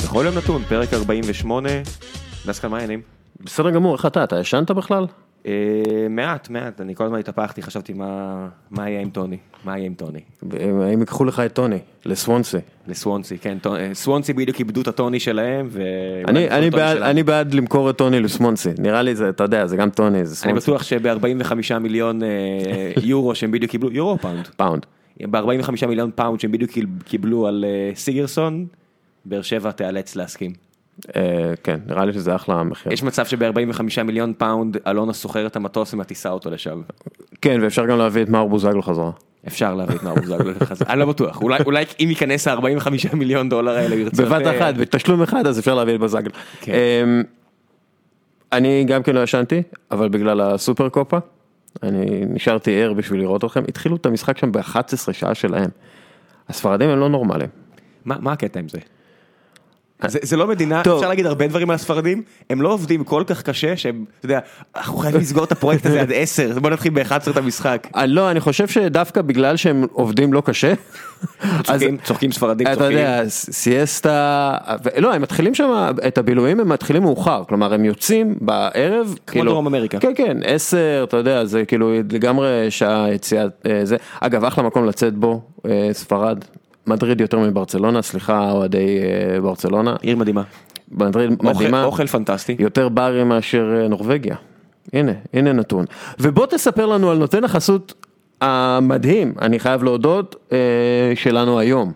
בכל יום נתון, פרק 48, דסקל, מה העניינים? בסדר גמור, איך אתה ישנת בכלל? מעט, אני כל הזמן התהפכתי, חשבתי מה יהיה עם טוני, הם ייקחו לך את טוני, לסוונסי. לסוונסי, כן, סוונסי בדיוק איבדו את הטוני שלהם, אני בעד למכור את טוני לסוונסי, נראה לי זה, אתה יודע, זה גם טוני, זה סוונסי. אני בטוח שב-45 מיליון יורו שהם בדיוק קיבלו, יורו או פאונד? פאונד. ב-45 מיליון פאונד שהם בדיוק קיבלו על סיגרסון, באר שבע תיאלץ להסכים. כן, נראה לי שזה אחלה המחיר. יש מצב שב-45 מיליון פאונד אלונה סוחר את המטוס ומטיסה אותו לשם. כן, ואפשר גם להביא את מאור בוזגלו חזרה. אפשר להביא את מאור בוזגלו חזרה. אני לא בטוח, אולי אם ייכנס ה-45 מיליון דולר האלה ירצות... בבת אחת, בתשלום אחד, אז אפשר להביא את בוזגלו. אני גם כן לא ישנתי, אבל בגלל הסופר קופה, אני נשארתי ער בשביל לראות אתכם, התחילו את המשחק שם ב-11 שעה שלהם. הספרדים הם לא נורמליים. מה הקטע עם זה? זה לא מדינה, אפשר להגיד הרבה דברים על הספרדים, הם לא עובדים כל כך קשה, שהם, אתה יודע, אנחנו חייבים לסגור את הפרויקט הזה עד 10, בוא נתחיל ב-11 את המשחק. לא, אני חושב שדווקא בגלל שהם עובדים לא קשה, צוחקים ספרדים, אתה יודע, סיאסטה, לא, הם מתחילים שם, את הבילויים הם מתחילים מאוחר, כלומר, הם יוצאים בערב, כמו דרום אמריקה. כן, כן, 10, אתה יודע, זה כאילו לגמרי שעה יציאת, זה, אגב, אחלה מקום לצאת בו, ספרד, מדריד יותר מברצלונה, סליחה, אוהדי ברצלונה. עיר מדהימה. מדריד מדהימה. אוכל פנטסטי. יותר ברים מאשר נורווגיה. הנה נתון. ובוא תספר לנו על נותן החסות המדהים, אני חייב להודות, שלנו היום.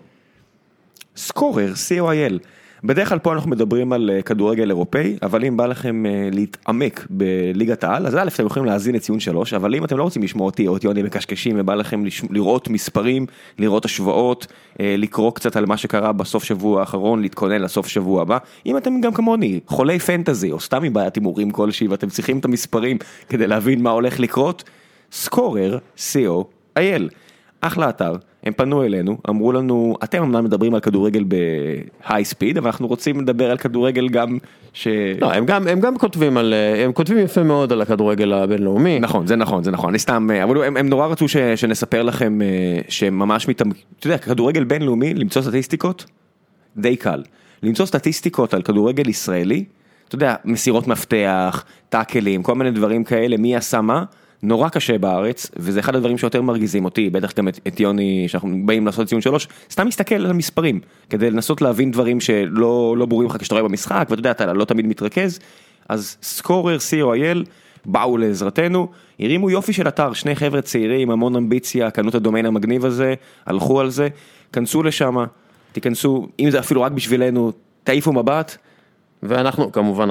סקורר, COIL. בדרך כלל פה אנחנו מדברים על כדורגל אירופאי, אבל אם בא לכם להתעמק בליגת העל, אז אתם יכולים להזין את ציון 3, אבל אם אתם לא רוצים לשמוע אותי או את יוני מקשקשים, ובא לכם לראות מספרים, לראות השוואות, לקרוא קצת על מה שקרה בסוף שבוע האחרון, להתכונן לסוף שבוע הבא, אם אתם גם כמוני, חולי פנטזי, או סתם מבעיית הימורים כלשהי, ואתם צריכים את המספרים כדי להבין מה הולך לקרות, סקורר, COIL. אחלה אתר, הם פנו אלינו, אמרו לנו, אתם אמנם מדברים על כדורגל בהיי ספיד, אבל אנחנו רוצים לדבר על כדורגל גם לא, הם גם כותבים הם כותבים יפה מאוד על הכדורגל הבינלאומי. נכון, זה נכון, אני סתם, אבל הם נורא רצו שנספר לכם שממש אתה יודע, כדורגל בינלאומי, למצוא סטטיסטיקות, די קל. למצוא סטטיסטיקות על כדורגל ישראלי, אתה יודע, מסירות מפתח, טאקלים, כל מיני דברים כאלה, מי עשה מה, נורא קשה בארץ, וזה אחד הדברים שיותר מרגיזים אותי, בטח גם את יוני, שאנחנו באים לעשות ציון 3, סתם מסתכל על המספרים, כדי לנסות להבין דברים שלא ברורים לך כשאתה רואה במשחק, ואתה יודע, אתה לא תמיד מתרכז, אז סקורר, COIL, באו לעזרתנו, הרימו יופי של אתר, שני חבר'ה צעירים, המון אמביציה, קנו את הדומיין המגניב הזה, הלכו על זה, כנסו לשם, תיכנסו, אם זה אפילו רק בשבילנו, תעיפו מבט, ואנחנו, כמובן,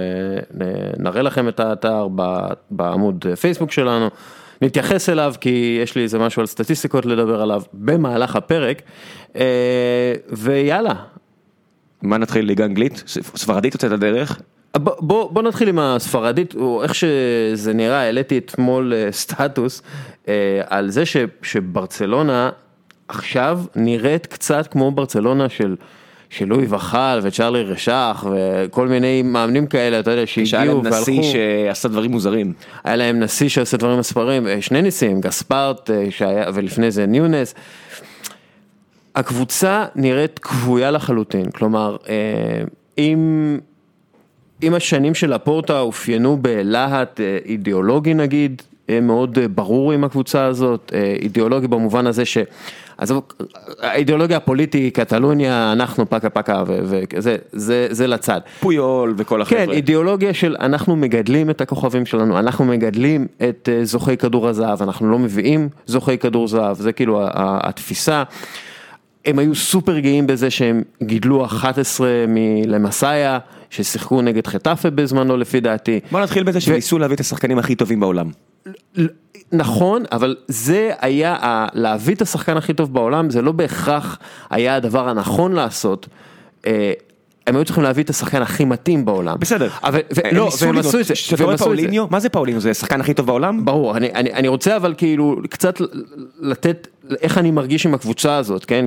נראה לכם את האתר בעמוד פייסבוק שלנו, נתייחס אליו, כי יש לי איזה משהו על סטטיסטיקות לדבר עליו במהלך הפרק, ויאללה. מה נתחיל ליגה אנגלית? ספרדית יוצאת הדרך? בוא נתחיל עם הספרדית, או איך שזה נראה, העליתי אתמול סטטוס, על זה שברצלונה עכשיו נראית קצת כמו ברצלונה של לואי וחל וצ'רלי רשח וכל מיני מאמנים כאלה, אתה יודע, שהגיעו והלכו. שהיה להם נשיא שעשה דברים מוזרים. היה להם נשיא שעשה דברים מספרים, שני ניסים, גספרט ולפני זה ניונס. הקבוצה נראית כבויה לחלוטין, כלומר, אם השנים של הפורטה אופיינו בלהט אידיאולוגי נגיד, מאוד ברור עם הקבוצה הזאת, אידיאולוגי במובן הזה אז האידיאולוגיה הפוליטית, קטלוניה, אנחנו פקה, וזה לצד. פויול וכל החבר'ה. כן, אידיאולוגיה של אנחנו מגדלים את הכוכבים שלנו, אנחנו מגדלים את זוכי כדור הזהב, אנחנו לא מביאים זוכי כדור זהב, זה כאילו התפיסה. הם היו סופר גאים בזה שהם גידלו 11 למסאיה, ששיחקו נגד חטאפה בזמנו לפי דעתי. בוא נתחיל בזה שניסו להביא את השחקנים הכי טובים בעולם. נכון, אבל זה היה, להביא את השחקן הכי טוב בעולם, זה לא בהכרח היה הדבר הנכון לעשות, הם היו צריכים להביא את השחקן הכי מתאים בעולם. בסדר. לא, והם עשו את זה. שאתה רואה פאוליניו? מה זה פאוליניו? זה השחקן הכי טוב בעולם? ברור, אני רוצה אבל כאילו קצת לתת, איך אני מרגיש עם הקבוצה הזאת, כן?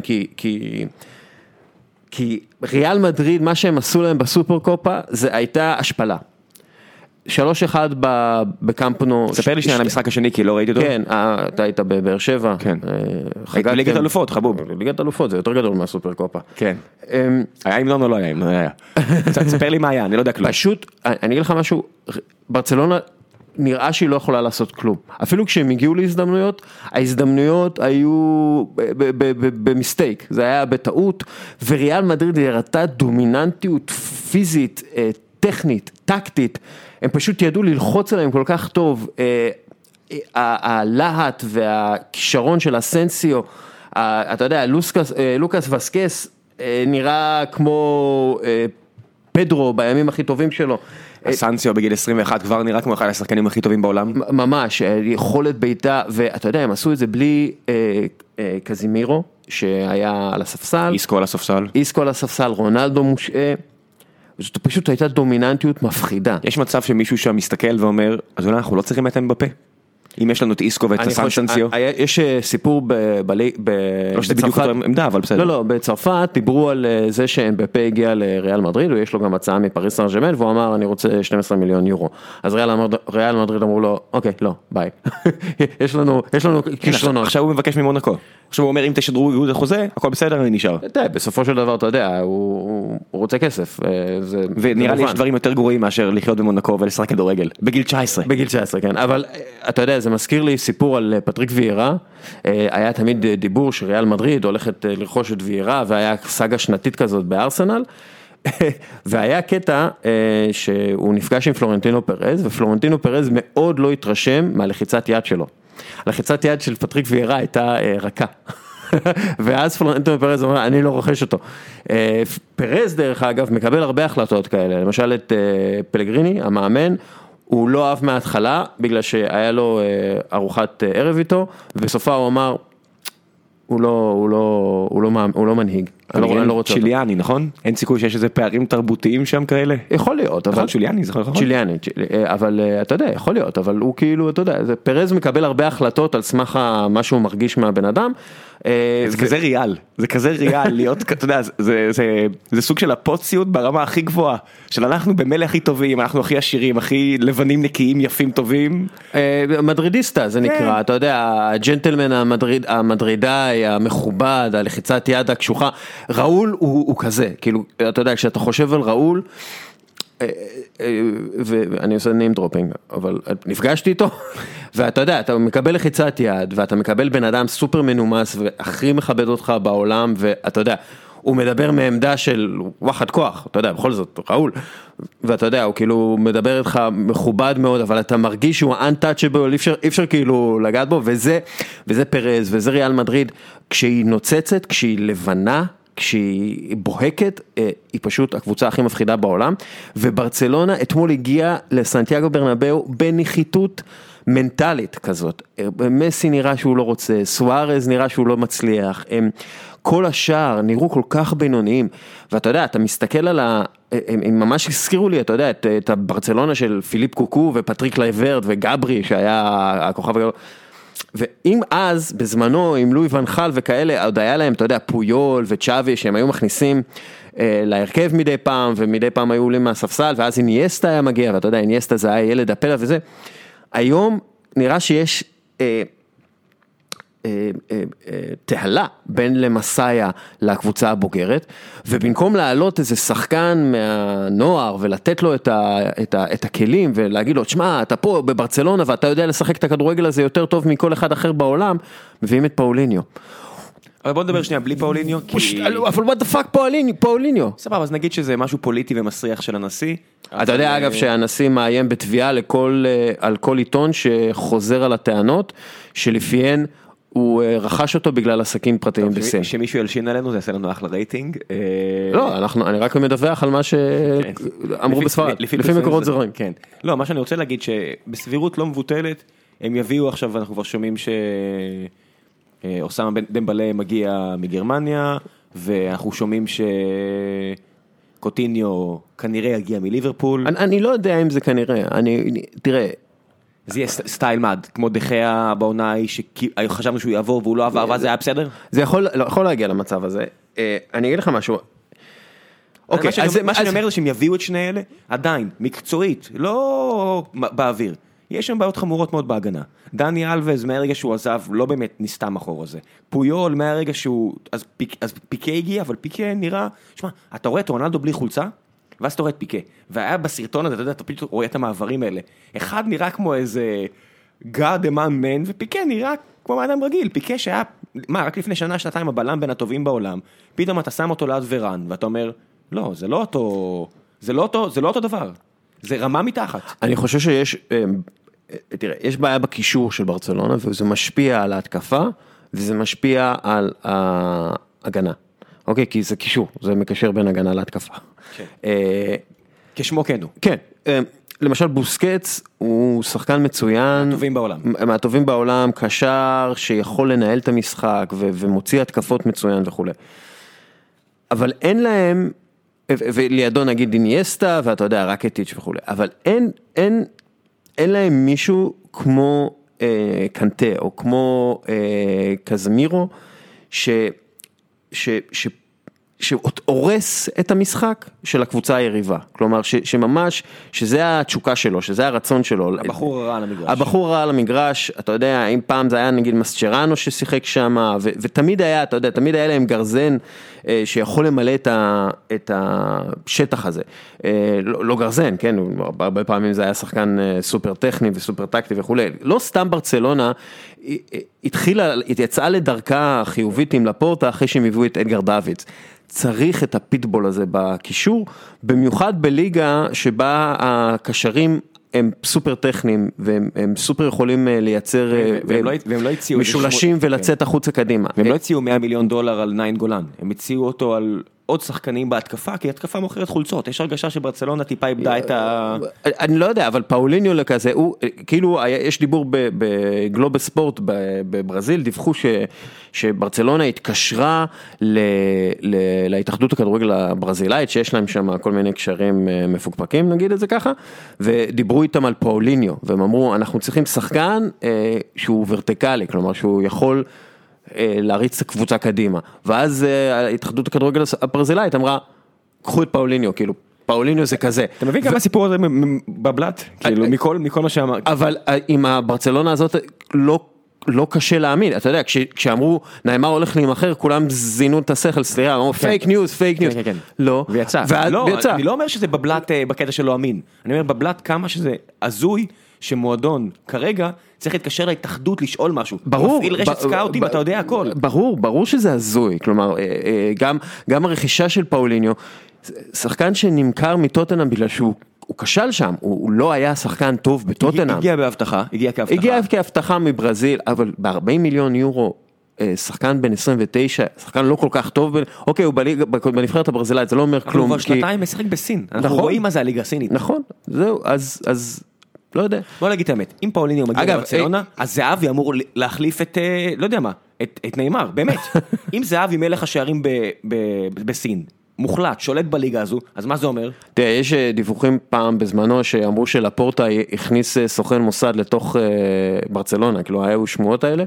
כי ריאל מדריד, מה שהם עשו להם בסופר קופה, זה הייתה השפלה. 3-1 בקמפנו. ספר לי שנייה על המשחק השני, כי לא ראיתי אותו. כן, אתה היית בבאר שבע. כן. ליגת אלופות, חבוב. ליגת אלופות, זה יותר גדול מהסופר קופה. כן. היה המנון או לא היה המנון? היה. ספר לי מה היה, אני לא יודע כלום. פשוט, אני אגיד לך משהו, ברצלונה נראה שהיא לא יכולה לעשות כלום. אפילו כשהם הגיעו להזדמנויות, ההזדמנויות היו במיסטייק, זה היה בטעות, וריאל מדריד הראתה דומיננטיות פיזית, טכנית, טקטית, הם פשוט ידעו ללחוץ עליהם כל כך טוב, הלהט והכישרון של אסנסיו, אתה יודע, לוקאס וסקס נראה כמו פדרו בימים הכי טובים שלו. אסנסיו בגיל 21 כבר נראה כמו אחד השחקנים הכי טובים בעולם. ממש, יכולת ביתה, ואתה יודע, הם עשו את זה בלי קזימירו, שהיה על הספסל. איסקו על הספסל, רונלדו מושעה. זאת פשוט הייתה דומיננטיות מפחידה. יש מצב שמישהו שם מסתכל ואומר, אז אולי אנחנו לא צריכים את בפה? אם יש לנו את איסקו ואת אסנסיו. יש סיפור לא שזה בדיוק אותו עמדה, אבל בסדר. לא, בצרפת דיברו על זה שבפה הגיע לריאל מדריד, ויש לו גם הצעה מפריס סן ז'רמן, והוא אמר, אני רוצה 12 מיליון יורו. אז ריאל מדריד אמרו לו, אוקיי, לא, ביי. יש לנו כישרונות. עכשיו הוא מבקש ממונקו. עכשיו הוא אומר, אם תשדרו את החוזה, הכל בסדר, אני נשאר. בסופו של דבר, אתה יודע, הוא רוצה כסף. ונראה לי יש דברים יותר גרועים מאשר לחיות במונקו ולשחק כדורגל. בגיל 19. בגיל 19, כן. אבל אתה יודע, זה מזכיר לי סיפור על פטריק ויירה. היה תמיד דיבור שריאל מדריד הולכת לרכוש את ויירה, והיה סאגה שנתית כזאת בארסנל. והיה קטע שהוא נפגש עם פלורנטינו פרז, ופלורנטינו פרז מאוד לא התרשם מהלחיצת יד שלו. הלחיצת יד של פטריק ויירה הייתה רכה. ואז פלורנטינו פרז אומר, אני לא רוכש אותו. פרז דרך אגב מקבל הרבה החלטות כאלה, למשל את פלגריני, המאמן, הוא לא אהב מההתחלה, בגלל שהיה לו ארוחת ערב איתו, ובסופה הוא אמר, הוא לא מנהיג. אני לא רוצה צ'יליאני, נכון? אין סיכוי שיש איזה פערים תרבותיים שם כאלה? יכול להיות, אבל... צ'יליאני, זה נכון? צ'יליאני, אבל אתה יודע, יכול להיות, אבל הוא כאילו, אתה יודע, פרז מקבל הרבה החלטות על סמך מה שהוא מרגיש מהבן אדם. זה כזה ריאל, זה כזה ריאל להיות, אתה יודע, זה סוג של הפוציות ברמה הכי גבוהה, של אנחנו במלא הכי טובים, אנחנו הכי עשירים, הכי לבנים נקיים, יפים טובים. מדרידיסטה זה נקרא, אתה יודע, הג'נטלמן המדרידאי, המכובד, הלחיצת יד הקשוחה, ראול הוא כזה, כאילו, אתה יודע, כשאתה חושב על ראול, ואני עושה name dropping, אבל נפגשתי איתו, ואתה יודע, אתה מקבל לחיצת יד, ואתה מקבל בן אדם סופר מנומס, והכי מכבד אותך בעולם, ואתה יודע, הוא מדבר מעמדה של וואחד כוח, אתה יודע, בכל זאת, ראול, ואתה יודע, הוא כאילו מדבר איתך מכובד מאוד, אבל אתה מרגיש שהוא untouchable, אי אפשר כאילו לגעת בו, וזה פרז, וזה ריאל מדריד, כשהיא נוצצת, כשהיא לבנה, כשהיא בוהקת, היא פשוט הקבוצה הכי מפחידה בעולם, וברצלונה אתמול הגיעה לסנטיאגו ברנבאו בנחיתות מנטלית כזאת. מסי נראה שהוא לא רוצה, סוארז נראה שהוא לא מצליח, כל השאר נראו כל כך בינוניים, ואתה יודע, אתה מסתכל על הם ממש הזכירו לי, אתה יודע, את הברצלונה של פיליפ קוקו ופטריק לייברט וגברי, שהיה הכוכב הגדול, ואם אז, בזמנו, עם לואי ונחל וכאלה, עוד היה להם, אתה יודע, פויול וצ'אבי, שהם היו מכניסים להרכב מדי פעם, ומדי פעם היו עולים מהספסל, ואז אינייסטה היה מגיע, ואתה יודע, אינייסטה זה היה ילד הפלא וזה. היום נראה שיש תהלה בין למסאיה לקבוצה הבוגרת, ובמקום להעלות איזה שחקן מהנוער ולתת לו את הכלים ולהגיד לו, תשמע, אתה פה בברצלונה ואתה יודע לשחק את הכדורגל הזה יותר טוב מכל אחד אחר בעולם, מביאים את פאוליניו. אבל בוא נדבר שנייה בלי פאוליניו, אבל what the fuck פאוליניו? סבבה, אז נגיד שזה משהו פוליטי ומסריח של הנשיא. אתה יודע אגב שהנשיא מאיים בתביעה על כל עיתון שחוזר על הטענות, שלפיהן הוא רכש אותו בגלל עסקים פרטיים בסין. שמישהו ילשין עלינו, זה יעשה לנו אחלה רייטינג. לא, אני רק מדווח על מה שאמרו בספרד, לפי מקורות זרים. לא, מה שאני רוצה להגיד שבסבירות לא מבוטלת, הם יביאו עכשיו, אנחנו כבר שומעים שאוסמה דמבלה מגיע מגרמניה, ואנחנו שומעים שקוטיניו כנראה יגיע מליברפול. אני לא יודע אם זה כנראה, תראה, זה יהיה סטייל מד, כמו דחיה בעונה שחשבנו שהוא יעבור והוא לא עבר, ואז זה היה בסדר? זה יכול להגיע למצב הזה. אני אגיד לך משהו, אוקיי, מה שאני אומר זה שהם יביאו את שני אלה, עדיין, מקצועית, לא באוויר. יש שם בעיות חמורות מאוד בהגנה. דני אלווז, מהרגע שהוא עזב, לא באמת נסתם אחור הזה. פויול, מהרגע שהוא... אז פיקה הגיע, אבל פיקה נראה... שמע, אתה רואה את רונלדו בלי חולצה, ואז אתה רואה את פיקה. והיה בסרטון הזה, אתה יודע, אתה פתאום רואה את המעברים האלה. אחד נראה כמו איזה... God among men, ופיקה נראה כמו אדם רגיל. פיקה שהיה... מה, רק לפני שנה, שנתיים, הבלם בין הטובים בעולם. פתאום אתה שם אותו ליד ורן, ואתה אומר, לא, זה לא אותו דבר. זה רמה מתחת. אני חושב שיש, תראה, יש בעיה בקישור של ברצלונה, וזה משפיע על ההתקפה, וזה משפיע על ההגנה. אוקיי, כי זה קישור, זה מקשר בין הגנה להתקפה. כשמו כן הוא. כן, למשל בוסקץ הוא שחקן מצוין. מהטובים בעולם. מהטובים בעולם, קשר שיכול לנהל את המשחק, ומוציא התקפות מצוין וכו'. אבל אין להם, ולידו נגיד אינייסטה, ואתה יודע, רקטיץ' וכו', אבל אין להם מישהו כמו קנטה, או כמו קזמירו, שהורס את המשחק של הקבוצה היריבה. כלומר, שממש, שזה התשוקה שלו, שזה הרצון שלו. הבחור הרע על המגרש. הבחור הרע על המגרש, אתה יודע, אם פעם זה היה נגיד מסצ'רנו ששיחק שם, ותמיד היה, אתה יודע, תמיד היה להם גרזן שיכול למלא את השטח הזה. לא גרזן, כן, הרבה פעמים זה היה שחקן סופר טכני וסופר טקטי וכו'. לא סתם ברצלונה, יצאה לדרכה חיובית עם לפורטה אחרי שהם הביאו את אדגר דוידס. צריך את הפיטבול הזה בקישור, במיוחד בליגה שבה הקשרים הם סופר טכניים, והם סופר יכולים לייצר משולשים ולצאת החוצה קדימה. והם לא הציעו $100 מיליון על ניין גולן, הם הציעו אותו על עוד שחקנים בהתקפה, כי התקפה מוכרת חולצות, יש הרגשה שברצלונה טיפה איבדה את ה... אני לא יודע, אבל פאוליניו לכזה, כאילו יש דיבור בגלובל ספורט בברזיל, דיווחו שברצלונה התקשרה להתאחדות הכדורגל הברזילאית, שיש להם שם כל מיני קשרים מפוקפקים, נגיד את זה ככה, ודיברו איתם על פאוליניו, והם אמרו, אנחנו צריכים שחקן שהוא ורטיקלי, כלומר שהוא יכול... להריץ את הקבוצה קדימה, ואז ההתאחדות הכדורגל הברזילאית אמרה, קחו את פאוליניו, כאילו, פאוליניו זה כזה. אתה מבין כמה הסיפור הזה בבלט? כאילו, מכל מה שאמרת. אבל עם הברצלונה הזאת לא קשה להאמין, אתה יודע, כשאמרו, נאמר הולך להימחר, כולם זינו את השכל, סליחה, אמרו, פייק ניוז, פייק ניוז. לא. ויצא. אני לא אומר שזה בבלט בקטע שלא אמין, אני אומר בבלט כמה שזה הזוי, שמועדון כרגע צריך להתקשר להתאחדות לשאול משהו. ברור. מפעיל רשת סקאוטים, אתה יודע הכל. ברור שזה הזוי. כלומר, גם הרכישה של פאוליניו, שחקן שנמכר מטוטנהאם בגלל שהוא כשל שם, הוא לא היה שחקן טוב בטוטנהאם. הגיע בהבטחה, הגיע כהבטחה מברזיל, אבל ב-40 מיליון יורו, שחקן בן 29, שחקן לא כל כך טוב, אוקיי, הוא בנבחרת הברזילאית, זה לא אומר כלום. הוא כבר שנתיים משחק בסין, אנחנו רואים מה זה הליגה הסינית. נכון, זהו, אז לא יודע. בוא נגיד את האמת, אם פאוליניו מגיע לברצלונה, אז זהבי אמור להחליף את, לא יודע מה, את ניימר, באמת. אם זהבי מלך השערים בסין, מוחלט, שולט בליגה הזו, אז מה זה אומר? תראה, יש דיווחים פעם בזמנו שאמרו שלפורטה הכניס סוכן מוסד לתוך ברצלונה, כאילו היו שמועות האלה,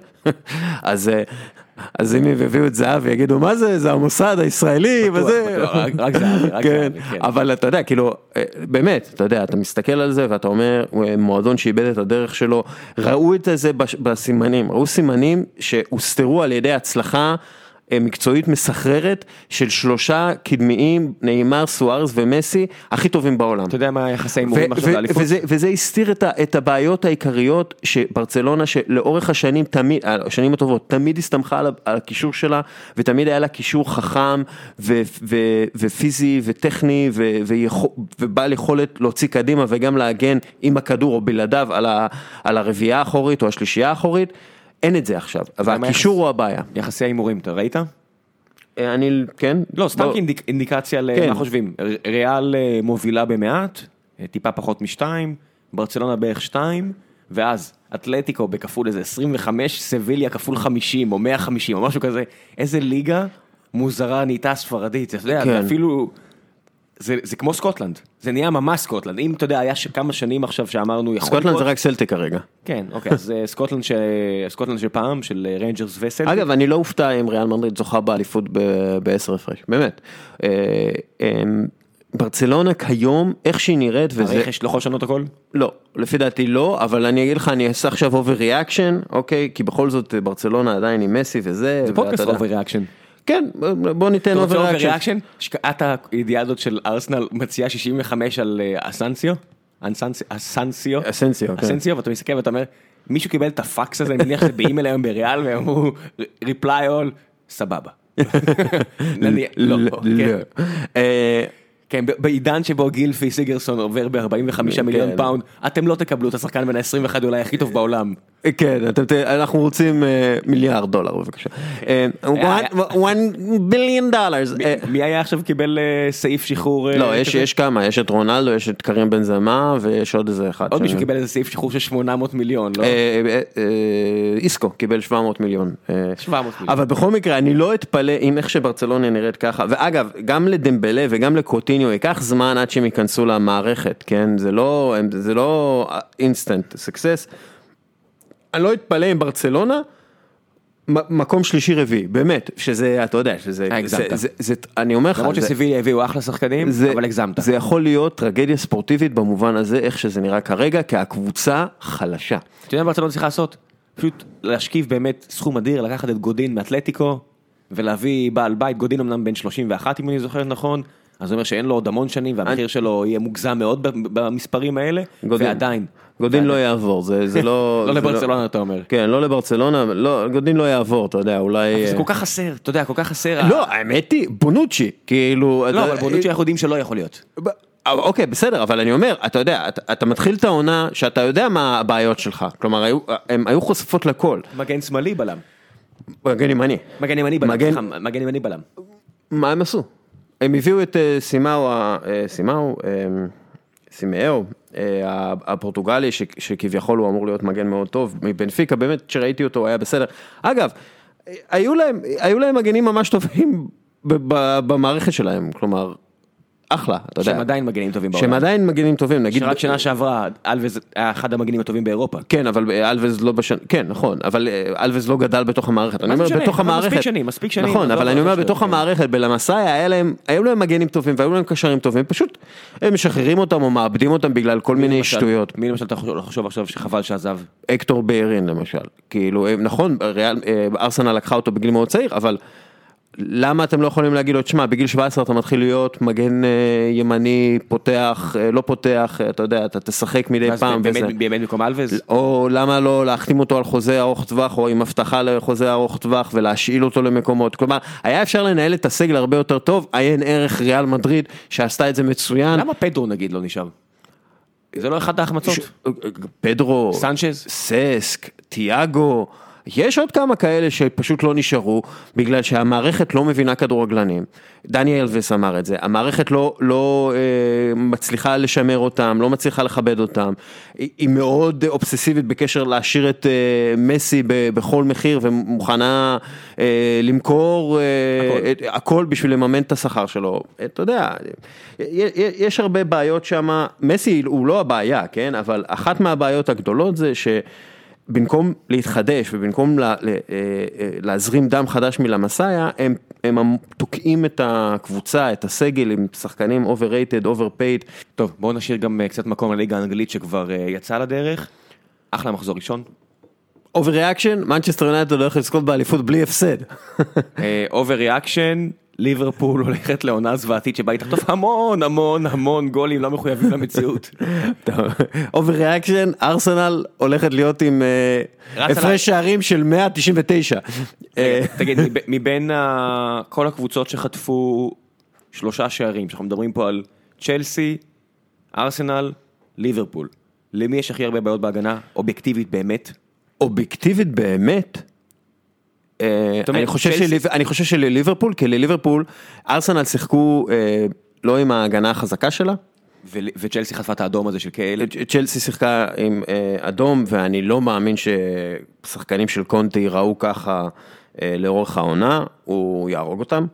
אז אם יביאו את זהבי, יגידו, מה זה? זה המוסד הישראלי, וזה... רק זהבי, רק זהבי. אבל אתה יודע, כאילו, באמת, אתה יודע, אתה מסתכל על זה, ואתה אומר, מועדון שאיבד את הדרך שלו, ראו את זה בסימנים, ראו סימנים שהוסתרו על ידי הצלחה, מקצועית מסחררת של 3 קדמיים, ניימר, סוארז ומסי, הכי טובים בעולם. אתה יודע מה היחסי הימורים עכשיו לאליפות? וזה הסתיר את הבעיות העיקריות שברצלונה, שלאורך השנים, השנים הטובות, תמיד הסתמכה על הקישור שלה, ותמיד היה לה קישור חכם, ופיזי, וטכני, ובעל יכולת להוציא קדימה, וגם להגן עם הכדור או בלעדיו על הרביעייה האחורית או השלישייה האחורית, אין את זה עכשיו, אבל הקישור הוא הבעיה. יחסי ההימורים, אתה ראית? כן. לא, סתם כאינדיקציה למה חושבים. ריאל מובילה במעט, טיפה פחות מ2, ברצלונה בערך 2, ואז אתלטיקו בכפול איזה 25, סביליה כפול 50 או 150 או משהו כזה. איזה ליגה מוזרה נהייתה ספרדית, אתה יודע, אפילו... זה כמו סקוטלנד, זה נהיה ממש סקוטלנד, אם אתה יודע, היה כמה שנים עכשיו שאמרנו... סקוטלנד זה רק סלטיק כרגע. כן, אוקיי, אז סקוטלנד של פעם, של ריינג'רס וסלטיק. אגב, אני לא אופתע אם ריאל מדריד זוכה באליפות ב10 הפרש, באמת. ברצלונה כיום, איך שהיא נראית, וזה... הרכש לא יכול לשנות הכל? לא, לפי דעתי לא, אבל אני אגיד לך, אני אעשה עכשיו overreaction, אוקיי? כי בכל זאת ברצלונה עדיין עם מסי וזה. זה פודקאסט overreaction. כן, בוא ניתן overreaction. שקעת הידיעה הזאת של ארסנל מציעה 65 על אסנסיו? אסנסיו, ואתה מסתכל ואתה אומר, מישהו קיבל את הפקס הזה, אני מניח שזה באימייל היום בריאל, והם אמרו, reply all, סבבה. לא, כן, בעידן שבו גילפי סיגרסון עובר ב-45 מיליון פאונד, אתם לא תקבלו את השחקן בין ה-21 אולי הכי טוב בעולם. כן, אנחנו רוצים מיליארד דולר, בבקשה. $1 billion. מי היה עכשיו קיבל סעיף שחרור? לא, יש כמה, יש את רונלדו, יש את קרים בנזמה, ויש עוד איזה אחד. עוד מישהו קיבל איזה סעיף שחרור של 800 מיליון, לא? איסקו קיבל 700 מיליון. 700 מיליון. אבל בכל מקרה, אני לא אתפלא אם איך שברצלונה נראית ככה, ואגב, גם לדמבלה וגם לקוטיניו, ייקח זמן עד שהם ייכנסו למערכת, כן? זה לא instant success. אני לא אתפלא עם ברצלונה, מקום שלישי רביעי, באמת, שזה, אתה יודע, שזה, אני אומר לך, למרות שסיביליה הביאו אחלה שחקנים, אבל הגזמת. זה יכול להיות טרגדיה ספורטיבית במובן הזה, איך שזה נראה כרגע, כי הקבוצה חלשה. אתה יודע מה ברצלונה צריך לעשות? פשוט להשכיב באמת סכום אדיר, לקחת את גודין מאתלטיקו, ולהביא בעל בית, גודין אמנם בן 31, אם אני זוכר נכון, אז זה אומר שאין לו עוד המון שנים, והמחיר שלו יהיה מוגזם מאוד במספרים האלה, ועדיין. גודין לא יעבור, זה לא... לא לברצלונה אתה אומר. כן, לא לברצלונה, גודין לא יעבור, אתה יודע, אולי... זה כל כך חסר, אתה יודע, כל כך חסר... לא, האמת היא, בונוצ'י, כאילו... לא, אבל בונוצ'י אנחנו יודעים שלא יכול להיות. אוקיי, בסדר, אבל אני אומר, אתה יודע, אתה מתחיל את העונה, שאתה יודע מה הבעיות שלך, כלומר, הם היו חושפות לכל. מגן שמאלי בלם. מגן ימני. מגן ימני בלם. מה הם עשו? הם הביאו את סימאו, הפורטוגלי, שכביכול הוא אמור להיות מגן מאוד טוב, מבנפיקה, באמת שראיתי אותו, היה בסדר. אגב, היו להם מגנים ממש טובים במערכת שלהם, כלומר, אחלה, אתה יודע. שהם עדיין מגנים טובים בעולם. שהם עדיין מגנים טובים, נגיד... שרק שנה שעברה, אלוויז היה אחד המגנים הטובים באירופה. כן, אבל אלוויז לא כן, נכון, אבל אלוויז לא גדל בתוך המערכת. אני אומר, בתוך המערכת... מספיק שנים. נכון, אבל אני אומר, בתוך המערכת, בלמסאי, היו להם מגנים טובים, והיו להם קשרים טובים, פשוט הם משחררים אותם או מאבדים אותם בגלל כל מיני שטויות. מי למשל אתה חושב עכשיו שחבל שעזב? אקטור ביירין, למשל. כאילו, נכון, ארסנל לקחה אותו בגיל מאוד צעיר, אבל למה אתם לא יכולים להגיד לו, תשמע, בגיל 17 אתה מתחיל להיות מגן ימני, פותח, לא פותח, אתה יודע, אתה תשחק מדי פעם וזה. באמת במקום אלוויז? או למה לא להחתים אותו על חוזה ארוך טווח, או עם הבטחה לחוזה ארוך טווח, ולהשאיל אותו למקומות. כלומר, היה אפשר לנהל את הסגל הרבה יותר טוב, עיין ערך ריאל מדריד, שעשתה את זה מצוין. למה פדרו נגיד לא נשאר? זה לא אחד ההחמצות? פדרו, סנצ'ז, ססק, תיאגו, יש עוד כמה כאלה שפשוט לא נשארו, בגלל שהמערכת לא מבינה כדורגלנים. דני אלוויס אמר את זה, המערכת לא מצליחה לשמר אותם, לא מצליחה לכבד אותם, היא מאוד אובססיבית בקשר להשאיר את מסי בכל מחיר, ומוכנה למכור הכל בשביל לממן את השכר שלו. אתה יודע, יש הרבה בעיות שם, מסי הוא לא הבעיה, כן? אבל אחת מהבעיות הגדולות זה במקום להתחדש ובמקום להזרים דם חדש מלמסאיה, הם תוקעים את הקבוצה, את הסגל עם שחקנים overrated, overpaid. טוב, בואו נשאיר גם קצת מקום לליגה האנגלית שכבר יצא לדרך. אחלה מחזור ראשון. overreaction, מנצ'סטר יונייטד הולך לזכות באליפות בלי הפסד. overreaction, ליברפול הולכת לעונה זוועתית שבה היא תחטוף המון גולים לא מחויבים למציאות. overreaction, ארסנל הולכת להיות עם הפרש שערים של 199. תגיד, מבין כל הקבוצות שחטפו 3 שערים, שאנחנו מדברים פה על צ'לסי, ארסנל, ליברפול, למי יש הכי הרבה בעיות בהגנה? אובייקטיבית באמת? אובייקטיבית באמת? אני חושב שלליברפול, כי לליברפול, ארסנל שיחקו לא עם ההגנה החזקה שלה. וצ'לסי חטפה את האדום הזה של קהל. צ'לסי שיחקה עם אדום, ואני לא מאמין ששחקנים של קונטה יראו ככה לאורך העונה, הוא יהרוג אותם,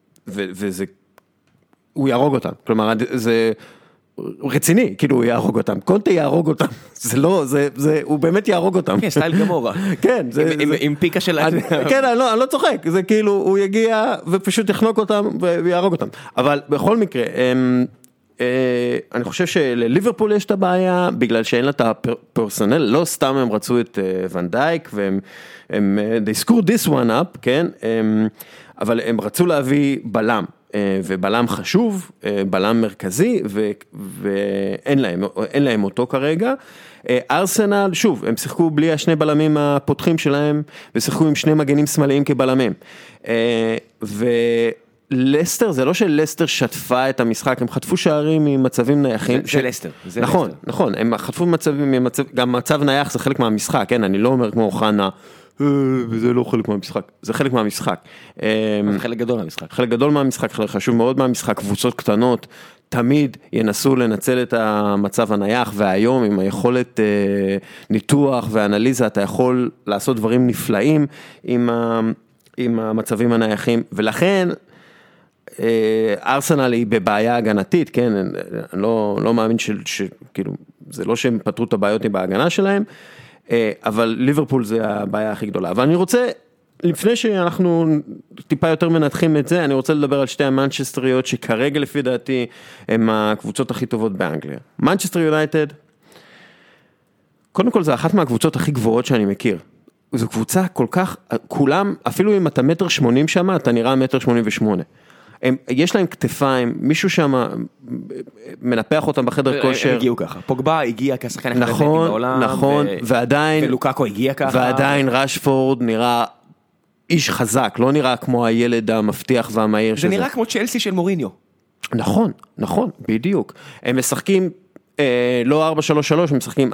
הוא יהרוג אותם, כלומר זה רציני, כאילו הוא יהרוג אותם, קונטה יהרוג אותם, זה לא, הוא באמת יהרוג אותם. כן, סטייל גמורה. כן. עם פיקה של... כן, אני לא צוחק, זה כאילו, הוא יגיע ופשוט יחנוק אותם ויהרוג אותם. אבל בכל מקרה, אני חושב שלליברפול יש את הבעיה, בגלל שאין לה את הפרסונל, לא סתם הם רצו את ון דייק, והם, they scored this one up, כן? אבל הם רצו להביא בלם, ובלם חשוב, בלם מרכזי, ואין להם אותו כרגע. ארסנל, שוב, הם שיחקו בלי השני בלמים הפותחים שלהם, ושיחקו עם שני מגנים שמאליים כבלמים. לסטר, זה לא שלסטר שטפה את המשחק, הם חטפו שערים ממצבים נייחים. זה לסטר. נכון, נכון, הם חטפו מצבים, גם מצב נייח זה חלק מהמשחק, כן, אני לא אומר כמו חנה, וזה לא חלק מהמשחק, זה חלק מהמשחק. חלק גדול מהמשחק. חלק גדול מהמשחק, חלק חשוב מאוד מהמשחק, קבוצות קטנות, תמיד ינסו לנצל את המצב הנייח, והיום עם היכולת ניתוח ואנליזה, אתה יכול לעשות דברים נפלאים עם המצבים הנייחים, ולכן, ארסנל היא בבעיה הגנתית, כן, אני לא מאמין שכאילו, זה לא שהם פתרו את הבעיות בהגנה שלהם, אבל ליברפול זה הבעיה הכי גדולה. אבל אני רוצה, לפני שאנחנו טיפה יותר מנתחים את זה, אני רוצה לדבר על שתי המנצ'סטריות, שכרגע לפי דעתי, הם הקבוצות הכי טובות באנגליה. מנצ'סטר יונייטד, קודם כל זה אחת מהקבוצות הכי גבוהות שאני מכיר. זו קבוצה כל כך, כולם, אפילו אם אתה 1.80 מטר שם, אתה נראה 1.88 מטר. יש להם כתפיים, מישהו שם מנפח אותם בחדר כושר. הם הגיעו ככה, פוגבה הגיע כשחקן אחד בעולם. נכון, ועדיין, ולוקאקו הגיע ככה. ועדיין רשפורד נראה איש חזק, לא נראה כמו הילד המבטיח והמהיר שזה. זה נראה כמו צ'לסי של מוריניו. נכון, נכון, בדיוק. הם משחקים, לא 4-3-3, הם משחקים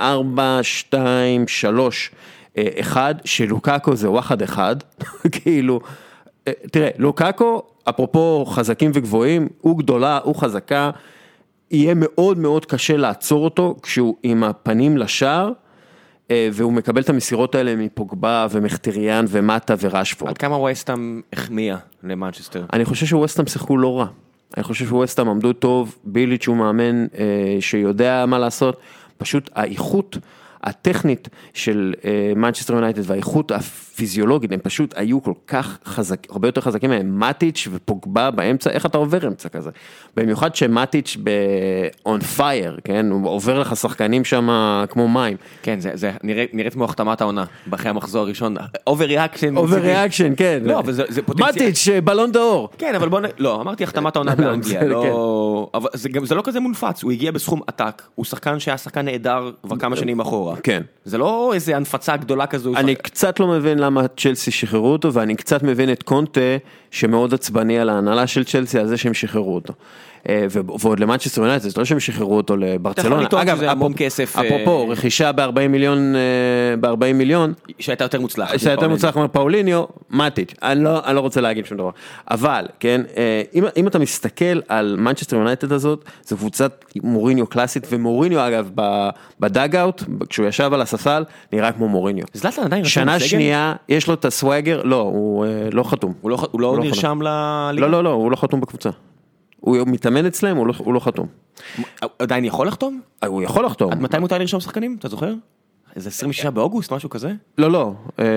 4-2-3-1, שלוקאקו זה וואחד אחד, כאילו, תראה, לוקאקו, אפרופו חזקים וגבוהים, הוא גדולה, הוא חזקה, יהיה מאוד מאוד קשה לעצור אותו, כשהוא עם הפנים לשער, והוא מקבל את המסירות האלה מפוגבה ומחטריאן ומטה ורשפורד. עד כמה ווסטהאם החמיאה למנצ'סטר? אני חושב שווסטהאם שיחקו לא רע. אני חושב שווסטהאם עמדו טוב, ביליץ' הוא מאמן שיודע מה לעשות, פשוט האיכות הטכנית של מנצ'סטר יונייטד והאיכות הפיזיולוגית, הם פשוט היו כל כך חזקים, הרבה יותר חזקים מהם, מטיץ' ופוגבה באמצע, איך אתה עובר אמצע כזה? במיוחד שמטיץ' on fire, כן? הוא עובר לך שחקנים שם כמו מים. כן, זה נראית כמו החתמת העונה, אחרי המחזור הראשון, overreaction. overreaction, כן. לא, אבל זה פוטנציאל. מטיץ', בלון ד'אור. כן, אבל לא, אמרתי החתמת העונה באנגליה, אבל זה לא כזה מונפץ, הוא הגיע בסכום עתק, הוא שחקן שהיה שחקן נהדר כבר כמה שנים אחורה. כן. זה לא איזה הנפצה גדולה כזו. אני קצת לא מבין למה צ'לסי שחררו אותו, ואני קצת מבין את קונטה, שמאוד עצבני על ההנהלה של צ'לסי, על זה שהם שחררו אותו. ועוד למנצ'סטר יונייטד, זה לא שהם שחררו אותו לברצלונה. אגב, אפרופו, רכישה ב-40 מיליון, שהייתה יותר מוצלחת. שהייתה יותר מוצלחת מפאוליניו, מטיץ'. אני לא רוצה להגיד שום דבר. אבל, כן, אם אתה מסתכל על מנצ'סטר יונייטד הזאת, זו קבוצת מוריניו קלאסית, ומוריניו אגב, בדאג-אאוט, כשהוא ישב על הספסל, נראה כמו מוריניו. זלאטן עדיין רשם שנה שנייה, יש לו את הסוואגר, לא, הוא לא חתום. הוא לא נרשם לליגה? לא, הוא לא חתום בקבוצה. הוא מתאמן אצלם, הוא לא חתום. עדיין יכול לחתום? הוא יכול לחתום. עד מתי מותר לרשום שחקנים? אתה זוכר? איזה 26 באוגוסט, משהו כזה? לא.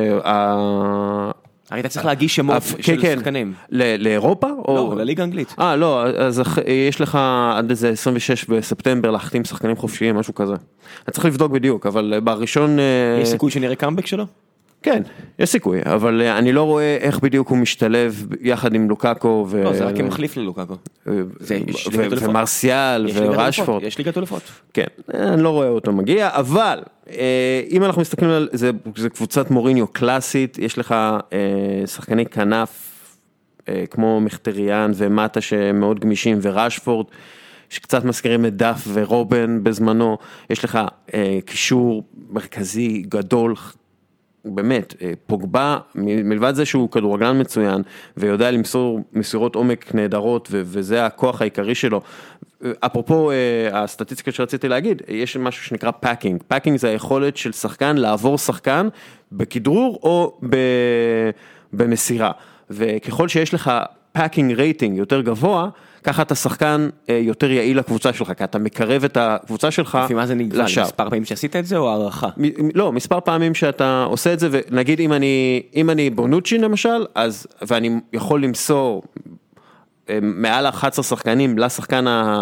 הרי אתה צריך להגיש שמות של שחקנים. לאירופה? לא, לליגה האנגלית. לא, אז יש לך עד איזה 26 בספטמבר להחתים שחקנים חופשיים, משהו כזה. אני צריך לבדוק בדיוק, אבל בראשון... יש סיכוי שנראה קאמבק שלו? כן, יש סיכוי, אבל אני לא רואה איך בדיוק הוא משתלב יחד עם לוקאקו. לא, זה רק מחליף ללוקאקו. ומרסיאל ורשפורד. יש ליגת אלופות. כן, אני לא רואה אותו מגיע, אבל אם אנחנו מסתכלים על זה, זה קבוצת מוריניו קלאסית, יש לך שחקני כנף כמו מחטריאן ומטה שמאוד גמישים ורשפורד, שקצת מזכירים את דף ורובן בזמנו, יש לך קישור מרכזי גדול, באמת, פוגבה, מלבד זה שהוא כדורגלן מצוין, ויודע למסור מסירות עומק נהדרות, וזה הכוח העיקרי שלו. אפרופו הסטטיסטיקה שרציתי להגיד, יש משהו שנקרא פאקינג. פאקינג זה היכולת של שחקן לעבור שחקן בכדרור או במסירה. וככל שיש לך פאקינג רייטינג יותר גבוה, ככה אתה שחקן יותר יעיל לקבוצה שלך, כי אתה מקרב את הקבוצה שלך לשער. לפי מה זה נגבל? מספר פעמים שעשית את זה או הערכה? לא, מספר פעמים שאתה עושה את זה, ונגיד אם אני בונוצ'י למשל, ואני יכול למסור מעל 11 שחקנים לשחקן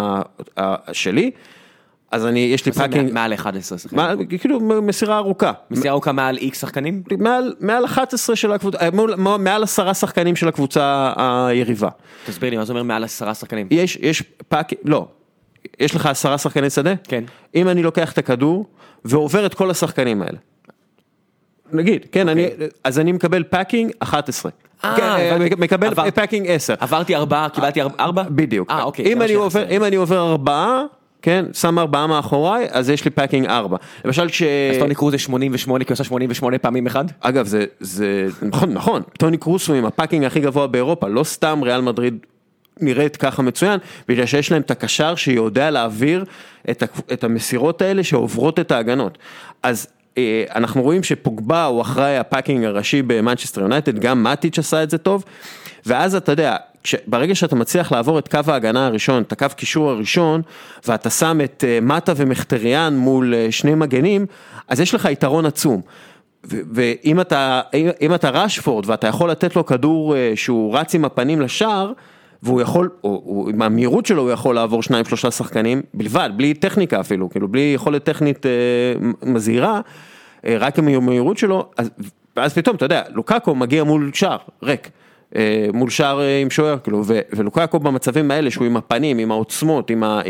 שלי, אז יש לי פאקינג... מעל 11 שחקנים. כאילו מסירה ארוכה. מסירה ארוכה מעל X שחקנים? מעל 11 של הקבוצה, מעל 10 שחקנים של הקבוצה היריבה. תסביר לי, מה זה אומר מעל 10 שחקנים? יש פאקינג, לא. יש לך 10 שחקני שדה? כן. אם אני לוקח את הכדור ועובר את כל השחקנים האלה. נגיד, כן, אז אני מקבל פאקינג 11. מקבל פאקינג 10. עברתי 4, קיבלתי 4? בדיוק. אוקיי. אם אני עובר 4, כן, שם 4 מאחוריי, אז יש לי פאקינג 4. למשל אז טוני קרוז זה 88, כי עושה 88 פעמים אחד? אגב, זה נכון, טוני קרוז הוא עם הפאקינג הכי גבוה באירופה, לא סתם ריאל מדריד נראית ככה מצוין, בגלל שיש להם את הקשר שיודע להעביר את המסירות האלה שעוברות את ההגנות. אז אנחנו רואים שפוגבה הוא אחראי הפאקינג הראשי במנצ'סטר יונייטד, גם מאטיץ' עשה את זה טוב, ואז אתה יודע, ברגע שאתה מצליח לעבור את קו ההגנה הראשון, את הקו קישור הראשון, ואתה שם את מטה ומחטריאן מול שני מגנים, אז יש לך יתרון עצום. ואם אתה רשפורד, ואתה יכול לתת לו כדור שהוא רץ עם הפנים לשער, והוא יכול, או עם המהירות שלו הוא יכול לעבור 2-3 שחקנים, בלבד, בלי טכניקה אפילו, כאילו בלי יכולת טכנית מזהירה, רק עם המהירות שלו, ואז פתאום, אתה יודע, לוקאקו מגיע מול שער, ריק, מול שער עם שוער, כאילו, ולוקאקו במצבים האלה, שהוא עם הפנים, עם העוצמות,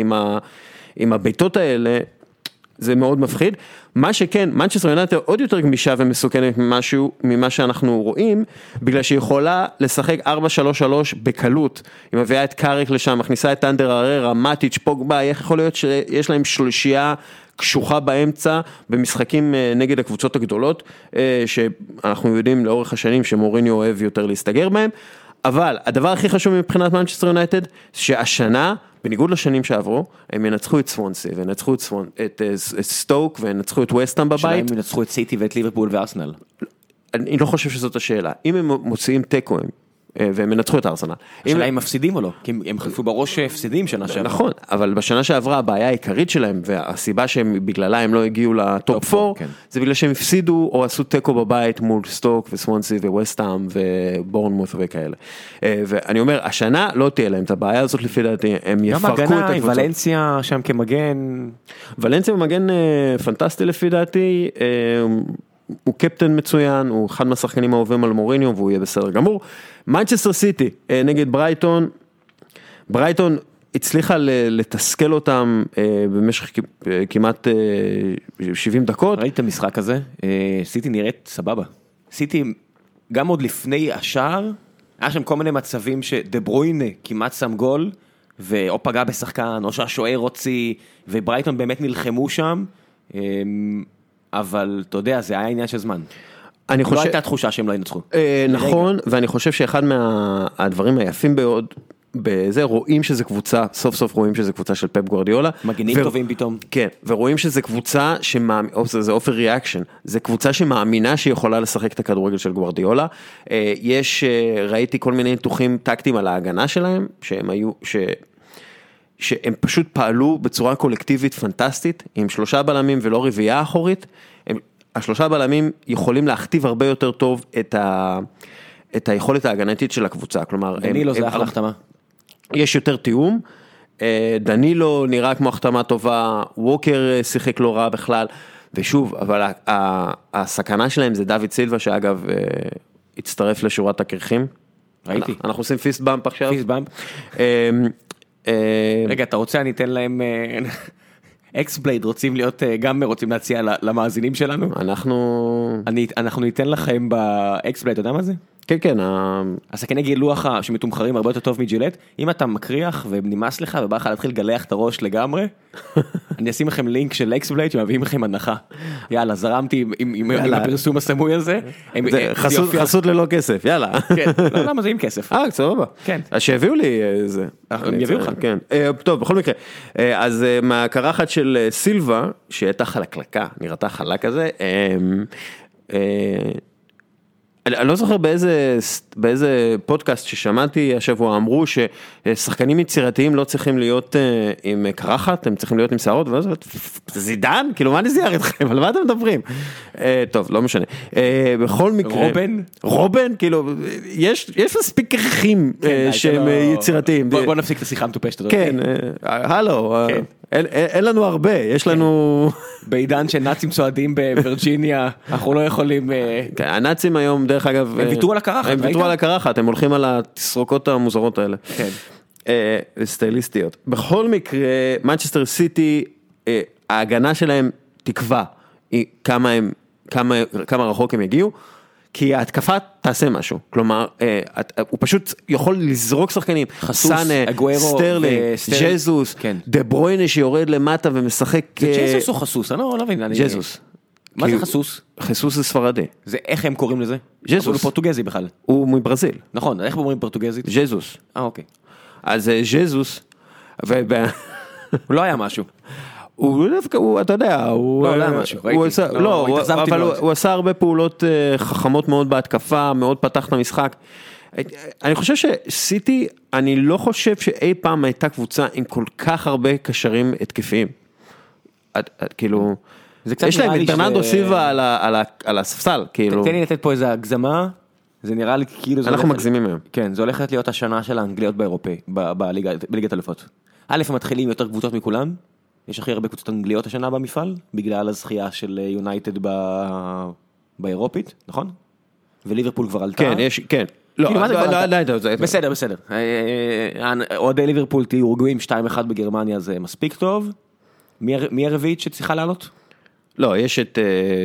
עם הביתות האלה, זה מאוד מפחיד. מה שכן, מנצ'סטר יונייטד עוד יותר גמישה ומסוכנת ממה שאנחנו רואים, בגלל שהיא יכולה לשחק 4-3-3 בקלות, היא מביאה את קאריק לשם, מכניסה את אנדר אררה, מאטיץ', פוגבה, איך יכול להיות שיש להם שלישייה קשוחה באמצע, במשחקים נגד הקבוצות הגדולות, שאנחנו יודעים לאורך השנים שמוריניו אוהב יותר להסתגר בהם, אבל הדבר הכי חשוב מבחינת מנצ'סטר יונייטד, שהשנה, בניגוד לשנים שעברו, הם ינצחו את סוונסי, וינצחו את סטוק, וינצחו את וסטהאם בבית. שלהם ינצחו את סיטי ואת ליברפול וארסנל. אני לא חושב שזאת השאלה. אם הם מוציאים טקו, והם ינצחו את ארסנל. השאלה הם מפסידים או לא? כי הם חלפו בראש הפסידים שנה שעברה. נכון, אבל בשנה שעברה הבעיה העיקרית שלהם, והסיבה שבגללה הם לא הגיעו לטופ 4, זה בגלל שהם הפסידו או עשו טקו בבית מול סטוק וסוונסי וווסטהאם ובורנמות' וכאלה. ואני אומר, השנה לא תהיה להם את הבעיה הזאת לפי דעתי, הם יפרקו את הקבוצות. גם ולנסיה שם כמגן. ולנסיה הוא מגן פנטסטי לפי דעתי, הוא קפטן מצוין, הוא אחד מהשחקנים האהובים על מוריניו, והוא יהיה בסדר גמור. מנצ'סטר סיטי נגד ברייטון הצליחה לתסכל אותם במשך כמעט 70 דקות. ראית את המשחק הזה? סיטי נראית סבבה. סיטי, גם עוד לפני השער, היה שם כל מיני מצבים שדברוינה כמעט שם גול, או פגע בשחקן, או שהשוער הוציא, וברייטון באמת נלחמו שם, אבל אתה יודע, זה היה עניין של זמן. לא הייתה תחושה שהם לא ינצחו. נכון, ואני חושב שאחד מהדברים היפים מאוד, בזה רואים שזה קבוצה, סוף סוף רואים שזה קבוצה של פפ גוארדיולה. מגנים טובים פתאום. כן, ורואים שזה קבוצה, זה אופר ריאקשן, זה קבוצה שמאמינה שהיא יכולה לשחק את הכדורגל של גוארדיולה. ראיתי כל מיני ניתוחים טקטיים על ההגנה שלהם, שהם פשוט פעלו בצורה קולקטיבית פנטסטית, עם 3 בלמים ולא רביעייה אחורית, השלושה בלמים יכולים להכתיב הרבה יותר טוב את היכולת ההגנתית של הקבוצה, כלומר, דנילו זה אחלה החתמה. יש יותר תיאום, דנילו נראה כמו החתמה טובה, ווקר שיחק לא רע בכלל, ושוב, אבל הסכנה שלהם זה דוד סילבה, שאגב הצטרף לשורת הקרחים. ראיתי. אנחנו עושים פיסט באמפ עכשיו. פיסט באמפ. רגע, אתה רוצה, אני אתן להם... אקסבלייד רוצים להיות, גם רוצים להציע למאזינים שלנו. אנחנו ניתן לכם באקסבלייד, אתה יודע מה זה? כן, כן. הסכיני גילוח שמתומחרים הרבה יותר טוב מג'ילט, אם אתה מקריח ונמאס לך ובא לך להתחיל לגלח את הראש לגמרי, אני אשים לכם לינק של אקסבלייד שמביאים לכם הנחה. יאללה, זרמתי עם הפרסום הסמוי הזה. חסות ללא כסף, יאללה. כן, לא, למה זה עם כסף? סבבה. כן. אז שיביאו לי זה. הם יביאו לך. כן. טוב, בכל מקרה. אז מהקרחת של סילבה, שהייתה חלקלקה, נראתה חלק כזה, אני לא זוכר באיזה פודקאסט ששמעתי השבוע אמרו ששחקנים יצירתיים לא צריכים להיות עם קרחת, הם צריכים להיות עם שערות, ואז זידן? כאילו מה נזייר איתכם? על מה אתם מדברים? טוב, לא משנה. בכל מקרה... רובן? כאילו, יש מספיק קרחים שהם יצירתיים. בוא נפסיק את השיחה המטופשת הזאת. כן, הלו, אין לנו הרבה, יש לנו... בעידן שנאצים צועדים בווירג'יניה, אנחנו לא יכולים... הנאצים היום, דרך אגב... הם ויתרו על הקרחת, הם ויתרו על הקרחת, הם הולכים על התסרוקות המוזרות האלה. כן. סטייליסטיות. בכל מקרה, מנצ'סטר סיטי, ההגנה שלהם תקווה כמה רחוק הם יגיעו, כי ההתקפה תעשה משהו, כלומר, הוא פשוט יכול לזרוק שחקנים, סאנה, סטרלינג, ג'זוס, דה ברוינה שיורד למטה ומשחק... זה ג'זוס או חסוס? אני לא מבין. ג'זוס. מה זה חסוס? חסוס זה ספרדי. זה איך הם קוראים לזה? ג'זוס. הוא פורטוגזי בכלל. הוא מברזיל. נכון, איך אומרים פורטוגזית? ג'זוס. אוקיי. אז ג'זוס, הוא לא היה משהו. הוא דווקא, אתה יודע, הוא עשה הרבה פעולות חכמות מאוד בהתקפה, מאוד פתח את המשחק. אני חושב שסיטי, אני לא חושב שאי פעם הייתה קבוצה עם כל כך הרבה קשרים התקפיים. כאילו, יש להם את ברננדו סילבה על הספסל, כאילו. תן לי לתת פה איזה הגזמה, זה נראה לי כאילו... אנחנו מגזימים היום. כן, זה הולכת להיות השנה של האנגליות באירופאי, בליגת אלופות. א', הם מתחילים יותר קבוצות מכולם, יש הכי הרבה קבוצות אנגליות השנה במפעל, בגלל הזכייה של יונייטד באירופית, נכון? וליברפול כבר עלתה. כן, יש, כן. לא, בסדר, בסדר. אוהדי ליברפול תהיו רגועים 2-1 בגרמניה, זה מספיק טוב. מי הרביעית שצריכה לעלות? לא, יש את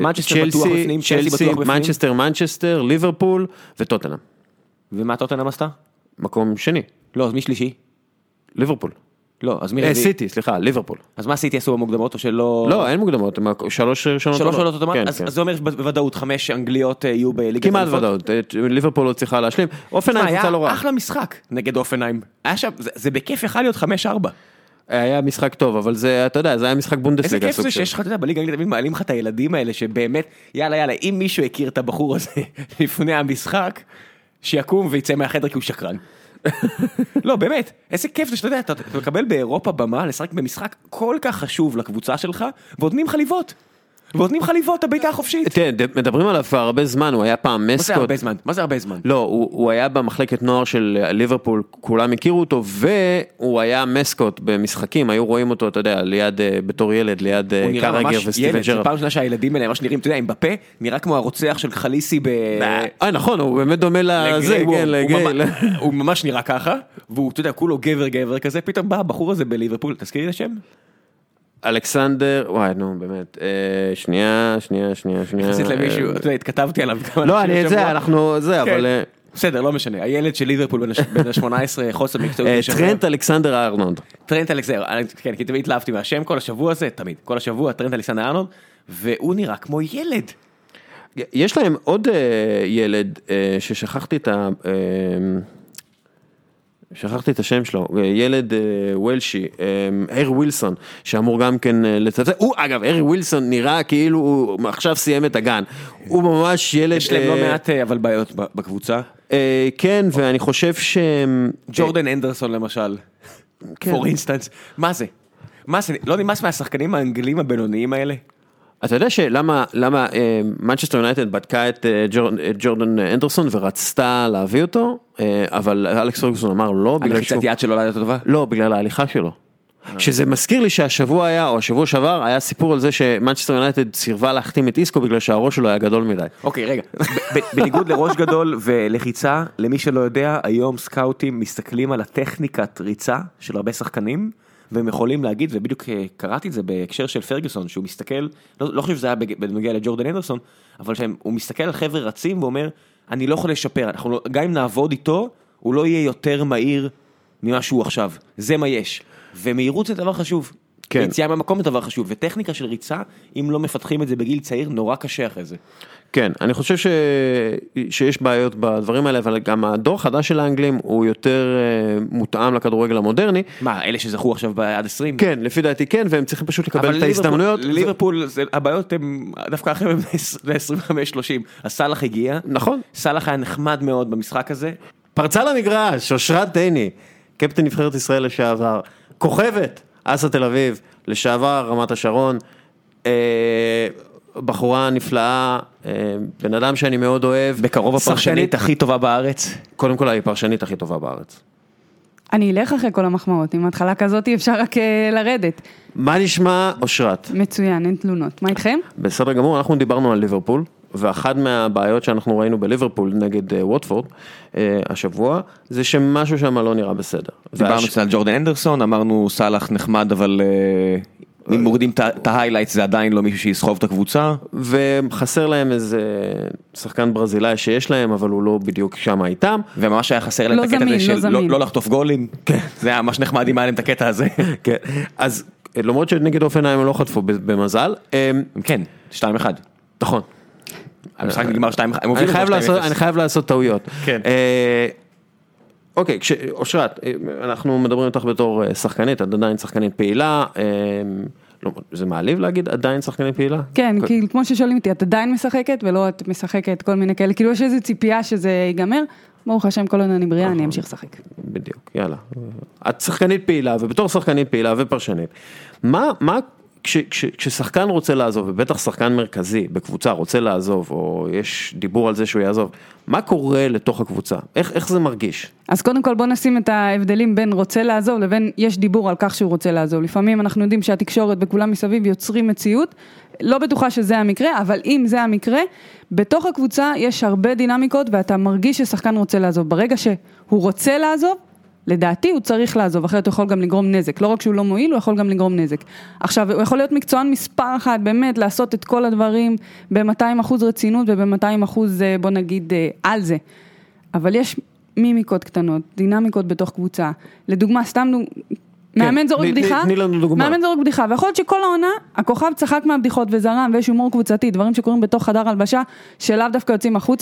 צ'לסי, מנצ'סטר, ליברפול וטוטנהאם. ומה טוטנהאם עשתה? מקום שני. לא, אז מי שלישי? ליברפול. לא, אז מי רביעי? סיטי, סליחה, ליברפול. אז מה סיטי עשו במוקדמות או שלא... לא, אין מוקדמות, 3 ראשונות. 3 ראשונות אוטומט? אז זה אומר בוודאות 5 אנגליות יהיו בליגת כמעט ודאות, ליברפול לא צריכה להשלים. אופנהיים קבוצה לא רע. אחלה משחק נגד אופנהיים. זה בכיף יכול להיות 5-4. היה משחק טוב, אבל זה, אתה יודע, זה היה משחק בונדסליגה. איזה כיף זה שיש לך, אתה יודע, בליגה האנגלית מעלים לך את הילדים האלה שבאמת, יאללה, אם מישהו הכיר את הבחור הזה לפני המשחק, שיקום ויצא מהחדר כי הוא שקרן. לא, באמת, איזה כיף זה שאתה יודע, אתה מקבל באירופה במה לשחק במשחק כל כך חשוב לקבוצה שלך, ועודנים חליבות. ועודנים חליבות, הביתה החופשית. תראה, מדברים עליו כבר הרבה זמן, הוא היה פעם מסקוט. מה זה הרבה זמן? לא, הוא היה במחלקת נוער של ליברפול, כולם הכירו אותו, והוא היה מסקוט במשחקים, היו רואים אותו, אתה יודע, ליד, בתור ילד, ליד קרגר וסטיבן ג'רארד. פעם שנה שהילדים האלה ממש נראים, אתה יודע, עם בפה, נראה כמו הרוצח של חליסי נכון, הוא באמת דומה לזה, הוא ממש נראה ככה, והוא, אתה יודע, כולו גבר כזה, פתאום בא הבחור הזה בליברפול, תזכירי את השם? אלכסנדר, וואי, נו, באמת, שנייה. יחסית למישהו, אתה יודע, התכתבתי עליו. לא, אני את זה, אנחנו, זה, אבל... בסדר, לא משנה, הילד של ליברפול בין ה-18 חוסר מקצועי. טרנט אלכסנדר ארנולד. טרנט אלכסנדר, כן, כי תמיד התלהבתי מהשם כל השבוע הזה, תמיד, כל השבוע, טרנט אלכסנדר ארנולד, והוא נראה כמו ילד. יש להם עוד ילד ששכחתי את השם שלו, ילד וולשי, ארי ווילסון, שאמור גם כן לצטט, אגב, ארי ווילסון נראה כאילו הוא עכשיו סיים את הגן, הוא ממש ילד... יש להם לא מעט אבל בעיות בקבוצה. כן, ואני חושב ג'ורדן אנדרסון למשל, for instance, מה זה? לא נמאס מהשחקנים האנגלים הבינוניים האלה? אתה יודע שלמה מנצ'סטר יונייטד בדקה את ג'ורדן אנדרסון ורצתה להביא אותו, אבל אלכס פרגוסון אמר לא, הלחיצת יד שלו לא הייתה טובה? לא, בגלל ההליכה שלו. שזה מזכיר לי שהשבוע היה, או השבוע שעבר, היה סיפור על זה שמנצ'סטר יונייטד סירבה להחתים את איסקו בגלל שהראש שלו היה גדול מדי. אוקיי, רגע, בניגוד לראש גדול ולחיצה, למי שלא יודע, היום סקאוטים מסתכלים על הטכניקת ריצה של הרבה שחקנים, והם יכולים להגיד, ובדיוק קראתי את זה בהקשר של פרגוסון, שהוא מסתכל, לא חושב שזה היה בנוגע לג'ורדן אנדרסון, אבל הוא מסתכל על חבר'ה רצים ואומר, אני לא יכול לשפר, גם אם נעבוד איתו, הוא לא יהיה יותר מהיר ממה שהוא עכשיו, זה מה יש, ומהירות זה דבר חשוב. כן. יציאה מהמקום זה דבר חשוב, וטכניקה של ריצה, אם לא מפתחים את זה בגיל צעיר, נורא קשה אחרי זה. כן, אני חושב שיש בעיות בדברים האלה, אבל גם הדור החדש של האנגלים הוא יותר מותאם לכדורגל המודרני. מה, אלה שזכו עכשיו עד 20? כן, לפי דעתי כן, והם צריכים פשוט לקבל את ההזדמנויות. ליברפול, הבעיות הם דווקא אחרי ב-25-30, אז סלאח הגיע. נכון. סלאח היה נחמד מאוד במשחק הזה. פרצה למגרש, אושרת דני, קפטן נבחרת ישראל לשעבר, כוכבת, אסה תל אביב, לשעבר רמת השרון, בחורה נפלאה, בן אדם שאני מאוד אוהב. בקרוב הפרשנית הכי טובה בארץ. קודם כל היא הפרשנית הכי טובה בארץ. אני אלך אחרי כל המחמאות, עם התחלה כזאת אפשר רק לרדת. מה נשמע אושרת? מצוין, אין תלונות. מה איתכם? בסדר גמור, אנחנו דיברנו על ליברפול, ואחת מהבעיות שאנחנו ראינו בליברפול נגד ווטפורד השבוע, זה שמשהו שם לא נראה בסדר. דיברנו על ג'ורדן אנדרסון, אמרנו סלאח נחמד, אבל אם מורידים את ההיילייטס זה עדיין לא מישהו שיסחוב את הקבוצה. וחסר להם איזה שחקן ברזילאי שיש להם, אבל הוא לא בדיוק שם איתם. וממש היה חסר להם את הקטע הזה של לא לחטוף גולים. זה היה ממש נחמד אם היה להם את הקטע הזה. כן, אז למרות שנגד אופנהיים הם לא חטפו במזל. כן, 2-1. נכון. המשחק נגמר 2-1. אני חייב לעשות טעויות. כן. אוקיי, אושרת, אנחנו מדברים אותך בתור שחקנית, את עדיין שחקנית פעילה, זה מעליב להגיד עדיין שחקנית פעילה? כן, כי כמו ששואלים אותי, את עדיין משחקת ולא את משחקת כל מיני כאלה, כאילו יש איזו ציפייה שזה ייגמר, ברוך השם כל עוד אני בריאה, אני אמשיך לשחק. בדיוק, יאללה. את שחקנית פעילה, ובתור שחקנית פעילה ופרשנית, מה כששחקן רוצה לעזוב, ובטח שחקן מרכזי בקבוצה רוצה לעזוב, או יש דיבור על זה שהוא יעזוב, מה קורה לתוך הקבוצה? איך זה מרגיש? אז קודם כל בוא נשים את ההבדלים בין רוצה לעזוב לבין יש דיבור על כך שהוא רוצה לעזוב. לפעמים אנחנו יודעים שהתקשורת וכולם מסביב יוצרים מציאות, לא בטוחה שזה המקרה, אבל אם זה המקרה, בתוך הקבוצה יש הרבה דינמיקות ואתה מרגיש ששחקן רוצה לעזוב. ברגע שהוא רוצה לעזוב, לדעתי הוא צריך לעזוב, אחרת הוא יכול גם לגרום נזק, לא רק שהוא לא מועיל, הוא יכול גם לגרום נזק. עכשיו, הוא יכול להיות מקצוען מספר אחד, באמת, לעשות את כל הדברים ב-200% רצינות וב-200% בוא נגיד על זה. אבל יש מימיקות קטנות, דינמיקות בתוך קבוצה. לדוגמה, סתם מאמן זורק בדיחה, מאמן זורק בדיחה, ויכול להיות שכל העונה, הכוכב צחק מהבדיחות וזרם, ויש הומור קבוצתי, דברים שקורים בתוך חדר הלבשה, שלאו דווקא יוצאים החוצה,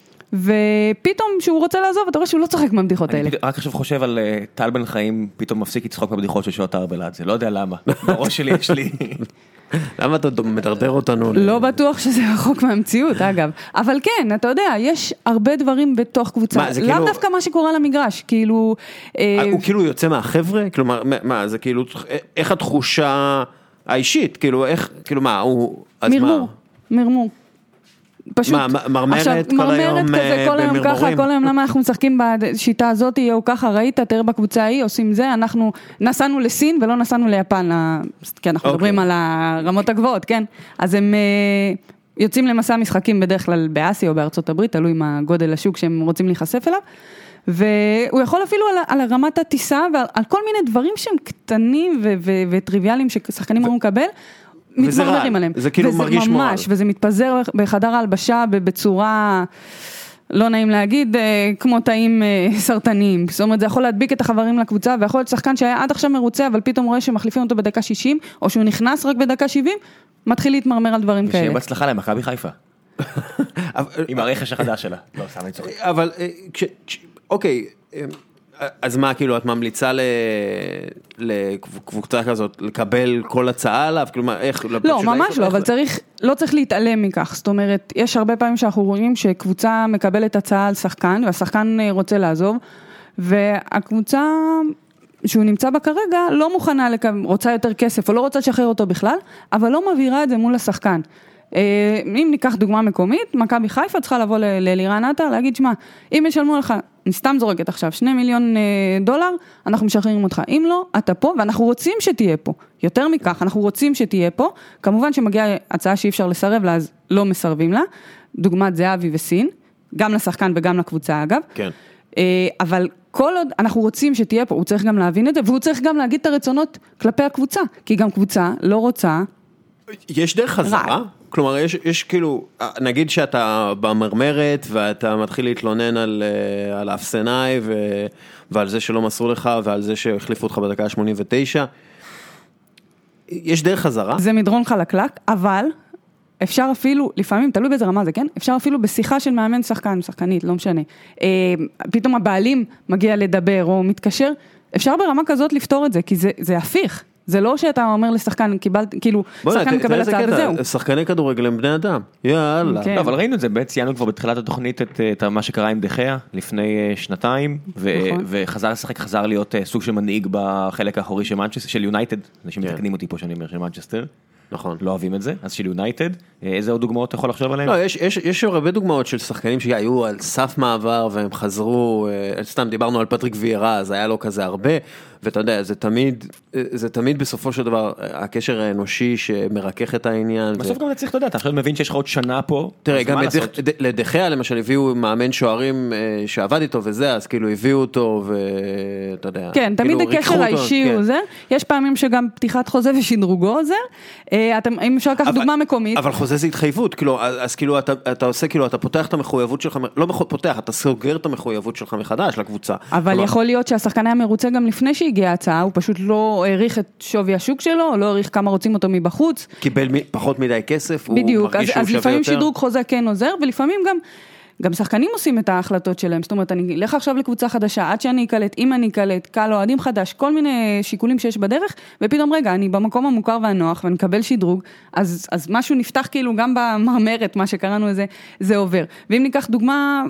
ופתאום שהוא רוצה לעזוב, אתה רואה שהוא לא צוחק מהבדיחות האלה. רק עכשיו חושב על טל בן חיים, פתאום מפסיק לצחוק מהבדיחות של שוטר בלעד, זה לא יודע למה, בראש שלי יש לי. למה אתה מדרדר אותנו? לא בטוח שזה רחוק מהמציאות, אגב. אבל כן, אתה יודע, יש הרבה דברים בתוך קבוצה. לאו דווקא מה שקורה למגרש, כאילו... הוא כאילו יוצא מהחבר'ה? כלומר, מה, זה כאילו, איך התחושה האישית? כאילו, איך, כאילו מה, הוא... מרמור. פשוט, מרמרת כל היום במרמורים. כל היום למה אנחנו משחקים בשיטה הזאת, או ככה, ראית, תראה בקבוצה ההיא, עושים זה, אנחנו נסענו לסין ולא נסענו ליפן, כי אנחנו מדברים על הרמות הגבוהות, כן? אז הם יוצאים למסע משחקים בדרך כלל באסיה או בארצות הברית, תלוי מה גודל השוק שהם רוצים להיחשף אליו, והוא יכול אפילו על הרמת הטיסה ועל כל מיני דברים שהם קטנים וטריוויאליים ששחקנים אמורים לקבל, מתמרמרים עליהם. זה כאילו מרגיש ממש, וזה מתפזר בחדר ההלבשה בצורה, לא נעים להגיד, כמו תאים סרטניים. זאת אומרת, זה יכול להדביק את החברים לקבוצה, ויכול להיות שחקן שהיה עד עכשיו מרוצה, אבל פתאום רואה שמחליפים אותו בדקה 60, או שהוא נכנס רק בדקה 70, מתחיל להתמרמר על דברים כאלה. ושיהיה בהצלחה להם, מכבי חיפה. עם הרכש החדש שלה. לא, סתם אני צוחק. אבל, אוקיי, אז מה, כאילו, את ממליצה לקבוצה כזאת, לקבל כל הצעה עליו? כלומר, איך? לא, ממש לא, אבל לא צריך להתעלם מכך. זאת אומרת, יש הרבה פעמים שאנחנו רואים שקבוצה מקבלת הצעה על שחקן, והשחקן רוצה לעזוב, והקבוצה שהוא נמצא בה כרגע לא מוכנה, רוצה יותר כסף, או לא רוצה לשחרר אותו בכלל, אבל לא מבהירה את זה מול השחקן. אם ניקח דוגמה מקומית, מכבי חיפה צריכה לבוא לאלירן עטר, להגיד, שמה, אם ישלמו לך, אני סתם זורקת עכשיו, 2 מיליון דולר, אנחנו משחררים אותך. אם לא, אתה פה, ואנחנו רוצים שתהיה פה. יותר מכך, אנחנו רוצים שתהיה פה. כמובן שמגיעה הצעה שאי אפשר לסרב לה, אז לא מסרבים לה. דוגמת זהבי וסין, גם לשחקן וגם לקבוצה אגב. כן. אבל כל עוד אנחנו רוצים שתהיה פה, הוא צריך גם להבין את זה, והוא צריך גם להגיד את הרצונות כלפי הקבוצה, כי גם קבוצה לא רוצה. יש דרך חזרה? כלומר, יש כאילו, נגיד שאתה במרמרת, ואתה מתחיל להתלונן על האפסנאי, ועל זה שלא מסרו לך, ועל זה שהחליפו אותך בדקה 89, יש דרך חזרה. זה מדרון חלקלק, אבל אפשר אפילו, לפעמים, תלוי באיזה רמה זה, כן? אפשר אפילו בשיחה של מאמן שחקן, שחקנית, לא משנה. פתאום הבעלים מגיע לדבר או מתקשר, אפשר ברמה כזאת לפתור את זה, כי זה הפיך. זה לא שאתה אומר לשחקן, כאילו, שחקן מקבל הצעה וזהו. שחקני כדורגל הם בני אדם. יאללה. לא, אבל ראינו את זה, ציינו כבר בתחילת התוכנית את מה שקרה עם דחיה לפני שנתיים, וחזר לשחק, חזר להיות סוג של מנהיג בחלק האחורי של יונייטד, אנשים מתקנים אותי פה שאני אומר של מנצ'סטר. נכון. לא אוהבים את זה, אז של יונייטד, איזה עוד דוגמאות אתה יכול לחשוב עליהן? לא, יש הרבה דוגמאות של שחקנים שהיו על סף מעבר והם חזרו, סתם דיברנו על פטריק ויירה, אז היה לו כזה הרבה, ואתה יודע, זה תמיד בסופו של דבר הקשר האנושי שמרכך את העניין. בסוף גם אתה צריך, אתה יודע, אתה עכשיו מבין שיש לך עוד שנה פה, תראה, גם לדחיה למשל הביאו מאמן שוערים שעבד איתו וזה, אז כאילו הביאו אותו ואתה יודע. כן, תמיד הקשר האישי הוא זה, יש פעמים שגם פתיחת חוזה ושדרוגו עוזר, אם אפשר לקחת דוגמה מקומית. אבל חוזה זה התחייבות, אז כאילו אתה עושה, כאילו אתה פותח את המחויבות שלך, לא פותח, אתה סוגר את המחויבות שלך מחדש לקבוצה. אבל יכול להיות שהשחקן היה מרוצה גם לפני שהגיעה ההצעה, הוא פשוט לא העריך את שווי השוק שלו, לא העריך כמה רוצים אותו מבחוץ. קיבל פחות מדי כסף, בדיוק, אז לפעמים שדרוג חוזה כן עוזר, ולפעמים גם שחקנים עושים את ההחלטות שלהם, זאת אומרת, אני אלך עכשיו לקבוצה חדשה, עד שאני אקלט, אם אני אקלט, קל אוהדים חדש, כל מיני שיקולים שיש בדרך, ופתאום רגע, אני במקום המוכר והנוח, ואני אקבל שדרוג, אז משהו נפתח כאילו גם במרמרת, מה שקראנו לזה, זה עובר. ואם ניקח דוגמה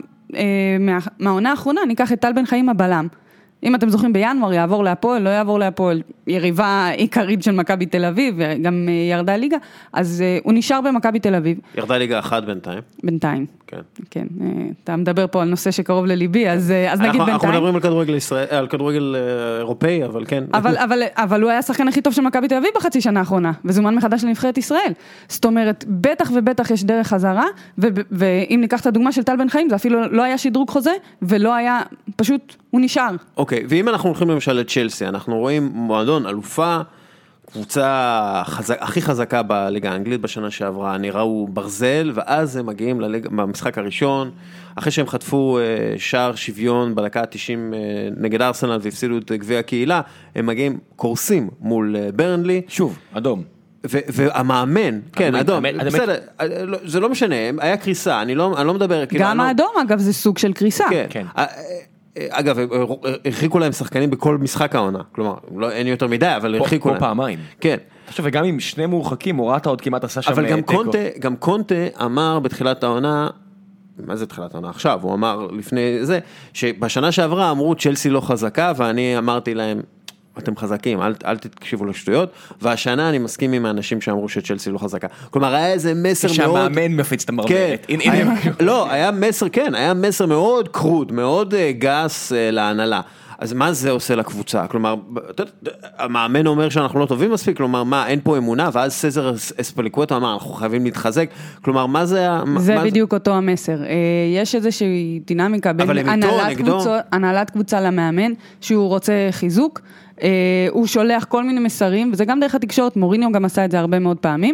מהעונה האחרונה, ניקח את טל בן חיים הבלם. אם אתם זוכרים בינואר, יעבור להפועל, לא יעבור להפועל, יריבה עיקרית של מכבי תל אביב, וגם ירדה ליגה, אז הוא נשאר במכבי תל אביב. ירדה ליגה אחת בינתיים. בינתיים. כן. כן, אתה מדבר פה על נושא שקרוב לליבי, אז נגיד בינתיים. אנחנו מדברים על כדורגל ישראל, על כדורגל אירופאי, אבל כן. אבל הוא היה השחקן הכי טוב של מכבי תל אביב בחצי שנה האחרונה, וזומן מחדש לנבחרת ישראל. זאת אומרת, בטח ובטח יש דרך חזרה, ואם ניקח את הדוגמה של טל בן חיים, זה אפילו לא היה שדרוג חוזה, ולא היה, פשוט, הוא נשאר. אוקיי, ואם אנחנו הולכים למשל לצ'לסי, אנחנו רואים מועדון, אלופה, קבוצה הכי חזקה בליגה האנגלית בשנה שעברה, נראו ברזל, ואז הם מגיעים במשחק הראשון, אחרי שהם חטפו שער שוויון בדקה ה-90 נגד ארסנל והפסידו את גביע הקהילה, הם מגיעים קורסים מול ברנלי. שוב, אדום. והמאמן, כן, אדום, בסדר, זה לא משנה, היה קריסה, אני לא מדבר... גם האדום, אגב, זה סוג של קריסה. כן. אגב, הרחיקו להם שחקנים בכל משחק העונה, כלומר, אין יותר מדי, אבל הרחיקו להם. פה פעמיים. כן. עכשיו, וגם עם שני מורחקים, מורטה עוד כמעט עשה שם אבל גם קונטה אמר בתחילת העונה, מה זה תחילת העונה? עכשיו, הוא אמר לפני זה, שבשנה שעברה אמרו צ'לסי לא חזקה, ואני אמרתי להם, אתם חזקים, אל תקשיבו לשטויות, והשנה אני מסכים עם האנשים שאמרו שצ'לסי לא חזקה. כלומר, היה איזה מסר מאוד... כשהמאמן מפיץ את המרמרת. לא, היה מסר, כן, היה מסר מאוד קרוד, מאוד גס להנהלה. אז מה זה עושה לקבוצה? כלומר, המאמן אומר שאנחנו לא טובים מספיק, כלומר, מה, אין פה אמונה, ואז סזר אספליקווטו אמר, אנחנו חייבים להתחזק, כלומר, מה זה... זה בדיוק אותו המסר. יש איזושהי דינמיקה בין הנהלת קבוצה למאמן, שהוא רוצה חיזוק, הוא שולח כל מיני מסרים, וזה גם דרך התקשורת, מוריניו גם עשה את זה הרבה מאוד פעמים,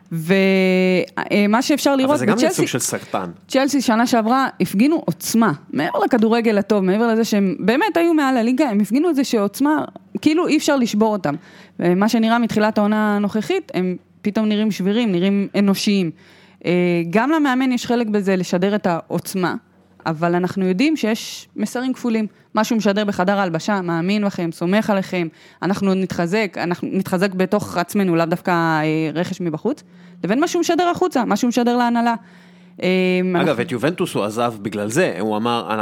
ומה שאפשר לראות... אבל זה גם סוג של סרטן. צ'לסי שנה שעברה הפגינו עוצמה, מעבר לכדורגל הטוב, מעבר לזה שהם באמת היו מעל הליגה, הם הפגינו את זה שעוצמה, כאילו אי אפשר לשבור אותם. ומה שנראה מתחילת העונה הנוכחית, הם פתאום נראים שבירים, נראים אנושיים. גם למאמן יש חלק בזה לשדר את העוצמה, אבל אנחנו יודעים שיש מסרים כפולים, משהו משדר בחדר ההלבשה, מאמין בכם, סומך עליכם, אנחנו נתחזק בתוך עצמנו, לאו דווקא רכש מבחוץ, לבין משהו משדר החוצה, משהו משדר להנהלה. אגב, את יובנטוס הוא עזב בגלל זה, הוא אמר,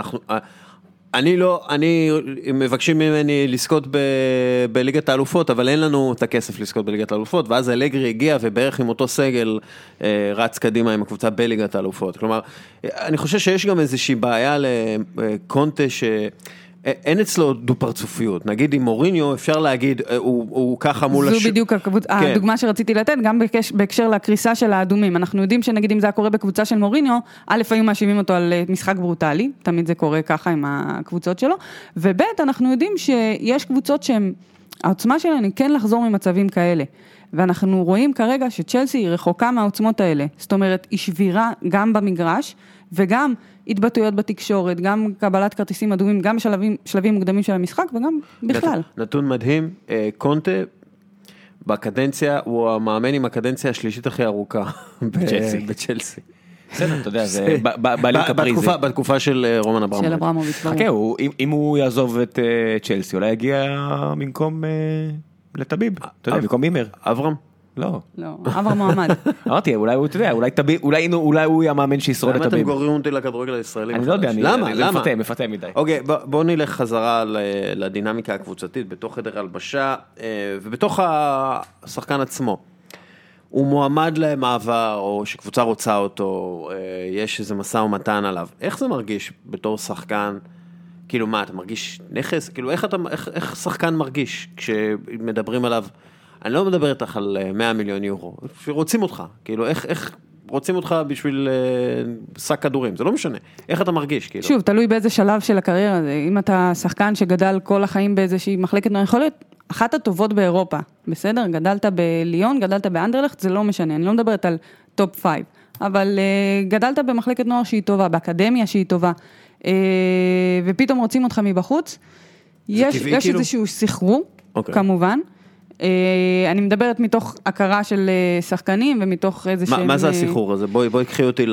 אני מבקשים ממני לזכות בליגת האלופות, אבל אין לנו את הכסף לזכות בליגת האלופות, ואז אלגרי הגיע ובערך עם אותו סגל רץ קדימה עם הקבוצה בליגת האלופות. כלומר, אני חושב שיש גם איזושהי בעיה לקונטה אין אצלו דו פרצופיות, נגיד עם מוריניו אפשר להגיד, הוא ככה מול... זו בדיוק הדוגמה שרציתי לתת, גם בהקשר לקריסה של האדומים, אנחנו יודעים שנגיד אם זה היה קורה בקבוצה של מוריניו, א' היו מאשימים אותו על משחק ברוטלי, תמיד זה קורה ככה עם הקבוצות שלו, וב' אנחנו יודעים שיש קבוצות שהן, העוצמה שלהן היא כן לחזור ממצבים כאלה, ואנחנו רואים כרגע שצ'לסי היא רחוקה מהעוצמות האלה, זאת אומרת, היא שבירה גם במגרש, וגם התבטאויות בתקשורת, גם קבלת כרטיסים אדומים, גם בשלבים מוקדמים של המשחק, וגם בכלל. נתון מדהים, קונטה, בקדנציה, הוא המאמן עם הקדנציה השלישית הכי ארוכה. בצ'לסי. בסדר, אתה יודע, זה בעלים קפריזי. בתקופה של רומן אברמוביץ'. של אברמוביץ'. חכה, אם הוא יעזוב את צ'לסי, אולי יגיע במקום לטביב, אתה יודע, במקום מימר. אברהם? לא. לא, עבר מועמד. אמרתי, אולי הוא, אתה יודע, אולי הוא המאמן שישרוד את למה אתם הטביב. גוררים אותי לכדורגל הישראלי? אני לא יודע, למה? זה מפתה מדי. אוקיי, בואו נלך חזרה לדינמיקה הקבוצתית, בתוך חדר הלבשה, ובתוך השחקן עצמו. הוא מועמד למעבר, או שקבוצה רוצה אותו, יש איזה מסע ומתן עליו. איך זה מרגיש בתור שחקן? כאילו מה, אתה מרגיש נכס? כאילו איך שחקן מרגיש כשמדברים עליו? אני לא מדבר איתך על 100 מיליון יורו, שרוצים אותך, כאילו איך רוצים אותך בשביל שק כדורים, זה לא משנה, איך אתה מרגיש? כאילו? שוב, תלוי באיזה שלב של הקריירה, אם אתה שחקן שגדל כל החיים באיזושהי מחלקת נוער, יכול להיות אחת הטובות באירופה, בסדר? גדלת בליון, גדלת באנדרלכט, זה לא משנה, אני לא מדברת על טופ 5, אבל גדלת במחלקת נוער שהיא טובה, באקדמיה שהיא טובה, ופתאום רוצים אותך מבחוץ, יש איזשהו סחרור, כמובן, אני מדברת מתוך הכרה של שחקנים ומתוך איזה שהם... מה זה הסיחור הזה? בואי קחי אותי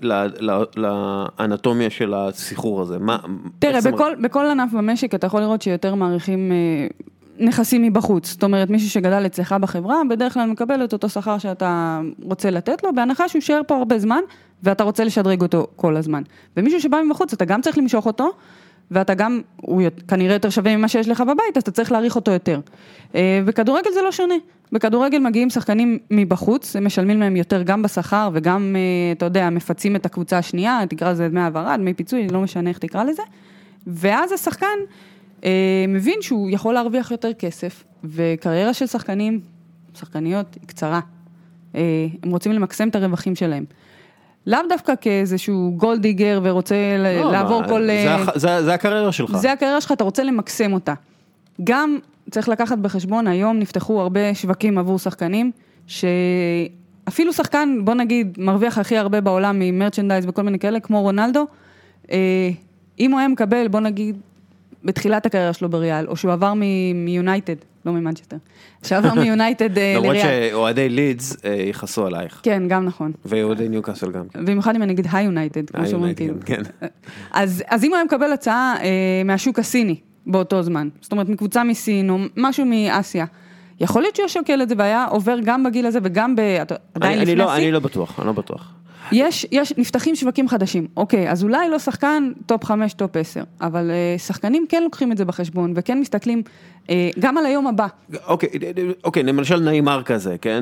לאנטומיה של הסיחור הזה. תראה, בכל ענף במשק אתה יכול לראות שיותר מעריכים נכסים מבחוץ. זאת אומרת, מישהו שגדל אצלך בחברה, בדרך כלל מקבל את אותו שכר שאתה רוצה לתת לו, בהנחה שהוא יישאר פה הרבה זמן, ואתה רוצה לשדרג אותו כל הזמן. ומישהו שבא מבחוץ, אתה גם צריך למשוך אותו, ואתה גם, הוא כנראה יותר שווה ממה שיש לך בבית, אז אתה צריך להעריך אותו יותר. בכדורגל זה לא שונה. בכדורגל מגיעים שחקנים מבחוץ, הם משלמים להם יותר גם בשכר, וגם, אתה יודע, מפצים את הקבוצה השנייה, תקרא לזה דמי העברה, דמי פיצוי, לא משנה איך תקרא לזה. ואז השחקן מבין שהוא יכול להרוויח יותר כסף, וקריירה של שחקנים, שחקניות, היא קצרה. הם רוצים למקסם את הרווחים שלהם. לאו דווקא כאיזשהו גולדיגר ורוצה לעבור כל... זה הקריירה שלך. זה הקריירה שלך, אתה רוצה למקסם אותה. גם צריך לקחת בחשבון, היום נפתחו הרבה שווקים עבור שחקנים, שאפילו שחקן, בוא נגיד, מרוויח הכי הרבה בעולם ממרצ'נדייז וכל מיני כאלה, כמו רונלדו, אם הוא היה מקבל, בוא נגיד, בתחילת הקריירה שלו בריאל, או שהוא עבר מיונייטד, לא ממנצ'סטר, שעבר מיונייטד לריאל. למרות שאוהדי לידס יכעסו עלייך. כן, גם נכון. ואוהדי ניוקאסל גם. במיוחד אם אני אגיד היונייטד, כמו שאומרים כאילו. אז אם הוא היה מקבל הצעה מהשוק הסיני באותו זמן, זאת אומרת מקבוצה מסין או משהו מאסיה, יכול להיות שהוא שוקל את זה והיה עובר גם בגיל הזה וגם עדיין לפני הסין. אני לא בטוח, אני לא בטוח. נפתחים שווקים חדשים, אוקיי, אז אולי לא שחקן טופ 5, טופ 10, אבל שחקנים כן לוקחים את זה בחשבון, וכן מסתכלים גם על היום הבא. אוקיי, למשל נאמר כזה, כן?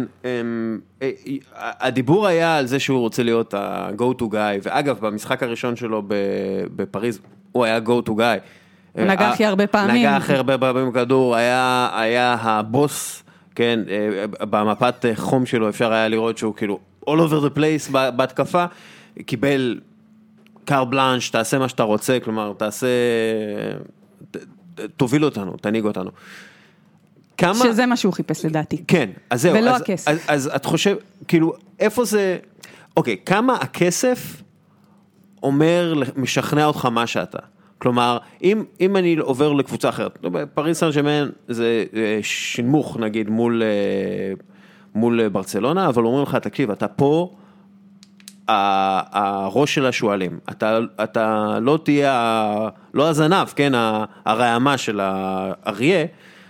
הדיבור היה על זה שהוא רוצה להיות ה-go to guy, ואגב, במשחק הראשון שלו בפריז, הוא היה go to guy. נגע הכי הרבה פעמים. נגע הכי הרבה פעמים בכדור, היה הבוס, כן, במפת חום שלו אפשר היה לראות שהוא כאילו, all over the place בהתקפה, קיבל קאר בלאנש, תעשה מה שאתה רוצה, כלומר, תוביל אותנו, תניג אותנו. שזה מה שהוא חיפש לדעתי. כן, אז זהו. ולא הכסף. אז את חושב, כאילו, איפה זה, אוקיי, כמה הכסף אומר, משכנע אותך מה שאתה? כלומר, אם אני עובר לקבוצה אחרת, פריז סן ז'רמן זה שינמוך, נגיד, מול ברצלונה, אבל אומרים לך, תקשיב, אתה פה, הראש של השואלים, אתה לא תהיה, לא הזנב, כן, הרעמה של האריה,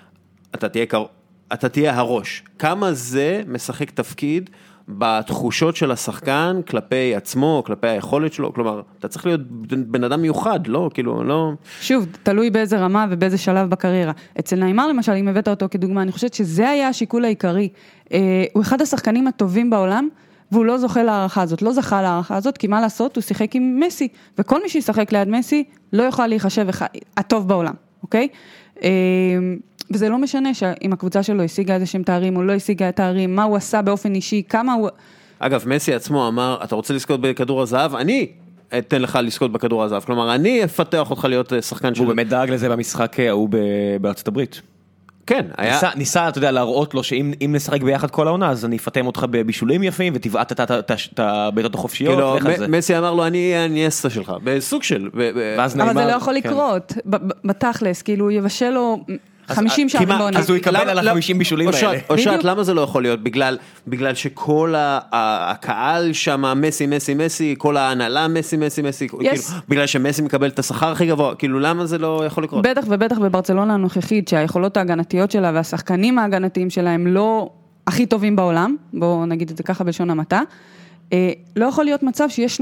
אתה תהיה הראש. כמה זה משחק תפקיד בתחושות של השחקן כלפי עצמו, כלפי היכולת שלו, כלומר, אתה צריך להיות בן אדם מיוחד, לא, כאילו, לא... שוב, תלוי באיזה רמה ובאיזה שלב בקריירה. אצל נאמר למשל, אם הבאת אותו כדוגמה, אני חושבת שזה היה השיקול העיקרי. הוא אחד השחקנים הטובים בעולם, והוא לא זוכה להערכה הזאת, לא זכה להערכה הזאת, כי מה לעשות? הוא שיחק עם מסי, וכל מי שישחק ליד מסי, לא יוכל להיחשב הטוב בעולם, אוקיי? וזה לא משנה שאם הקבוצה שלו השיגה איזה שהם תארים, או לא השיגה את תארים, מה הוא עשה באופן אישי, כמה הוא... אגב, מסי עצמו אמר, אתה רוצה לזכות בכדור הזהב? אני אתן לך לזכות בכדור הזהב. כלומר, אני אפתח אותך להיות שחקן שלו. הוא באמת דאג לזה במשחק ההוא בארצות הברית. כן, היה... ניסה, אתה יודע, להראות לו שאם נשחק ביחד כל העונה, אז אני אפתם אותך בבישולים יפים, ותבעט את הבעיטות החופשיות. מסי אמר לו, אני אסה שלך, בסוג של... אבל זה לא יכול לקרות, בתכלס, כאילו הוא יבשל לו 50 שערים בעונה. אז הוא יקבל על ה-50 בישולים האלה. אושרת, למה זה לא יכול להיות? בגלל שכל הקהל שם, מסי, כל ההנהלה מסי, בגלל שמסי מקבל את השכר הכי גבוה, כאילו למה זה לא יכול לקרות? בטח ובטח בברצלונה הנוכחית, שהיכולות ההגנתיות שלה והשחקנים ההגנתיים שלה הם לא הכי טובים בעולם, בואו נגיד את זה ככה בלשון המעטה, לא יכול להיות מצב שיש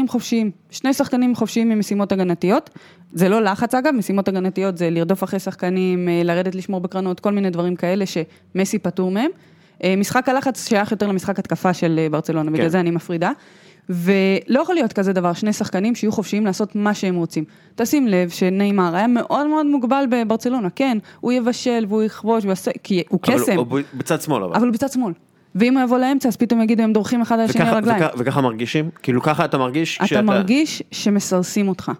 שני שחקנים חופשיים ממשימות הגנתיות, זה לא לחץ אגב, משימות הגנתיות זה לרדוף אחרי שחקנים, לרדת לשמור בקרנות, כל מיני דברים כאלה שמסי פטור מהם, משחק הלחץ שייך יותר למשחק התקפה של ברצלונה, בגלל זה אני מפרידה, ולא יכול להיות כזה דבר, שני שחקנים שיהיו חופשיים לעשות מה שהם רוצים. תשים לב שניימר היה מאוד מאוד מוגבל בברצלונה, כן, הוא יבשל והוא יכבוש, כי הוא קסם. אבל הוא בצד שמאל. אבל הוא בצד שמאל. ואם הוא יבוא לאמצע, אז פתאום יגידו, הם דורכים אחד על השני הרגליים. וככה מרגישים? כאילו ככה אתה מרגיש? אתה מרגיש שמסרסים אותך.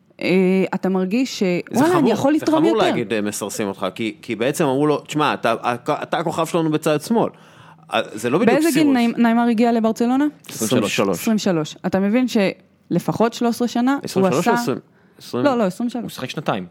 אתה מרגיש שוואלה, אני יכול לתרום יותר. זה חמור להגיד מסרסים אותך, כי בעצם אמרו לו, תשמע, אתה הכוכב שלנו בצד שמאל. זה לא בדיוק סירוס. באיזה גיל ניימר הגיע לברצלונה? 23. אתה מבין שלפחות 13 שנה, הוא עשה... לא, 23. הוא שחק שנתיים.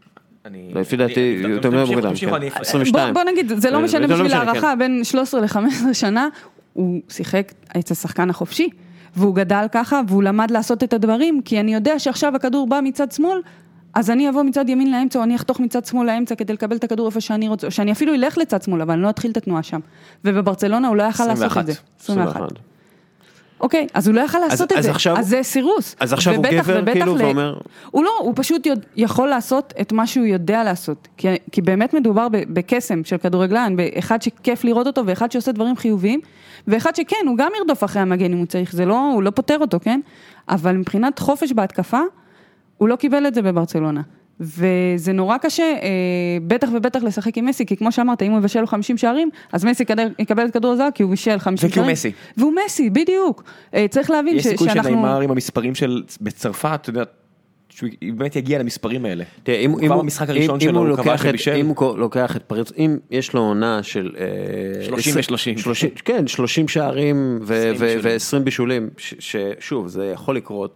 לפי דעתי, יותר מוקדם, 22. בוא נגיד, זה לא משנה בשביל הערכה, בין 13 ל-15 שנה, הוא שיחק את השחקן החופשי, והוא גדל ככה, והוא למד לעשות את הדברים, כי אני יודע שעכשיו הכדור בא מצד שמאל, אז אני אבוא מצד ימין לאמצע, או אני אחתוך מצד שמאל לאמצע, כדי לקבל את הכדור איפה שאני רוצה, או שאני אפילו אלך לצד שמאל, אבל אני לא אתחיל את התנועה שם. ובברצלונה הוא לא יכל לעשות את זה. 21. אוקיי, אז הוא לא יכל לעשות את זה, אז זה סירוס. אז עכשיו הוא גבר כאילו ואומר... הוא לא, הוא פשוט יכול לעשות את מה שהוא יודע לעשות, כי באמת מדובר בקסם של כדורגלן, באחד שכיף לראות אותו, ואחד שעושה דברים חיוביים, ואחד שכן, הוא גם ירדוף אחרי המגן אם הוא צריך, הוא לא פותר אותו, כן? אבל מבחינת חופש בהתקפה, הוא לא קיבל את זה בברצלונה. וזה נורא קשה, בטח ובטח לשחק עם מסי, כי כמו שאמרת, אם הוא יבשל לו 50 שערים, אז מסי יקבל את כדור הזר, כי הוא בישל 50 שערים. וכי הוא מסי. והוא מסי, בדיוק. צריך להבין יש סיכוי שניימר עם המספרים של בצרפת, אתה יודע, שהוא באמת יגיע למספרים האלה. הוא כבר במשחק הראשון שלו, הוא כבש ובישל. אם הוא לוקח את פריץ, אם יש לו עונה של 30 ו-30. כן, 30 שערים ו-20 בישולים, ששוב, זה יכול לקרות.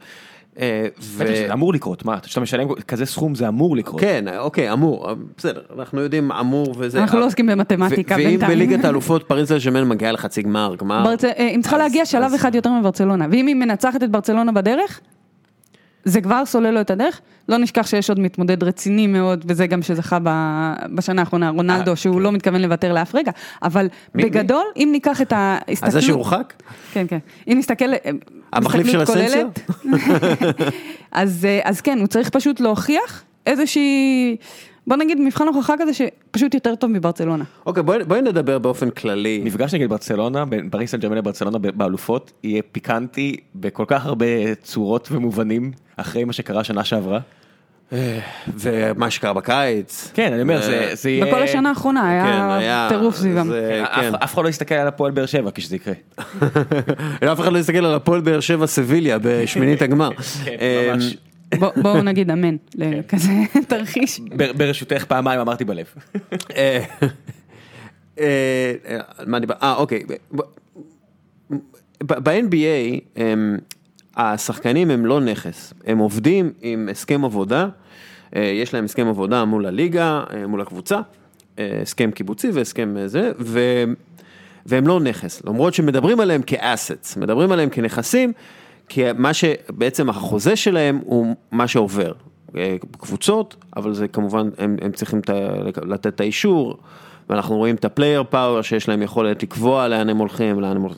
זה אמור לקרות, מה? כשאתה משלם כזה סכום זה אמור לקרות. כן, אוקיי, אמור, בסדר, אנחנו יודעים אמור וזה. אנחנו לא עוסקים במתמטיקה בינתיים. ואם בליגת האלופות פריז סן ז'רמן מגיעה לחצי גמר, אם צריכה להגיע שלב אחד יותר מברצלונה, ואם היא מנצחת את ברצלונה בדרך, זה כבר סולל לו את הדרך, לא נשכח שיש עוד מתמודד רציני מאוד, וזה גם שזכה בשנה האחרונה, רונלדו, שהוא לא מתכוון לוותר לאף רגע, אבל בגדול, אם ניקח את ההסתכלות... אז זה שהורחק? כן, כן. אם נסתכל... המחליף של הסנסיה? אז כן, הוא צריך פשוט להוכיח איזושהי... בוא נגיד מבחן הוכחה כזה שפשוט יותר טוב מברצלונה. אוקיי, בואי נדבר באופן כללי. מפגש נגד ברצלונה, בין פריס סן ז'רמן לברצלונה באלופות, יהיה פיקנטי בכל כך הרבה צורות ומובנים, אחרי מה שקרה שנה שעברה. ומה שקרה בקיץ. כן, אני אומר, זה יהיה... בכל השנה האחרונה היה טירוף סביבם. אף אחד לא יסתכל על הפועל באר שבע כשזה יקרה. אף אחד לא יסתכל על הפועל באר שבע סביליה בשמינית הגמר. כן, ממש. בואו נגיד אמן, לכזה תרחיש. ברשותך פעמיים אמרתי בלב. מה דיבר? אוקיי. ב-NBA השחקנים הם לא נכס, הם עובדים עם הסכם עבודה, יש להם הסכם עבודה מול הליגה, מול הקבוצה, הסכם קיבוצי והסכם זה, והם לא נכס, למרות שמדברים עליהם כאסטס, מדברים עליהם כנכסים, כי מה שבעצם החוזה שלהם הוא מה שעובר, קבוצות, אבל זה כמובן, הם צריכים לתת את האישור, ואנחנו רואים את הפלייר פאוור, שיש להם יכולת לקבוע לאן הם הולכים, לאן הם הולכים.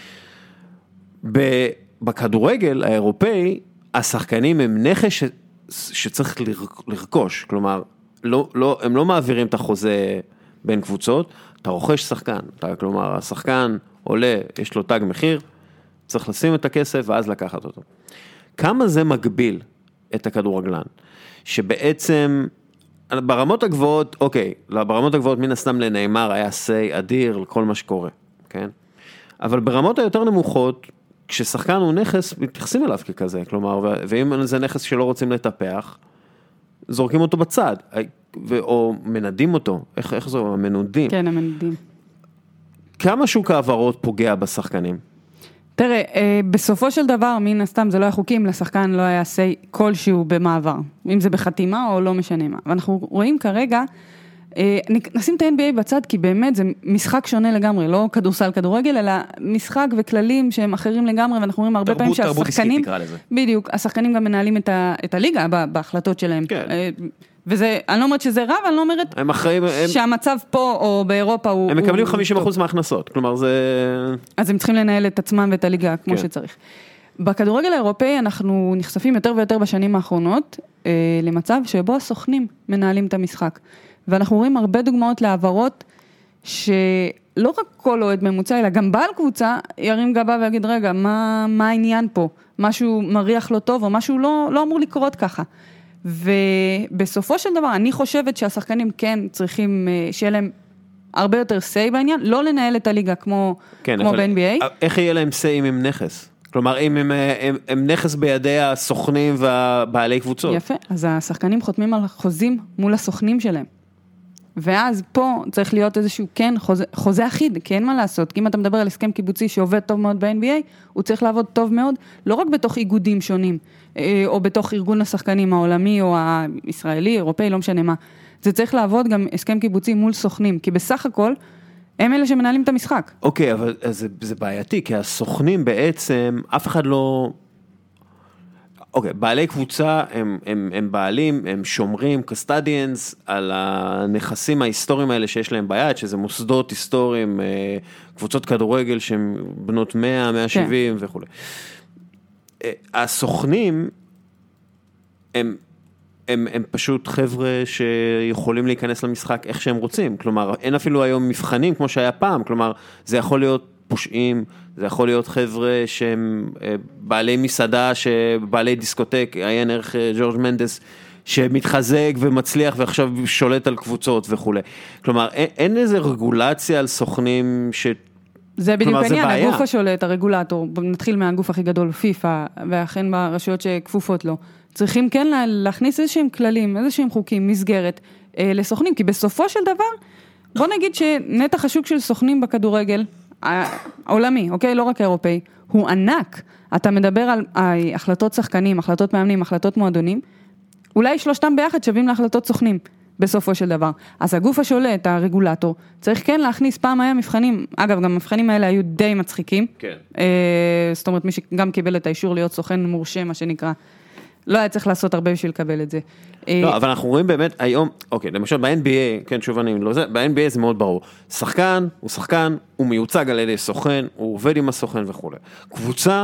בכדורגל האירופאי, השחקנים הם נכס שצריך לרכוש, כלומר, הם לא מעבירים את החוזה בין קבוצות, אתה רוכש שחקן, כלומר, השחקן עולה, יש לו תג מחיר, צריך לשים את הכסף ואז לקחת אותו. כמה זה מגביל את הכדורגלן? שבעצם, ברמות הגבוהות, אוקיי, ברמות הגבוהות מן הסתם לניימר היה סי אדיר לכל מה שקורה, כן? אבל ברמות היותר נמוכות, כששחקן הוא נכס, מתייחסים אליו ככזה, כלומר, ואם זה נכס שלא רוצים לטפח, זורקים אותו בצד, או מנדים אותו, איך זו, המנודים. כן, המנודים. כמה שוק העברות פוגע בשחקנים? תראה, בסופו של דבר, מן הסתם זה לא היה חוקים, לשחקן לא היה סי כלשהו במעבר, אם זה בחתימה או לא משנה מה. ואנחנו רואים כרגע, נשים את ה-NBA בצד, כי באמת זה משחק שונה לגמרי, לא כדורסל, כדורגל, אלא משחק וכללים שהם אחרים לגמרי, ואנחנו רואים הרבה פעמים שהשחקנים, בדיוק, השחקנים גם מנהלים את הליגה בהחלטות שלהם. וזה, אני לא אומרת שזה רע, אני לא אומרת שהמצב פה או באירופה הוא... הם מקבלים 50% מההכנסות, כלומר זה... אז הם צריכים לנהל את עצמם ואת הליגה כמו שצריך. בכדורגל האירופאי אנחנו נחשפים יותר ויותר בשנים האחרונות למצב שבו הסוכנים מנהלים את המשחק. ואנחנו רואים הרבה דוגמאות לעברות שלא רק כל אוהד ממוצע, אלא גם בעל קבוצה ירים גבה ויגיד, רגע, מה העניין פה? משהו מריח לא טוב או משהו לא אמור לקרות ככה. ובסופו של דבר, אני חושבת שהשחקנים כן צריכים שיהיה להם הרבה יותר say בעניין, לא לנהל את הליגה כמו ב-NBA. איך יהיה להם say אם הם נכס? כלומר, אם הם נכס בידי הסוכנים והבעלי קבוצות. יפה, אז השחקנים חותמים על חוזים מול הסוכנים שלהם. ואז פה צריך להיות איזשהו כן חוזה אחיד, כי אין מה לעשות, כי אם אתה מדבר על הסכם קיבוצי שעובד טוב מאוד ב-NBA, הוא צריך לעבוד טוב מאוד, לא רק בתוך איגודים שונים, או בתוך ארגון השחקנים העולמי, או הישראלי, אירופאי, לא משנה מה. זה צריך לעבוד גם הסכם קיבוצי מול סוכנים, כי בסך הכל, הם אלה שמנהלים את המשחק. אוקיי, אבל זה בעייתי, כי הסוכנים בעצם, אף אחד לא... אוקיי, בעלי קבוצה הם בעלים, הם שומרים, custodians, על הנכסים ההיסטוריים האלה שיש להם ביד, שזה מוסדות היסטוריים, קבוצות כדורגל שהן בנות 100, 170 וכו'. הסוכנים הם פשוט חבר'ה שיכולים להיכנס למשחק איך שהם רוצים, כלומר, אין אפילו היום מבחנים כמו שהיה פעם, כלומר, זה יכול להיות פושעים, זה יכול להיות חבר'ה שהם בעלי מסעדה, בעלי דיסקוטק, עיין ערך ג'ורג' מנדס, שמתחזק ומצליח ועכשיו שולט על קבוצות וכו'. כלומר, אין איזה רגולציה על סוכנים זה בדיוק העניין, הגוף השולט, הרגולטור, נתחיל מהגוף הכי גדול, פיפה, ואכן ברשויות שכפופות לו, צריכים כן להכניס איזשהם כללים, איזשהם חוקים, מסגרת לסוכנים, כי בסופו של דבר, בוא נגיד שנתח השוק של סוכנים בכדורגל, העולמי, אוקיי? לא רק האירופאי, הוא ענק. אתה מדבר על החלטות שחקנים, החלטות מאמנים, החלטות מועדונים, אולי שלושתם ביחד שווים להחלטות סוכנים, בסופו של דבר. אז הגוף השולט, הרגולטור, צריך כן להכניס פעם היה מבחנים, אגב, גם המבחנים האלה היו די מצחיקים. כן. זאת אומרת, מי שגם קיבל את האישור להיות סוכן מורשה, מה שנקרא, לא היה צריך לעשות הרבה בשביל לקבל את זה. לא, אבל אנחנו רואים באמת היום, אוקיי, למשל ב-NBA, כן, שוב אני לא זה, ב-NBA זה מאוד ברור. שחקן, הוא מיוצג על ידי סוכן, הוא עובד עם הסוכן וכו'. קבוצה,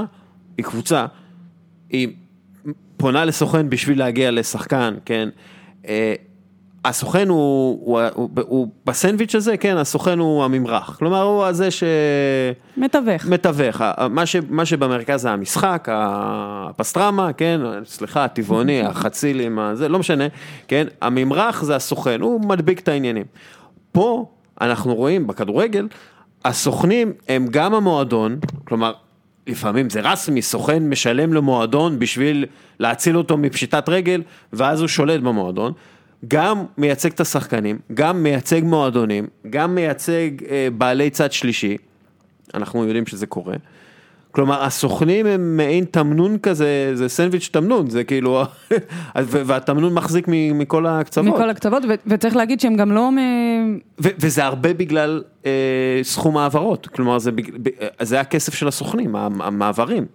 היא פונה לסוכן בשביל להגיע לשחקן, כן. הסוכן הוא בסנדוויץ' הזה, כן, הסוכן הוא הממרח. כלומר, הוא הזה מתווך. מה שבמרכז זה המשחק, הפסטרמה, כן, סליחה, הטבעוני, החצילים, זה לא משנה, כן, הממרח זה הסוכן, הוא מדביק את העניינים. פה אנחנו רואים בכדורגל, הסוכנים הם גם המועדון, כלומר, לפעמים זה רסמי, סוכן משלם למועדון בשביל להציל אותו מפשיטת רגל, ואז הוא שולט במועדון. גם מייצג את השחקנים, גם מייצג מועדונים, גם מייצג בעלי צד שלישי, אנחנו יודעים שזה קורה, כלומר הסוכנים הם מעין תמנון כזה, זה סנדוויץ' תמנון, זה כאילו, והתמנון מחזיק מכל הקצוות. מכל הקצוות, וצריך להגיד שהם גם לא... וזה הרבה בגלל סכום העברות, כלומר זה הכסף של הסוכנים, המעברים.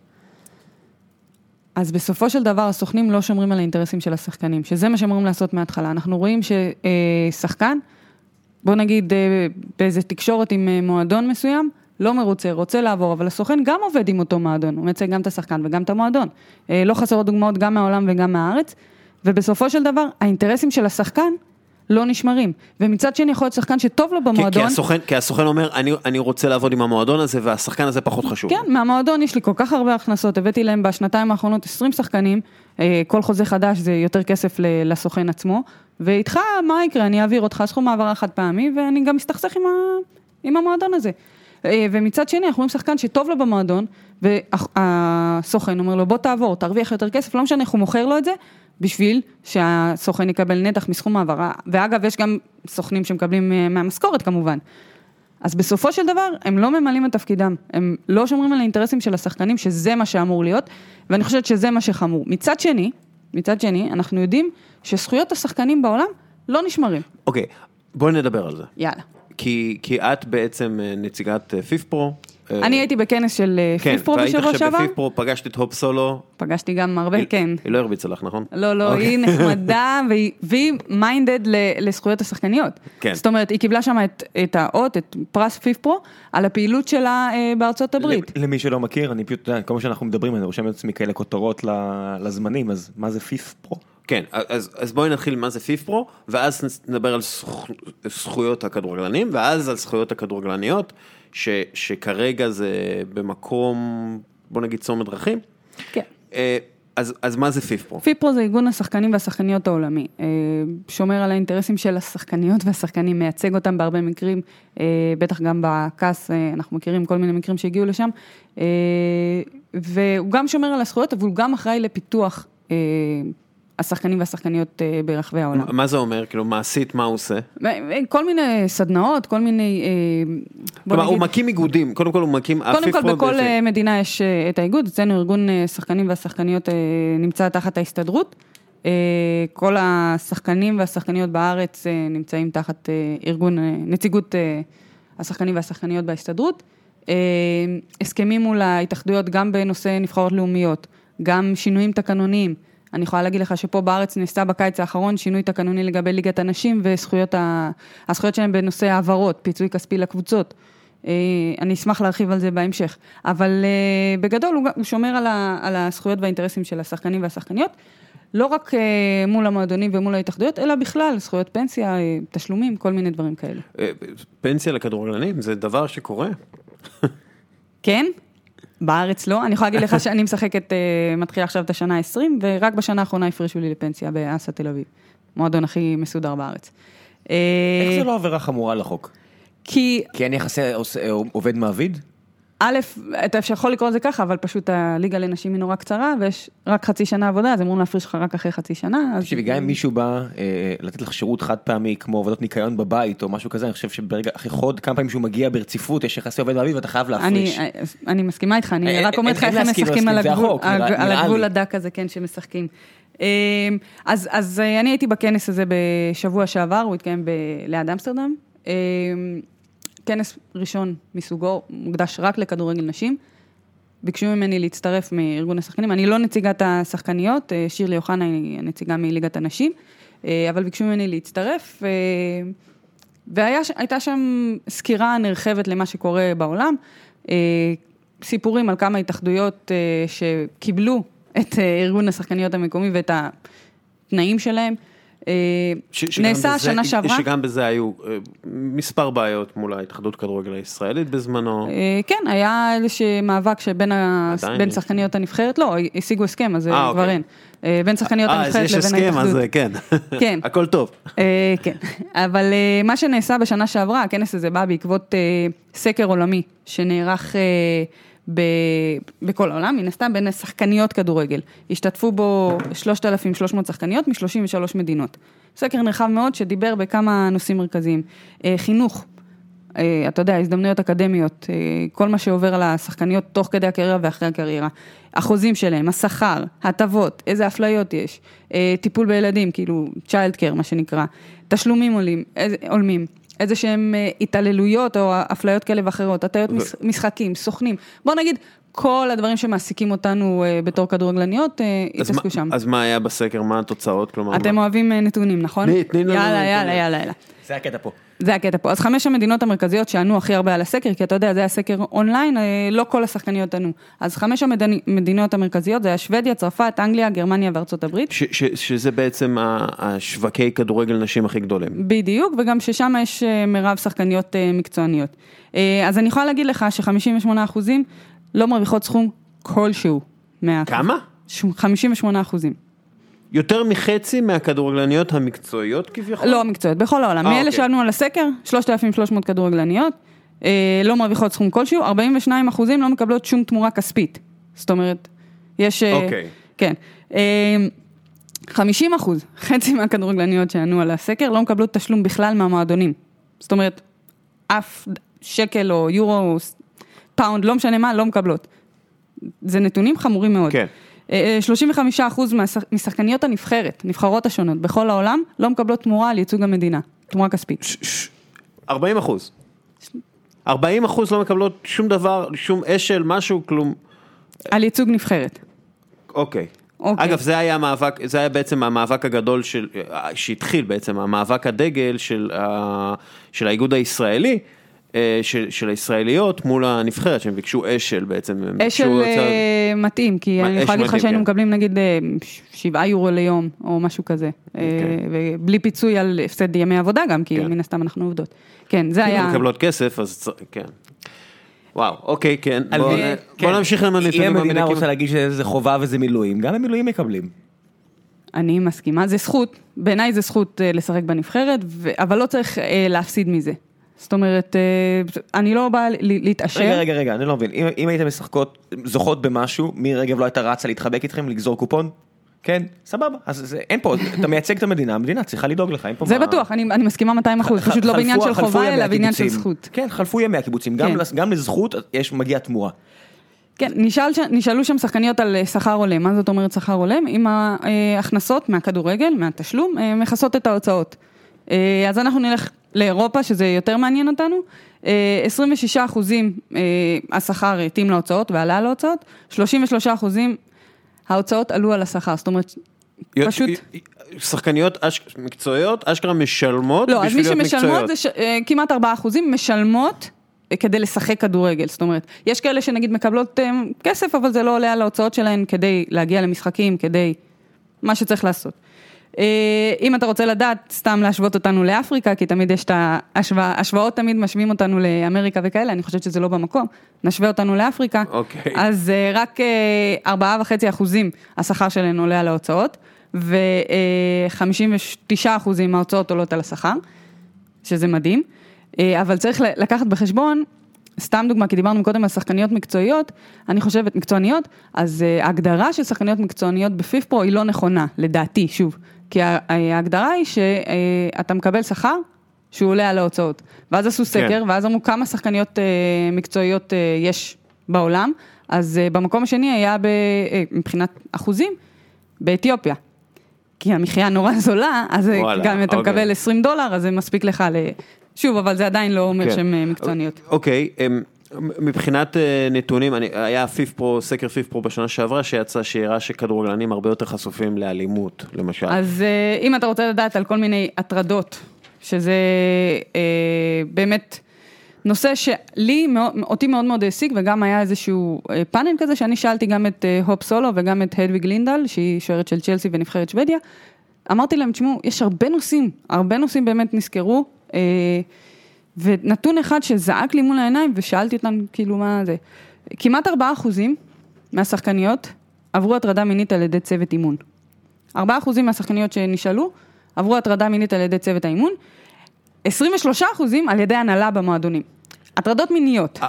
אז בסופו של דבר, הסוכנים לא שומרים על האינטרסים של השחקנים, שזה מה שאמורים לעשות מההתחלה. אנחנו רואים ששחקן, בוא נגיד באיזה תקשורת עם מועדון מסוים, לא מרוצה, רוצה לעבור, אבל הסוכן גם עובד עם אותו מועדון, הוא מייצג גם את השחקן וגם את המועדון. לא חסרות דוגמאות גם מהעולם וגם מהארץ, ובסופו של דבר, האינטרסים של השחקן לא נשמרים. ומצד שני יכול להיות שחקן שטוב לו במועדון. כי הסוכן אומר, אני רוצה לעבוד עם המועדון הזה, והשחקן הזה פחות חשוב. כן, מהמועדון יש לי כל כך הרבה הכנסות, הבאתי להם בשנתיים האחרונות 20 שחקנים, כל חוזה חדש זה יותר כסף לסוכן עצמו, ואיתך מה יקרה? אני אעביר אותך סכום העברה חד פעמי, ואני גם מסתכסך עם המועדון הזה. ומצד שני אנחנו רואים שחקן שטוב לו במועדון, והסוכן אומר לו בוא תעבור, תרוויח יותר כסף, לא משנה איך הוא מוכר לו את זה, בשביל שהסוכן יקבל נתח מסכום העברה, ואגב יש גם סוכנים שמקבלים מהמשכורת כמובן. אז בסופו של דבר הם לא ממלאים את תפקידם, הם לא שומרים על האינטרסים של השחקנים, שזה מה שאמור להיות, ואני חושבת שזה מה שחמור. מצד שני, אנחנו יודעים שזכויות השחקנים בעולם לא נשמרים. אוקיי, בואי נדבר על זה. יאללה. כי את בעצם נציגת פיפפרו. אני הייתי בכנס של פיפפרו בשבוע שעבר. והיית עכשיו בפיפפרו, פגשת את הופ סולו. פגשתי גם הרבה, כן. היא לא הרביצה לך, נכון? לא, היא נחמדה והיא מיינדד לזכויות השחקניות. כן. זאת אומרת, היא קיבלה שם את האות, את פרס פיפפרו, על הפעילות שלה בארצות הברית. למי שלא מכיר, אני פשוט, כל מה שאנחנו מדברים, אני רושם את עצמי כאלה כותרות לזמנים, אז מה זה פיפפרו? כן, אז בואי נתחיל מה זה פיפפרו, ואז נדבר על זכויות הכדורגלנים, ואז על זכויות הכדורגלניות, שכרגע זה במקום, בוא נגיד צומת דרכים. כן. אז מה זה פיפפרו? פיפפרו זה ארגון השחקנים והשחקניות העולמי, שומר על האינטרסים של השחקניות והשחקנים, מייצג אותם בהרבה מקרים, בטח גם בקאס, אנחנו מכירים כל מיני מקרים שהגיעו לשם, והוא גם שומר על הזכויות, אבל הוא גם אחראי לפיתוח השחקנים והשחקניות ברחבי העולם. מה זה אומר? כאילו מעשית מה הוא עושה? כל מיני סדנאות, כל מיני... כלומר, הוא מקים איגודים, קודם כל הוא מקים... קודם כל בכל מדינה יש את האיגוד, אצלנו ארגון שחקנים והשחקניות נמצא תחת ההסתדרות, כל השחקנים והשחקניות בארץ נמצאים תחת ארגון, נציגות השחקנים והשחקניות בהסתדרות, הסכמים מול ההתאחדויות גם בנושא נבחרות לאומיות, גם שינויים תקנוניים, אני יכולה להגיד לך שפה בארץ נעשה בקיץ האחרון שינוי תקנוני לגבי ליגת הנשים וזכויות שלהם בנושא העברות, פיצוי כספי לקבוצות. אני אשמח להרחיב על זה בהמשך. אבל בגדול הוא שומר על הזכויות והאינטרסים של השחקנים והשחקניות, לא רק מול המועדונים ומול ההתאחדויות, אלא בכלל, זכויות פנסיה, תשלומים, כל מיני דברים כאלה. פנסיה לכדורגלנים זה דבר שקורה? כן. בארץ לא, אני יכולה להגיד לך שאני משחקת, מתחילה עכשיו את השנה 20, ורק בשנה האחרונה הפרישו לי לפנסיה באסה תל אביב, מועדון הכי מסודר בארץ. איך זה לא עבירה חמורה לחוק? כי אין יחסי עובד מעביד? א', אתה יכול לקרוא את זה ככה, אבל פשוט הליגה לנשים היא נורא קצרה, ויש רק חצי שנה עבודה, אז אמורים להפריש לך רק אחרי חצי שנה. גם אם מישהו בא לתת לך שירות חד פעמי, כמו עבודות ניקיון בבית, או משהו כזה, אני חושב שברגע, אחרי חוד, כמה פעמים שהוא מגיע ברציפות, יש יחסי עובד מעביד, ואתה חייב להפריש. אני מסכימה איתך, אני רק אומרת לך איך הם משחקים על הגבול הדק הזה, כן, שמשחקים. אז אני הייתי בכנס הזה בשבוע שעבר, הוא התקיים ליד אמסטרדם. כנס ראשון מסוגו, מוקדש רק לכדורגל נשים, ביקשו ממני להצטרף מארגון השחקנים, אני לא נציגת השחקניות, שירלי אוחנה היא הנציגה מליגת הנשים, אבל ביקשו ממני להצטרף, והייתה שם סקירה נרחבת למה שקורה בעולם, סיפורים על כמה התאחדויות שקיבלו את ארגון השחקניות המקומי ואת התנאים שלהם, נעשה שנה שעברה. שגם בזה היו מספר בעיות מול ההתאחדות כדורגל הישראלית בזמנו. כן, היה איזשהו מאבק שבין שחקניות הנבחרת, לא, השיגו הסכם, אז כבר אין. בין שחקניות הנבחרת לבין ההתאחדות. אז יש הסכם, אז כן, הכל טוב. כן, אבל מה שנעשה בשנה שעברה, הכנס הזה בא בעקבות סקר עולמי, שנערך בכל העולם, מן הסתם בין שחקניות כדורגל. השתתפו בו 3,300 שחקניות מ-33 מדינות. סקר נרחב מאוד שדיבר בכמה נושאים מרכזיים. חינוך, אתה יודע, הזדמנויות אקדמיות, כל מה שעובר על השחקניות תוך כדי הקריירה ואחרי הקריירה. החוזים שלהם, השכר, הטבות, איזה אפליות יש, טיפול בילדים, כאילו child care מה שנקרא, תשלומים עולמים. איזה שהם התעללויות או אפליות כאלה ואחרות, הטעיות משחקים, סוכנים. בוא נגיד, כל הדברים שמעסיקים אותנו בתור כדורגלניות, התעסקו שם. אז מה היה בסקר? מה התוצאות? אתם אוהבים נתונים, נכון? יאללה. זה הקטע פה. זה הקטע פה. אז 5 המדינות המרכזיות שענו הכי הרבה על הסקר, כי אתה יודע, זה הסקר אונליין, לא כל השחקניות ענו. אז 5 המדינות המרכזיות, זה היה שוודיה, צרפת, אנגליה, גרמניה וארצות הברית. שזה בעצם השווקי כדורגל נשים הכי גדולים. בדיוק, וגם ששם יש מרב שחקניות מקצועניות. אז אני יכולה להגיד לך ש58% לא מרוויחות סכום כלשהו. כמה? 58%. יותר מחצי מהכדורגלניות המקצועיות כביכול? לא מקצועיות, בכל העולם. מאלה שענו על הסקר, 3,300 כדורגלניות, לא מרוויחות סכום כלשהו, 42% לא מקבלות שום תמורה כספית. זאת אומרת, יש... כן. 50%, חצי מהכדורגלניות שענו על הסקר, לא מקבלות תשלום בכלל מהמועדונים. זאת אומרת, אף שקל או יורו או פאונד, לא משנה מה, לא מקבלות. זה נתונים חמורים מאוד. כן. 35% משחקניות הנבחרת, נבחרות השונות, בכל העולם, לא מקבלות תמורה על ייצוג המדינה. תמורה כספית. 40%. 40% לא מקבלות שום דבר, שום אשל, משהו, כלום. על ייצוג נבחרת. אוקיי. אגב, זה היה המאבק, זה היה בעצם המאבק הגדול שהתחיל בעצם, המאבק הדגל של האיגוד הישראלי, של הישראליות מול הנבחרת, שהם ביקשו אשל בעצם. אשל מתאים, כי אני יכולה להגיד לך שהיינו מקבלים נגיד 7 יורו ליום, או משהו כזה. ובלי פיצוי על הפסד ימי עבודה גם, כי מן הסתם אנחנו עובדות. כן, זה היה... אם מקבלות כסף, אז כן. וואו, אוקיי, כן. בוא נמשיך עם הנתונים. אם המדינה רוצה להגיד שזה חובה וזה מילואים, גם המילואים מקבלים. אני מסכימה, זה זכות, בעיניי זה זכות לשחק בנבחרת, אבל לא צריך להפסיד מזה. זאת אומרת, אני לא באה להתעשר. רגע, אני לא מבין. אם הייתם משחקות, זוכות במשהו, מירי רגב לא הייתה רצה להתחבק איתכם, לגזור קופון? כן, סבבה. אז אין פה, אתה מייצג את המדינה, המדינה צריכה לדאוג לך. זה בטוח, אני מסכימה 200%, פשוט לא בעניין של חובה, אלא בעניין של זכות. כן, חלפו ימי הקיבוצים, גם לזכות מגיע תמורה. כן, נשאלו שם שחקניות על שכר הולם. מה זאת אומרת שכר הולם? עם ההכנסות מהכדורגל, מהתשלום, מכסות את ההוצאות. אז אנחנו נלך לאירופה, שזה יותר מעניין אותנו. 26% השכר התאים להוצאות ועלה להוצאות, 33% ההוצאות עלו על השכר. זאת אומרת, פשוט... שחקניות מקצועיות, אשכרה משלמות בשביל להיות מקצועיות. לא, אז מי שמשלמות זה כמעט 4% משלמות כדי לשחק כדורגל. זאת אומרת, יש כאלה שנגיד מקבלות כסף, אבל זה לא עולה על ההוצאות שלהן כדי להגיע למשחקים, כדי מה שצריך לעשות. אם אתה רוצה לדעת, סתם להשוות אותנו לאפריקה, כי תמיד יש את ההשוואות, תמיד משווים אותנו לאמריקה וכאלה, אני חושבת שזה לא במקום, נשווה אותנו לאפריקה, אז רק 4.5% השכר שלנו עולה על ההוצאות, ו-59% מההוצאות עולות על השכר, שזה מדהים, אבל צריך לקחת בחשבון, סתם דוגמה, כי דיברנו קודם על שחקניות מקצועיות, אני חושבת מקצועניות, אז ההגדרה של שחקניות מקצועניות בפיפפרו היא לא נכונה, לדעתי, שוב, כי ההגדרה היא שאתה מקבל שכר שהוא עולה על ההוצאות, ואז עשו סקר, ואז אמרו כמה שחקניות מקצועיות יש בעולם, אז במקום השני היה מבחינת אחוזים, באתיופיה, כי המחיה נורא זולה, אז גם אם אתה מקבל $20, אז זה מספיק לך שוב, אבל זה עדיין לא אומר שהן מקצועניות. אוקיי, מבחינת נתונים, היה סקר פיפפרו בשנה שעברה, שיצא שהראה שכדורגלנים הרבה יותר חשופים לאלימות, למשל. אז אם אתה רוצה לדעת על כל מיני הטרדות, שזה באמת נושא אותי מאוד מאוד העסיק, וגם היה איזשהו פאנל כזה, שאני שאלתי גם את הופ סולו, וגם את הדוויג לינדל, שהיא שוערת של צ'לסי ונבחרת שוודיה, אמרתי להם, תשמעו, יש הרבה נושאים באמת נזכרו, ונתון אחד שזעק לי מול העיניים, ושאלתי אותם כאילו מה זה, כמעט 4% מהשחקניות עברו הטרדה מינית על ידי צוות אימון. 4% מהשחקניות שנשאלו, עברו הטרדה מינית על ידי צוות האימון, 23% על ידי הנהלה במועדונים. הטרדות מיניות.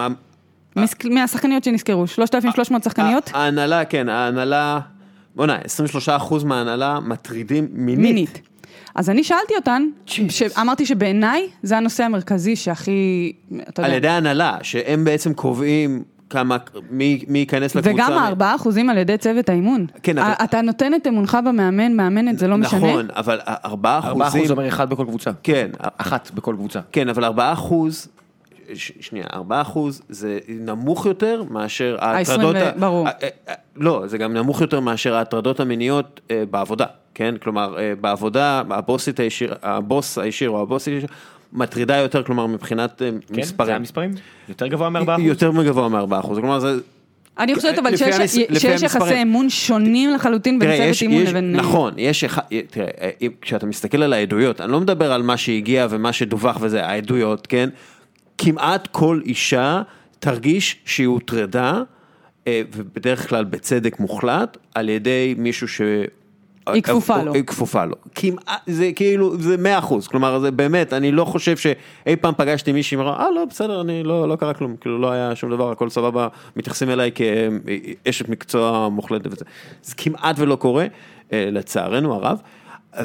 מהשחקניות שנזכרו, 3,300 שחקניות. ההנהלה, כן, ההנהלה, בוא'נה, 23% מההנהלה מטרידים מינית. אז אני שאלתי אותן, אמרתי שבעיניי זה הנושא המרכזי שהכי, על ידי ההנהלה, שהם בעצם קובעים מי ייכנס לקבוצה. וגם 4% על ידי צוות האימון. אתה נותן את אמונך במאמן, מאמנת, זה לא משנה. נכון, אבל 4%... 4% אומר אחד בכל קבוצה. כן. אחת בכל קבוצה. כן, אבל 4%, שנייה, 4% זה נמוך יותר מאשר ההטרדות... ברור. לא, זה גם נמוך יותר מאשר ההטרדות המיניות בעבודה. כן, כלומר, בעבודה, הבוס הישיר או הבוס הישיר, מטרידה יותר, כלומר, מבחינת מספרים. כן, זה המספרים? יותר גבוה מ-4%? יותר מגבוה מ-4%. כלומר, זה... אני חושבת אבל שיש יחסי אמון שונים לחלוטין בין צוות אימון לבין... נכון, תראה, כשאתה מסתכל על העדויות, אני לא מדבר על מה שהגיע ומה שדווח וזה, העדויות, כן? כמעט כל אישה תרגיש שהיא הוטרדה, ובדרך כלל בצדק מוחלט, על ידי מישהו ש... היא כפופה לו. היא כפופה לו. זה כאילו, זה 100%. כלומר, זה באמת, אני לא חושב שאי פעם פגשתי מישהי, אמרה, לא, בסדר, אני לא קרה כלום. כאילו, לא היה שום דבר, הכל סבבה, מתייחסים אליי כאשת מקצוע מוחלטת וזה. זה כמעט ולא קורה, לצערנו הרב. 23%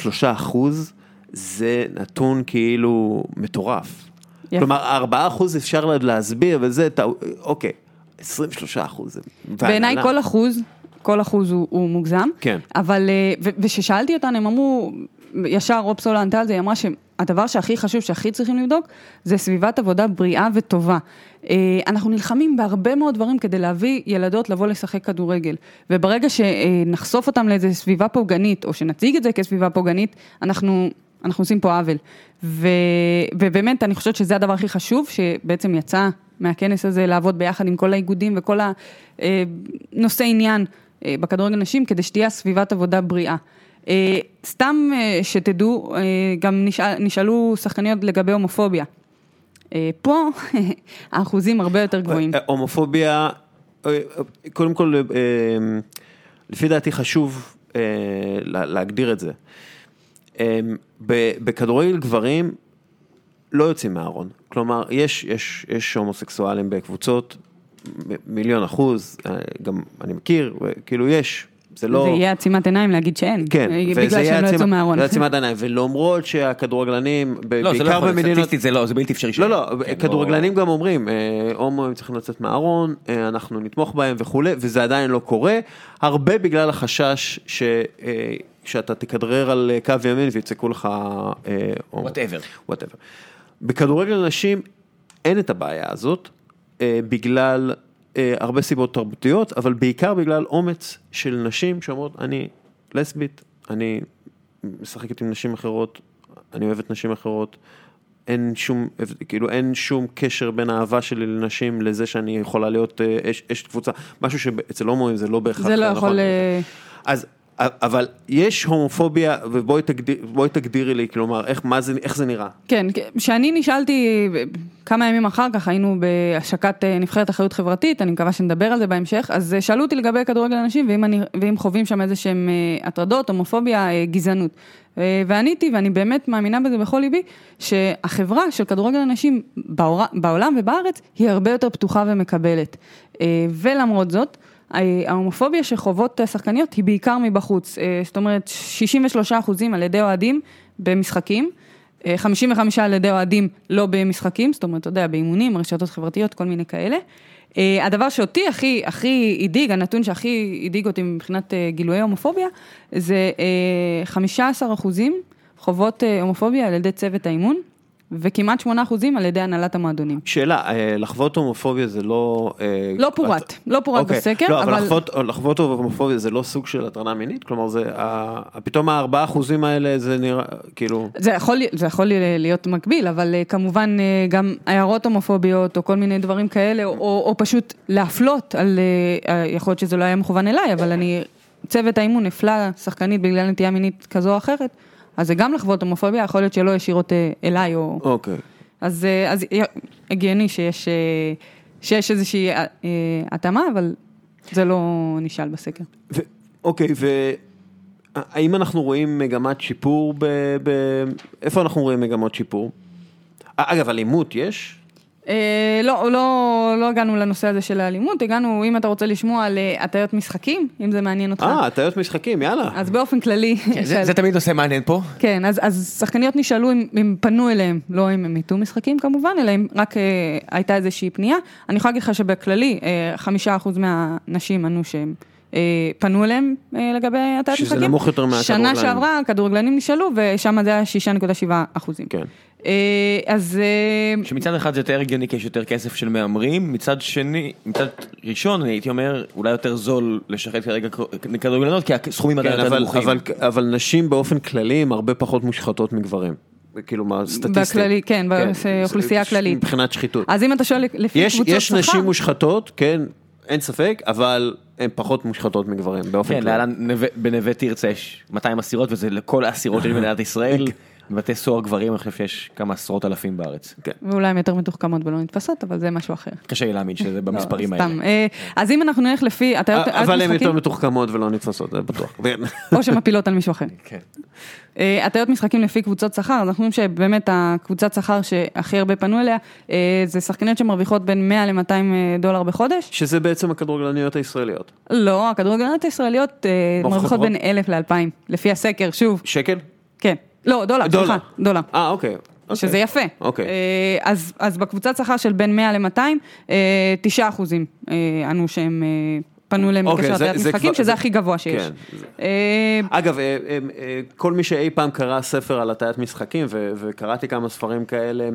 זה נתון כאילו מטורף. כלומר, 4% אפשר להסביר, וזה, אוקיי, 23%. בעיניי כל אחוז הוא מוגזם, כן. אבל, וששאלתי אותן, הם אמרו, ישר רופ סולה ענתה על זה, היא אמרה הדבר שהכי חשוב, שהכי צריכים לבדוק, זה סביבת עבודה בריאה וטובה. אנחנו נלחמים בהרבה מאוד דברים כדי להביא ילדות לבוא לשחק כדורגל, וברגע שנחשוף אותם לאיזו סביבה פוגענית, או שנציג את זה כסביבה פוגענית, אנחנו עושים פה עוול. ובאמת אני חושבת שזה הדבר הכי חשוב, שבעצם יצא מהכנס הזה לעבוד ביחד עם כל האיגודים וכל הנושא עניין בכדורגל נשים, כדי שתהיה סביבת עבודה בריאה. סתם שתדעו, גם נשאלו שחקניות לגבי הומופוביה. פה האחוזים הרבה יותר גבוהים. הומופוביה, קודם כל, לפי דעתי חשוב להגדיר את זה. בכדורגל גברים לא יוצאים מהארון. כלומר, יש הומוסקסואלים בקבוצות, 1,000,000%, גם אני מכיר, כאילו יש. זה יהיה עצימת עיניים להגיד שאין, כן, בגלל שהם לא יצאו מהארון. זה עצימת עיניים, ולמרות שהכדורגלנים, בעיקר במדינות... לא, זה בלתי אפשרי. לא, כדורגלנים גם אומרים, הומואים צריכים לצאת מהארון, אנחנו נתמוך בהם וכו', וזה עדיין לא קורה, הרבה בגלל החשש שאתה תכדרר על קו ימין ויצקו לך... whatever. בכדורגל נשים אין את הבעיה הזאת, בגלל... הרבה סיבות תרבותיות, אבל בעיקר בגלל אומץ של נשים שאומרות, אני לסבית, אני משחקת עם נשים אחרות, אני אוהבת נשים אחרות, אין שום קשר בין האהבה שלי לנשים לזה שאני יכולה להיות אשת קבוצה, משהו שאצל הומואים זה לא בהכרח. זה לא יכול... אבל יש הומופוביה, ובואי תגדירי לי, כלומר, איך זה נראה? כן, שאני נשאלתי כמה ימים אחר כך, היינו בהשקת נבחרת אחריות חברתית, אני מקווה שנדבר על זה בהמשך, אז שאלו אותי לגבי כדורגל אנשים, ואם חווים שם איזה שהם הטרדות, הומופוביה, גזענות. ועניתי, ואני באמת מאמינה בזה בכל ליבי, שהחברה של כדורגל אנשים בעולם ובארץ, היא הרבה יותר פתוחה ומקבלת. ולמרות זאת, ההומופוביה שחוות שחקניות היא בעיקר מבחוץ, זאת אומרת 63% על ידי אוהדים במשחקים, 55% על ידי אוהדים לא במשחקים, זאת אומרת, אתה יודע, באימונים, רשתות חברתיות, כל מיני כאלה. הדבר שאותי הכי הדאיג, הנתון שהכי הדאיג אותי מבחינת גילויי הומופוביה, זה 15% חוות הומופוביה על ידי צוות האימון, וכמעט 8% על ידי הנהלת המועדונים. שאלה, לחוות הומופוביה זה לא... לא פורט בסקר, אבל... לחוות הומופוביה זה לא סוג של הטרדה מינית? כלומר, פתאום 4% האלה זה נראה, כאילו... זה יכול להיות מקביל, אבל כמובן גם הערות הומופוביות, או כל מיני דברים כאלה, או פשוט להפלות על... יכול להיות שזה לא היה מכוון אליי, אבל צוות האימון הפלה שחקנית בגלל נטייה מינית כזו או אחרת, אז זה גם לחוות הומופוביה, יכול להיות שלא ישירות אליי, או... אוקיי. אז הגיוני שיש איזושהי התאמה, אבל זה לא נשאל בסקר. אוקיי, והאם אנחנו רואים מגמת שיפור איפה אנחנו רואים מגמות שיפור? אגב, אלימות יש? לא הגענו לנושא הזה של האלימות, הגענו, אם אתה רוצה לשמוע על הטיות משחקים, אם זה מעניין אותך. הטיות משחקים, יאללה. אז באופן כללי... זה תמיד נושא מעניין פה. כן, אז שחקניות נשאלו אם פנו אליהם, לא אם הם איתו משחקים כמובן, אלא אם רק הייתה איזושהי פנייה. אני יכולה להגיד לך שבכללי, 5% מהנשים ענו שהם פנו אליהם לגבי הטיות משחקים. שזה נמוך יותר מהכדורגלנים. שנה שעברה, הכדורגלנים נשאלו, ושם זה היה 6.7%. כן. אז... שמצד אחד זה יותר הגיוני כי יש יותר כסף של מאמרים, מצד ראשון אני הייתי אומר אולי יותר זול לשחק כרגע כדורגלנות, כי הסכומים עדיין יותר נמוכים. אבל נשים באופן כללי הם הרבה פחות מושחתות מגברים. כאילו מה, סטטיסטית. בכללי, כן, באוכלוסייה כללית. מבחינת שחיתות. אז אם אתה שואל לפי קבוצות שכר... יש נשים מושחתות, כן, אין ספק, אבל הן פחות מושחתות מגברים, באופן כללי. כן, בנווה תרצה יש 200 אסירות, וזה לכל האסירות של מדינת ישראל. בבתי סוהר גברים, אני חושב שיש כמה עשרות אלפים בארץ. ואולי הם יותר מתוחכמות ולא נתפסות, אבל זה משהו אחר. קשה להאמין שזה במספרים האלה. אז אם אנחנו נלך לפי... אבל הם יותר מתוחכמות ולא נתפסות, זה בטוח. או שמפילות על מישהו אחר. הטיות משחקים לפי קבוצות שכר, אז אנחנו חושבים שבאמת הקבוצת שכר שהכי הרבה פנו אליה, זה שחקניות שמרוויחות בין $100 ל$200 בחודש. שזה בעצם הכדורגלניות הישראליות. לא, הכדורגלניות הישראליות מרוויחות בין 1,000 ל-2,000, לפי הסקר, שוב. שקל? כן. לא, סליחה, דולר. אוקיי. שזה יפה. אוקיי. אז בקבוצת שכר של בין 100 ל-200, 9% ענו שהם פנו להם אוקיי, בקשר לתיית משחקים, שזה הכי גבוה שיש. כן. אגב, כל מי שאי פעם קרא ספר על התיית משחקים, וקראתי כמה ספרים כאלה,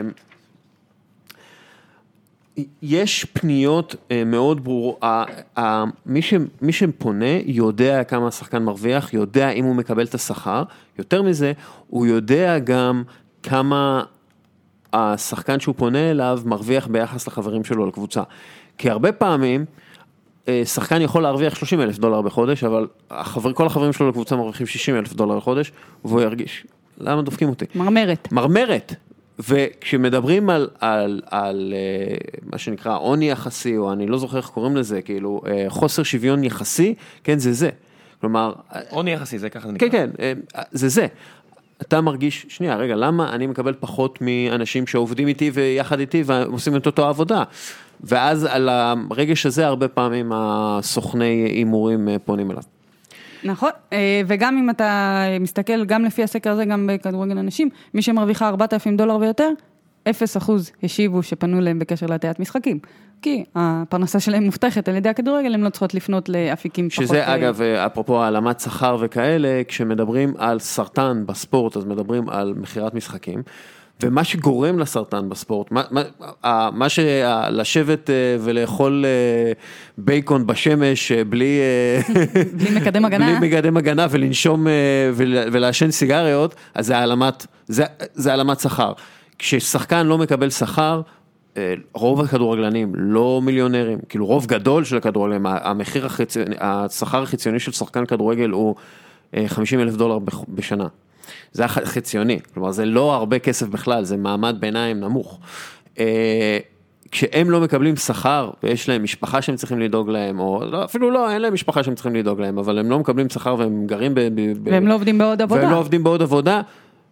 יש פניות מאוד ברורות, מי שפונה יודע כמה השחקן מרוויח, יודע אם הוא מקבל את השכר, יותר מזה, הוא יודע גם כמה השחקן שהוא פונה אליו מרוויח ביחס לחברים שלו לקבוצה. כי הרבה פעמים, שחקן יכול להרוויח $30,000 בחודש, אבל כל החברים שלו לקבוצה מרוויחים $60,000 בחודש, והוא ירגיש, למה דופקים אותי? מרמרת. וכשמדברים על מה שנקרא עוני יחסי, או אני לא זוכר איך קוראים לזה, כאילו חוסר שוויון יחסי, כן, זה. כלומר... עוני יחסי, זה ככה זה נקרא. כן, זה. אתה מרגיש, שנייה, רגע, למה אני מקבל פחות מאנשים שעובדים איתי ויחד איתי ועושים את אותו עבודה? ואז על הרגש הזה הרבה פעמים הסוכני אימורים פונים אליו. נכון, וגם אם אתה מסתכל, גם לפי הסקר הזה, גם בכדורגל אנשים, מי שמרוויחה $4,000 ויותר, 0% השיבו שפנו להם בקשר לתיית משחקים. כי הפרנסה שלהם מובטחת על ידי הכדורגל, הם לא צריכות לפנות לאפיקים פחות... שזה אגב, אפרופו העלמת שכר וכאלה, כשמדברים על סרטן בספורט, אז מדברים על מחירת משחקים, ומה שגורם לסרטן בספורט, מה שלשבת ולאכול בייקון בשמש בלי מקדם הגנה, בלי מקדם הגנה ולנשום ולעשן סיגריות, אז זה העלמת שכר. כששחקן לא מקבל שכר, רוב הכדורגלנים לא מיליונרים, כאילו רוב גדול של הכדורגלנים, השכר החציוני של שחקן כדורגל הוא $50,000 בשנה. זה החציוני, כלומר זה לא הרבה כסף בכלל, זה מעמד ביניים נמוך. כשהם לא מקבלים שכר, ויש להם משפחה שהם צריכים לדאוג להם, או לא, אפילו לא, אין להם משפחה שהם צריכים לדאוג להם, אבל הם לא מקבלים שכר והם גרים והם לא עובדים בעוד עבודה. והם לא עובדים בעוד עבודה,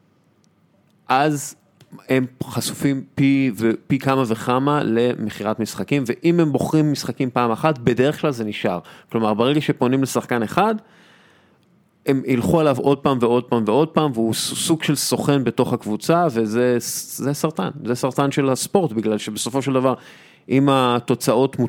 אז הם חשופים פי כמה וכמה למחירת משחקים, ואם הם בוחרים משחקים פעם אחת, בדרך כלל זה נשאר. כלומר, ברגע שפונים לשחקן אחד, הם ילכו עליו עוד פעם ועוד פעם ועוד פעם, והוא סוג של סוכן בתוך הקבוצה, וזה סרטן. זה סרטן של הספורט, בגלל שבסופו של דבר, אם התוצאות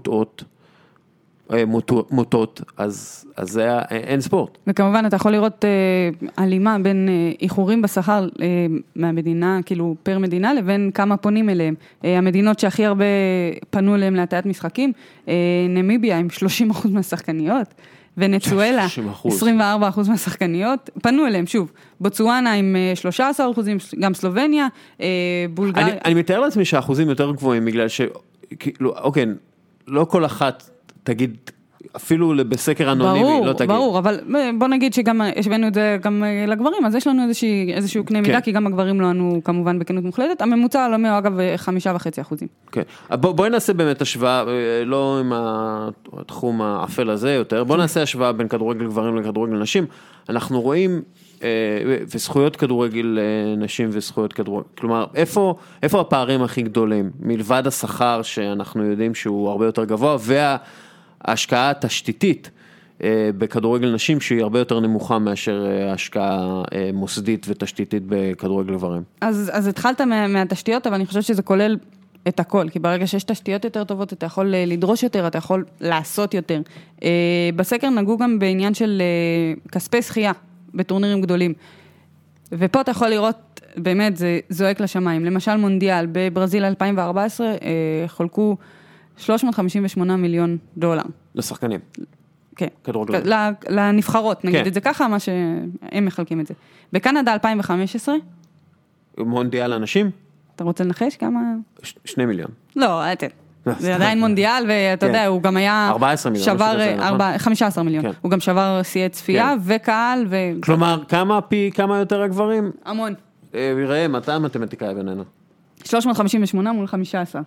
מוטות, אז אין ספורט. וכמובן, אתה יכול לראות הלימה בין איחורים בשכר מהמדינה, כאילו פר מדינה, לבין כמה פונים אליהם. המדינות שהכי הרבה פנו אליהם להטיית משחקים, נמיביה עם 30% מהשחקניות, ונצואלה, 24% מהשחקניות, פנו אליהם, שוב, בוצואנה עם 13%, גם סלובניה, בולגריה. אני מתאר לעצמי שהאחוזים יותר גבוהים, בגלל אוקיי, לא כל אחת תגיד, אפילו בסקר אנונימי, לא תגיד. ברור, אבל בוא נגיד שגם, השווינו את זה גם לגברים, אז יש לנו איזשהו קנה מידה, כי גם הגברים לא ענו כמובן בכנות מוחלטת, הממוצע העולמי הוא אגב 5.5%. כן, בואי נעשה באמת השוואה, לא עם התחום האפל הזה יותר, בואי נעשה השוואה בין כדורגל גברים לכדורגל נשים, אנחנו רואים, וזכויות כדורגל נשים וזכויות כדורגל, כלומר, איפה הפערים הכי גדולים? מלבד השכר שאנחנו יודעים שהוא הרבה יותר גבוה, ההשקעה התשתיתית בכדורגל נשים שהיא הרבה יותר נמוכה מאשר השקעה מוסדית ותשתיתית בכדורגל גברים. אז התחלת מהתשתיות, אבל אני חושבת שזה כולל את הכל, כי ברגע שיש תשתיות יותר טובות, אתה יכול לדרוש יותר, אתה יכול לעשות יותר. בסקר נגעו גם בעניין של כספי שחייה בטורנירים גדולים, ופה אתה יכול לראות, באמת זה זועק לשמיים. למשל מונדיאל, בברזיל 2014 חולקו $358 מיליון. לשחקנים. כן. כדורגלנים. לנבחרות, נגיד את זה ככה, מה שהם מחלקים את זה. בקנדה 2015. מונדיאל אנשים? אתה רוצה לנחש כמה? 2 מיליון. לא, זה עדיין מונדיאל, ואתה יודע, הוא גם היה... 14 מיליון. 15 מיליון. הוא גם שבר שיאי צפייה וקהל. כלומר, כמה יותר הגברים? המון. ראם, אתה המתמטיקאי בינינו. 358 מול 15.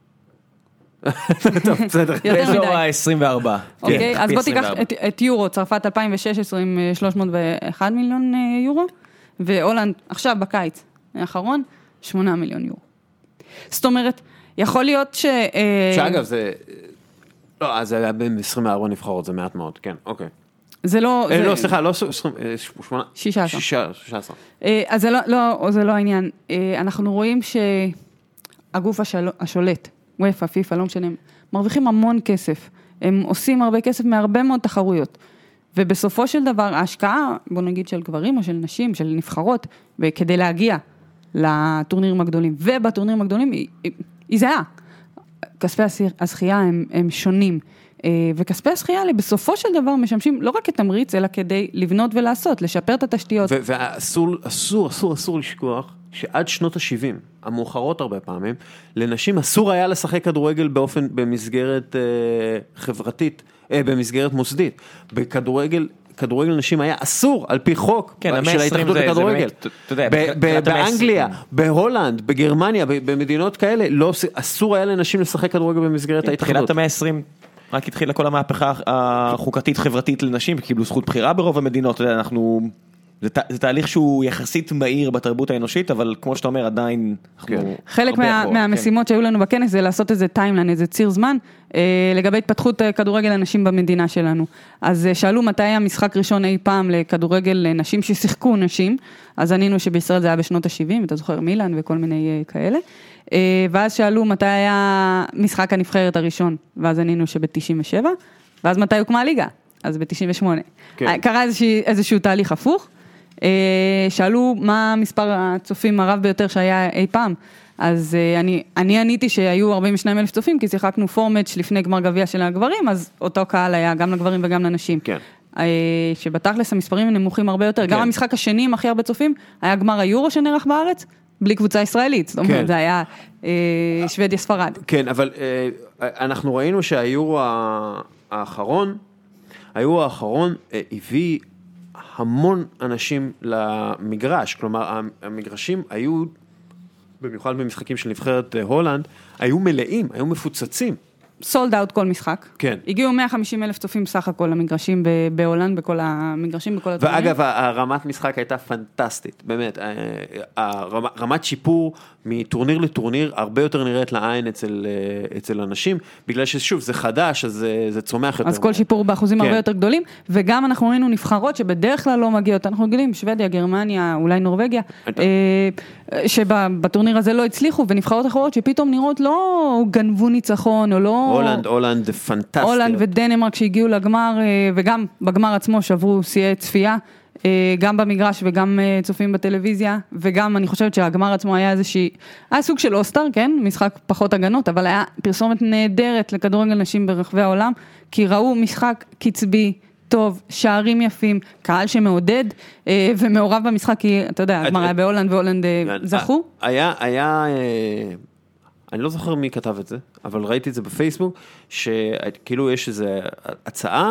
טוב, בסדר. באזור ה-24. אוקיי, אז בוא תיקח את יורו, צרפת 2016 עם 301 מיליון יורו, והולנד עכשיו בקיץ האחרון, 8 מיליון יורו. זאת אומרת, יכול להיות שאגב, זה... לא, אז זה היה בין 24 נבחרות, זה מעט מאוד, כן, אוקיי. זה לא... לא, סליחה, לא 16. אז זה לא העניין. אנחנו רואים שהגוף השולט, וופא, פיפא, לא משנה, מרוויחים המון כסף הם עושים הרבה כסף מהרבה מאוד תחרויות. ובסופו של דבר, ההשקעה, בוא נגיד של גברים או של נשים, של נבחרות, כדי להגיע לטורנירים הגדולים, ובטורנירים הגדולים היא זהה. כספי הזכייה הם שונים, וכספי הזכייה האלה בסופו של דבר משמשים לא רק כתמריץ, אלא כדי לבנות ולעשות, לשפר את התשתיות. ואסור לשכוח שעד שנות ה-70, המאוחרות הרבה פעמים, לנשים אסור היה לשחק כדורגל במסגרת חברתית, במסגרת מוסדית. בכדורגל נשים היה אסור על פי חוק של ההתאחדות לכדורגל. באנגליה, בהולנד, בגרמניה, במדינות כאלה, אסור היה לנשים לשחק כדורגל במסגרת ההתאחדות. תחילת המאה ה-20 רק התחילה כל המהפכה החוקתית חברתית לנשים, קיבלו זכות בחירה ברוב המדינות, זה תהליך שהוא יחסית מהיר בתרבות האנושית, אבל כמו שאתה אומר, עדיין... חלק מהמשימות שהיו לנו בכנס זה לעשות איזה טיימליין, איזה ציר זמן, לגבי התפתחות כדורגל לנשים במדינה שלנו. אז שאלו מתי היה משחק ראשון אי פעם לכדורגל לנשים ששיחקו נשים, אז ענינו שבישראל זה היה בשנות ה-70, אתה זוכר מילאן וכל מיני כאלה, ואז שאלו מתי היה משחק הנבחרת הראשון, ואז ענינו שב-97, ואז מתי הוקמה הליגה, אז ב-98. קרה איזשהו תהליך הפוך, שאלו מה מספר הצופים הרב ביותר שהיה אי פעם, אז אני עניתי שהיו 42,000 צופים, כי שיחקנו פורמץ' לפני גמר גביע של הגברים, אז אותו קהל היה גם לגברים וגם לנשים. כן. שבתכלס המספרים נמוכים הרבה יותר, גם המשחק השני עם הכי הרבה צופים, היה גמר היורו שנערך בארץ, בלי קבוצה ישראלית, זאת אומרת, זה היה שוודיה ספרד. כן, אבל אנחנו ראינו שהיורו האחרון הביא המון אנשים למגרש, כלומר המגרשים היו, במיוחד במשחקים של נבחרת הולנד, היו מלאים, היו מפוצצים. סולד אאוט כל משחק. כן. הגיעו 150,000 צופים סך הכל למגרשים בהולנד, בכל המגרשים, בכל הדברים. ואגב, הרמת משחק הייתה פנטסטית, באמת. רמת שיפור מטורניר לטורניר, הרבה יותר נראית לעין אצל אנשים, בגלל ששוב, זה חדש, אז זה צומח יותר. אז כל שיפור באחוזים הרבה יותר גדולים, וגם אנחנו ראינו נבחרות שבדרך כלל לא מגיעות, אנחנו רגילים, שוודיה, גרמניה, אולי נורווגיה, שבטורניר הזה לא הצליחו, ונבחרות אחרות שפתאום נראות לא גנבו ניצחון, או לא... הולנד זה פנטסטי. הולנד ודנמרק שהגיעו לגמר, וגם בגמר עצמו שברו שיאי צפייה, גם במגרש וגם צופים בטלוויזיה, וגם אני חושבת שהגמר עצמו היה היה סוג של אוסטר, כן? משחק פחות הגנות, אבל היה פרסומת נהדרת לכדורגל נשים ברחבי העולם, כי ראו משחק קצבי, טוב, שערים יפים, קהל שמעודד ומעורב במשחק, כי אתה יודע, הגמר היה בהולנד והולנד זכו. אני לא זוכר מי כתב את זה, אבל ראיתי את זה בפייסבוק, שכאילו יש איזו הצעה,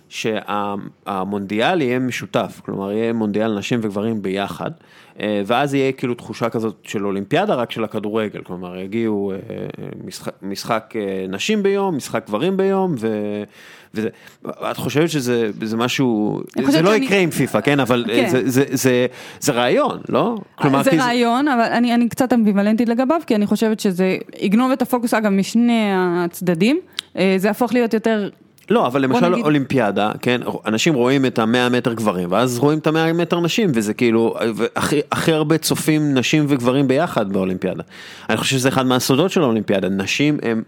שהמונדיאל יהיה משותף, כלומר יהיה מונדיאל נשים וגברים ביחד, ואז יהיה כאילו תחושה כזאת של אולימפיאדה, רק של הכדורגל, כלומר יגיעו משחק נשים ביום, משחק גברים ביום, ואת חושבת שזה משהו, זה לא יקרה עם פיפה, כן, אבל זה רעיון, לא? זה רעיון, אבל אני קצת אמביוולנטית לגביו, כי אני חושבת שזה יגנוב את הפוקוס, אגב, משני הצדדים, זה הפוך להיות יותר... לא, אבל למשל אולימפיאדה, כן, אנשים רואים את 100 מטר גברים, ואז רואים את 100 מטר נשים, וזה כאילו, הכי הרבה צופים נשים וגברים ביחד באולימפיאדה. אני חושב שזה אחד מהסודות של האולימפיאדה, נשים הן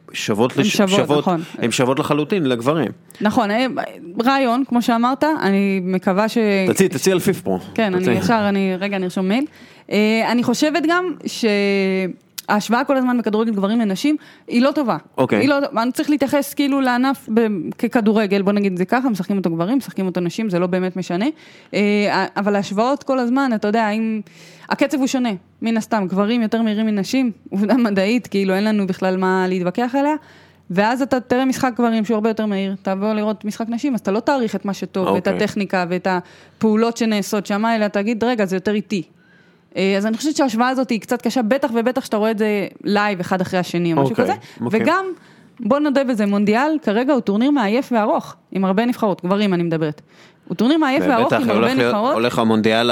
שוות לחלוטין לגברים. נכון, רעיון, כמו שאמרת, אני מקווה תציע על פיף פה. כן, רגע נרשום מייל. אני חושבת גם ההשוואה כל הזמן בכדורגל גברים לנשים, היא לא טובה. אוקיי. אני צריך להתייחס כאילו לענף ככדורגל, בוא נגיד זה ככה, משחקים אותו גברים, משחקים אותו נשים, זה לא באמת משנה. אבל ההשוואות כל הזמן, אתה יודע, אם... הקצב הוא שונה, מן הסתם, גברים יותר מהירים מנשים, עובדה מדעית, כאילו אין לנו בכלל מה להתווכח עליה, ואז אתה תראה משחק גברים שהוא הרבה יותר מהיר, תבוא לראות משחק נשים, אז אתה לא תעריך את מה שטוב, ואת הטכניקה, ואת הפעולות שנעשות שם, אלא תגיד, רגע, זה יותר איטי. אז אני חושבת שההשוואה הזאת היא קצת קשה, בטח ובטח שאתה רואה את זה לייב אחד אחרי השני או משהו כזה, וגם, בוא נודה בזה, מונדיאל כרגע הוא טורניר מעייף וארוך, עם הרבה נבחרות, גברים אני מדברת. הוא טורניר מעייף וארוך עם הרבה נבחרות. הולך המונדיאל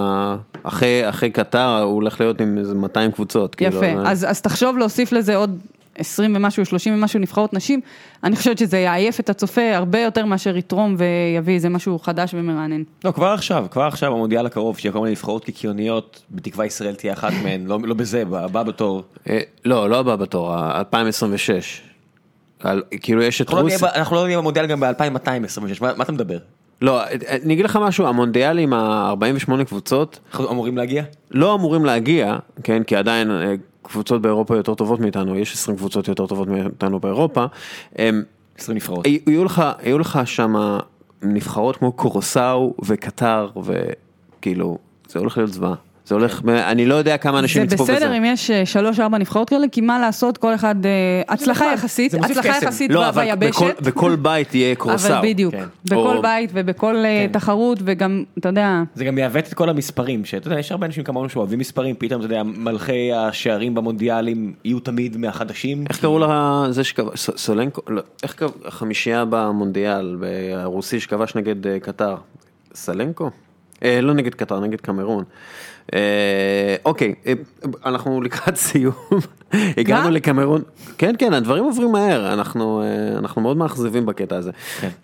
אחרי קטר, הוא הולך להיות עם 200 קבוצות. יפה, אז תחשוב להוסיף לזה עוד 20 ומשהו, 30 ומשהו נבחרות נשים, אני חושבת שזה יעייף את הצופה הרבה יותר מאשר יתרום ויביא איזה משהו חדש ומרענן. לא, כבר עכשיו המונדיאל הקרוב, שיהיה כל מיני נבחרות קיקיוניות, בתקווה ישראל תהיה אחת מהן, לא בזה, הבא בתור. לא הבא בתור, 2026. כאילו יש את רוסיה. אנחנו לא נהיה במונדיאל גם ב-2226, מה אתה מדבר? לא, אני אגיד לך משהו, המונדיאל עם ה-48 קבוצות, אנחנו אמורים להגיע? לא אמורים להגיע, כן, כי עדיין קבוצות באירופה יותר טובות מאיתנו, יש 20 קבוצות יותר טובות מאיתנו באירופה. 20 נבחרות. היו לך שם נבחרות כמו קורוסאו וקטר, וכאילו, זה הולך להיות זוועה. זה הולך, אני לא יודע כמה אנשים יצפו בזה. זה בסדר אם יש 3-4 נבחרות כאלה, כי מה לעשות, כל אחד, הצלחה יחסית ביבשת. בכל בית יהיה קורסאו. אבל בדיוק, בכל בית ובכל תחרות, וגם, אתה יודע. זה גם יעוות את כל המספרים, שאתה יודע, יש הרבה אנשים כמונו שאוהבים מספרים, פתאום, אתה יודע, מלכי השערים במונדיאלים יהיו תמיד מהחדשים. איך קראו לה, זה שקבע, סולנקו, איך קבע, החמישייה במונדיאל, הרוסי שכבש נגד קטר, סלנקו? לא נגד קטר, נגד קמרון. אוקיי, אנחנו לקראת סיום, הגענו לקמרון, כן, כן, הדברים עוברים מהר, אנחנו מאוד מאכזבים בקטע הזה.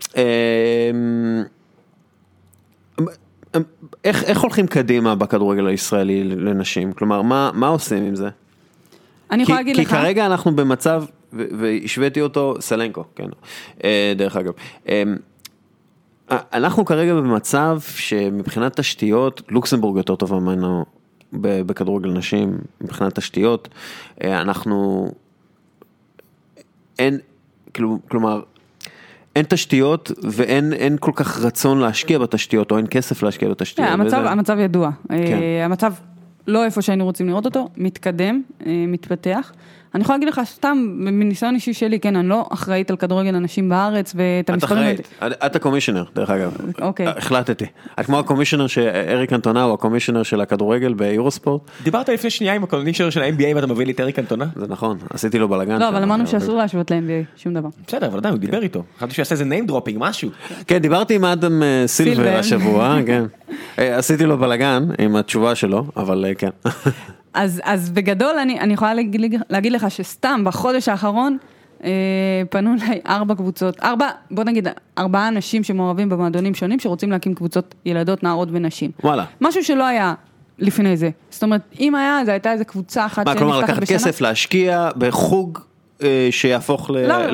איך הולכים קדימה בכדורגל הישראלי לנשים? כלומר, מה עושים עם זה? אני יכולה להגיד לך. כי כרגע אנחנו במצב, והשוויתי אותו, סלנקו, כן, דרך אגב. אנחנו כרגע במצב שמבחינת תשתיות, לוקסמבורג יותר טובה ממנו בכדורגל נשים, מבחינת תשתיות, אנחנו, כלומר, אין תשתיות ואין כל כך רצון להשקיע בתשתיות, או אין כסף להשקיע בתשתיות. המצב ידוע, המצב לא איפה שהיינו רוצים לראות אותו, מתקדם, מתפתח. אני יכולה להגיד לך סתם, מניסיון אישי שלי, כן, אני לא אחראית על כדורגל אנשים בארץ, ואת המספרים... את אחראית, את הקומישיונר, דרך אגב. אוקיי. החלטתי. את כמו הקומישיונר שאריק אנטונה, הוא הקומישיונר של הכדורגל ביורוספורט. דיברת לפני שנייה עם הקומישיונר של ה-NBA, ואתה מביא לי את אריק אנטונה? זה נכון, עשיתי לו בלגן. לא, אבל אמרנו שאסור להשוות ל-NBA, שום דבר. בסדר, אבל עדיין, הוא דיבר איתו. חשבתי שיעשה איזה name dropping, משהו. כן, דיברתי עם אדם סילבר השבוע, כן. עשיתי לו בלגן עם התשובה שלו, אבל כן. אז בגדול אני יכולה להגיד לך שסתם בחודש האחרון פנו אליי 4 קבוצות, בוא נגיד 4 אנשים שמעורבים במועדונים שונים שרוצים להקים קבוצות ילדות, נערות ונשים. וואלה. משהו שלא היה לפני זה. זאת אומרת, אם היה, זה הייתה איזו קבוצה אחת שנפתחת בשנה. כלומר, לקחת כסף להשקיע בחוג שיהפוך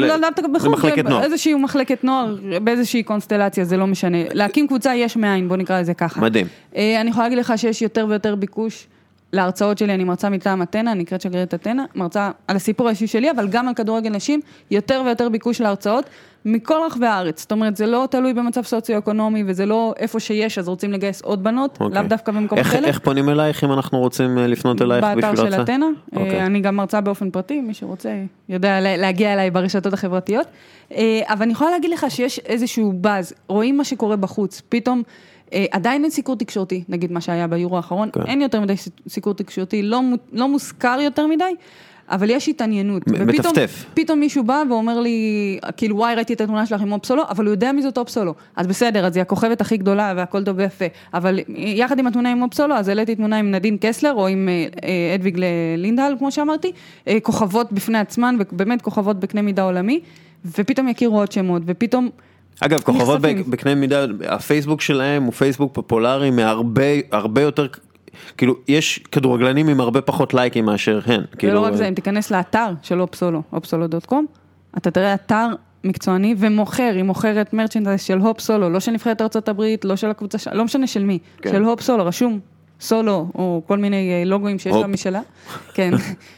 למחלקת נוער. איזושהי מחלקת נוער, באיזושהי קונסטלציה, זה לא משנה. להקים קבוצה יש מאין, בוא נקרא לזה ככה. מדהים. אני יכולה להגיד לך שיש יותר ויותר ביקוש להרצאות שלי, אני מרצה מטעם אתנה, אני נקראת שגרירת אתנה, מרצה על הסיפור האישי שלי, אבל גם על כדורגל נשים, יותר ויותר ביקוש להרצאות, מכל רחבי הארץ. זאת אומרת, זה לא תלוי במצב סוציו-אקונומי, וזה לא איפה שיש, אז רוצים לגייס עוד בנות, לאו דווקא במקומות כאלה. איך פונים אלייך אם אנחנו רוצים לפנות אלייך בשביל באתר של אתנה, אני גם מרצה באופן פרטי, מי שרוצה יודע להגיע אליי ברשתות החברתיות, אבל אני יכולה להגיד לך שיש איזשהו באז, רואים מה שקורה בחוץ, פתאום עדיין אין סיקור תקשורתי, נגיד מה שהיה ביורו האחרון, אין יותר מדי סיקור תקשורתי, לא מוזכר יותר מדי, אבל יש התעניינות. מטפטף. פתאום מישהו בא ואומר לי, כאילו וואי ראיתי את התמונה שלך עם אופסולו, אבל הוא יודע מי זאת אופסולו. אז בסדר, אז היא הכוכבת הכי גדולה והכל טוב ויפה, אבל יחד עם התמונה עם אופסולו, אז העליתי תמונה עם נדין קסלר, או עם אדוויג לינדהל, כמו שאמרתי, כוכבות בפני עצמן, ובאמת כוכבות בקנה מידה עולמי, ופתאום יכירו עוד שמות, ופתאום אגב, כוכבות בקנה מידה, הפייסבוק שלהם הוא פייסבוק פופולרי מהרבה יותר, כאילו, יש כדורגלנים עם הרבה פחות לייקים מאשר הן. ולא רק זה, אם תיכנס לאתר של אופסולו, opsolo.com, אתה תראה אתר מקצועני ומוכר, היא מוכרת מרצ'נדייז של אופסולו, לא של נבחרת ארצות הברית, לא של הקבוצה, לא משנה של מי, של אופסולו, רשום סולו, או כל מיני לוגויים שיש לה משלה. כן.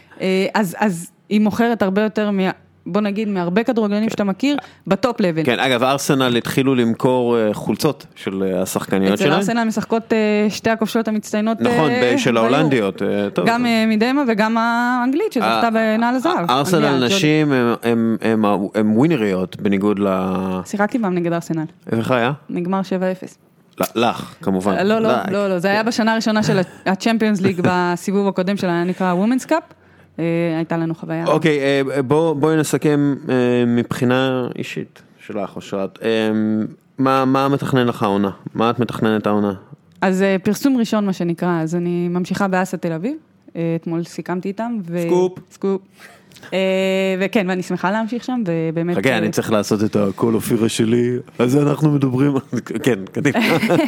אז היא מוכרת הרבה יותר בוא נגיד, מהרבה כדורגלנים שאתה מכיר, בטופ לבל. כן, אגב, ארסנל התחילו למכור חולצות של השחקניות שלהם. אצל ארסנל משחקות שתי הכובשות המצטיינות. נכון, של ההולנדיות. גם מדמה וגם האנגלית, שזכתה בנעל הזהב. ארסנל נשים הם ווינריות, בניגוד ל... שיחקתי בהם נגד ארסנל. איך היה? נגמר 7-0. לך, כמובן. לא, זה היה בשנה הראשונה של הצ'מפיונס ליג בסיבוב הקודם שלה, נקרא וומנס קאפ. הייתה לנו חוויה. אוקיי, בואי נסכם מבחינה אישית שלך או שלך. מה מתכנן לך העונה? מה את מתכננת העונה? אז פרסום ראשון מה שנקרא, אז אני ממשיכה באסה תל אביב, אתמול סיכמתי איתם. סקופ. וכן, ואני שמחה להמשיך שם, ובאמת... חכה, אני צריך לעשות את הכל אופירה שלי, אז אנחנו מדברים, כן, קדימה.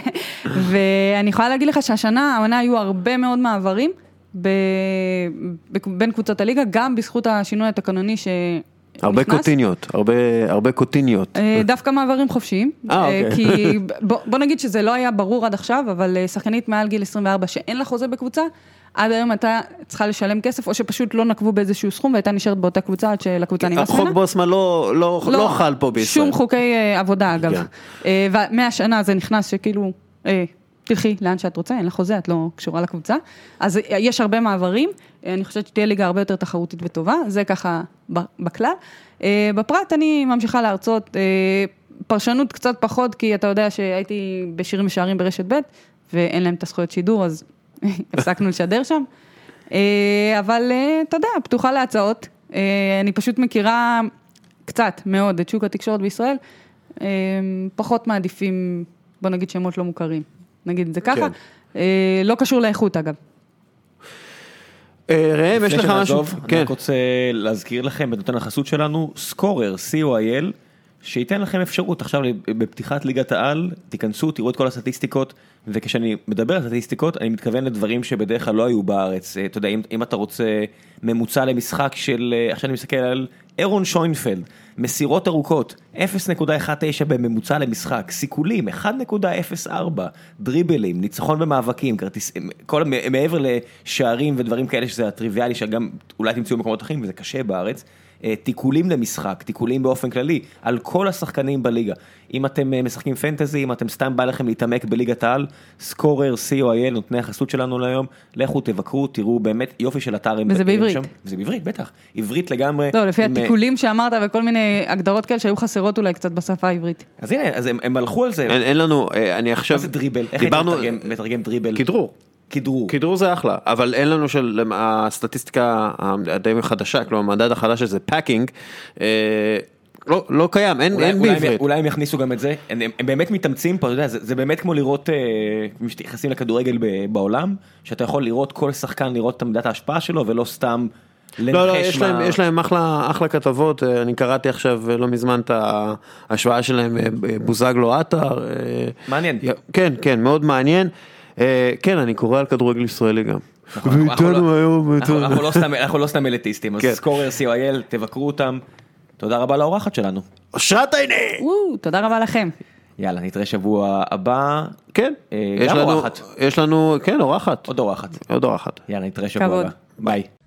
ואני יכולה להגיד לך שהשנה, העונה היו הרבה מאוד מעברים, בין קבוצות הליגה, גם בזכות השינוי התקנוני הרבה קוטיניות, הרבה קוטיניות. דווקא מעברים חופשיים, אוקיי. כי בוא נגיד שזה לא היה ברור עד עכשיו, אבל שחקנית מעל גיל 24 שאין לה חוזה בקבוצה, עד היום אתה צריכה לשלם כסף, או שפשוט לא נקבו באיזשהו סכום, והייתה נשארת באותה קבוצה עד שלקבוצה נמאס ממנה. החוק בוסמן לא חל פה בישראל. שום חוקי עבודה אגב. ומהשנה זה נכנס שכאילו, תלכי לאן שאת רוצה, אין לך חוזה, את לא קשורה לקבוצה. אז יש הרבה מעברים, אני חושבת שתהיה ליגה הרבה יותר תחרותית וטובה, זה ככה בכלל. בפרט אני ממשיכה להרצות פרשנות קצת פחות, כי אתה יודע שהייתי בשירים ושערים ברשת ב' ואין להם את הזכויות שידור, אז הפסקנו לשדר שם. אבל אתה יודע, פתוחה להצעות. אני פשוט מכירה קצת מאוד את שוק התקשורת בישראל, פחות מעדיפים, בוא נגיד שמות לא מוכרים. נגיד את זה ככה. לא קשור לאיכות אגב. ראם, יש לך משהו? אני רק רוצה להזכיר לכם בנותן החסות שלנו, סקורר, COIL, שייתן לכם אפשרות עכשיו בפתיחת ליגת העל, תיכנסו, תראו את כל הסטטיסטיקות, וכשאני מדבר על סטטיסטיקות, אני מתכוון לדברים שבדרך כלל לא היו בארץ. אתה יודע, אם אתה רוצה ממוצע למשחק של, עכשיו אני מסתכל על אירון שוינפלד, מסירות ארוכות, 0.19 בממוצע למשחק, סיכולים, 1.04, דריבלים, ניצחון במאבקים, כל מעבר לשערים ודברים כאלה שזה הטריוויאלי, שגם אולי תמצאו במקומות אחרים, וזה קשה בארץ, תיקולים למשחק, תיקולים באופן כללי, על כל השחקנים בליגה. אם אתם משחקים פנטזי, אם אתם סתם בא לכם להתעמק בליגת העל, סקורר, COIL, נותני החסות שלנו להיום, לכו תבקרו, תראו באמת יופי של אתר. וזה בעברית. וזה בעברית, בטח. עברית לגמרי. לא, לפי התיקולים שאמרת וכל מיני הגדרות כאלה שהיו חסרות אולי קצת בשפה העברית. אז הנה, אז הם הלכו על זה. אין לנו, אני עכשיו... מה זה דריבל? איך היית מתרגם דריבל? כדרור זה אחלה, אבל אין לנו של הסטטיסטיקה הדי חדשה, כלומר המדד החדש הזה, פאקינג, לא קיים, אין בעברית. אולי הם יכניסו גם את זה, הם באמת מתאמצים פה, אתה יודע, זה באמת כמו לראות, מתייחסים לכדורגל בעולם, שאתה יכול לראות כל שחקן, לראות את עמדת ההשפעה שלו, ולא סתם לנחש מה... יש להם אחלה כתבות, אני קראתי עכשיו לא מזמן את ההשוואה שלהם, בוזגלו עטר. מעניין. כן, מאוד מעניין. כן, אני קורא על כדורגל ישראלי גם. אנחנו לא סתם אליטיסטים, אז סקורר, COIL, תבקרו אותם. תודה רבה לאורחת שלנו. אושרת עיני! תודה רבה לכם. יאללה, נתראה שבוע הבא. כן. גם אורחת. יש לנו, כן, אורחת. עוד אורחת. עוד אורחת. יאללה, נתראה שבוע הבא. ביי.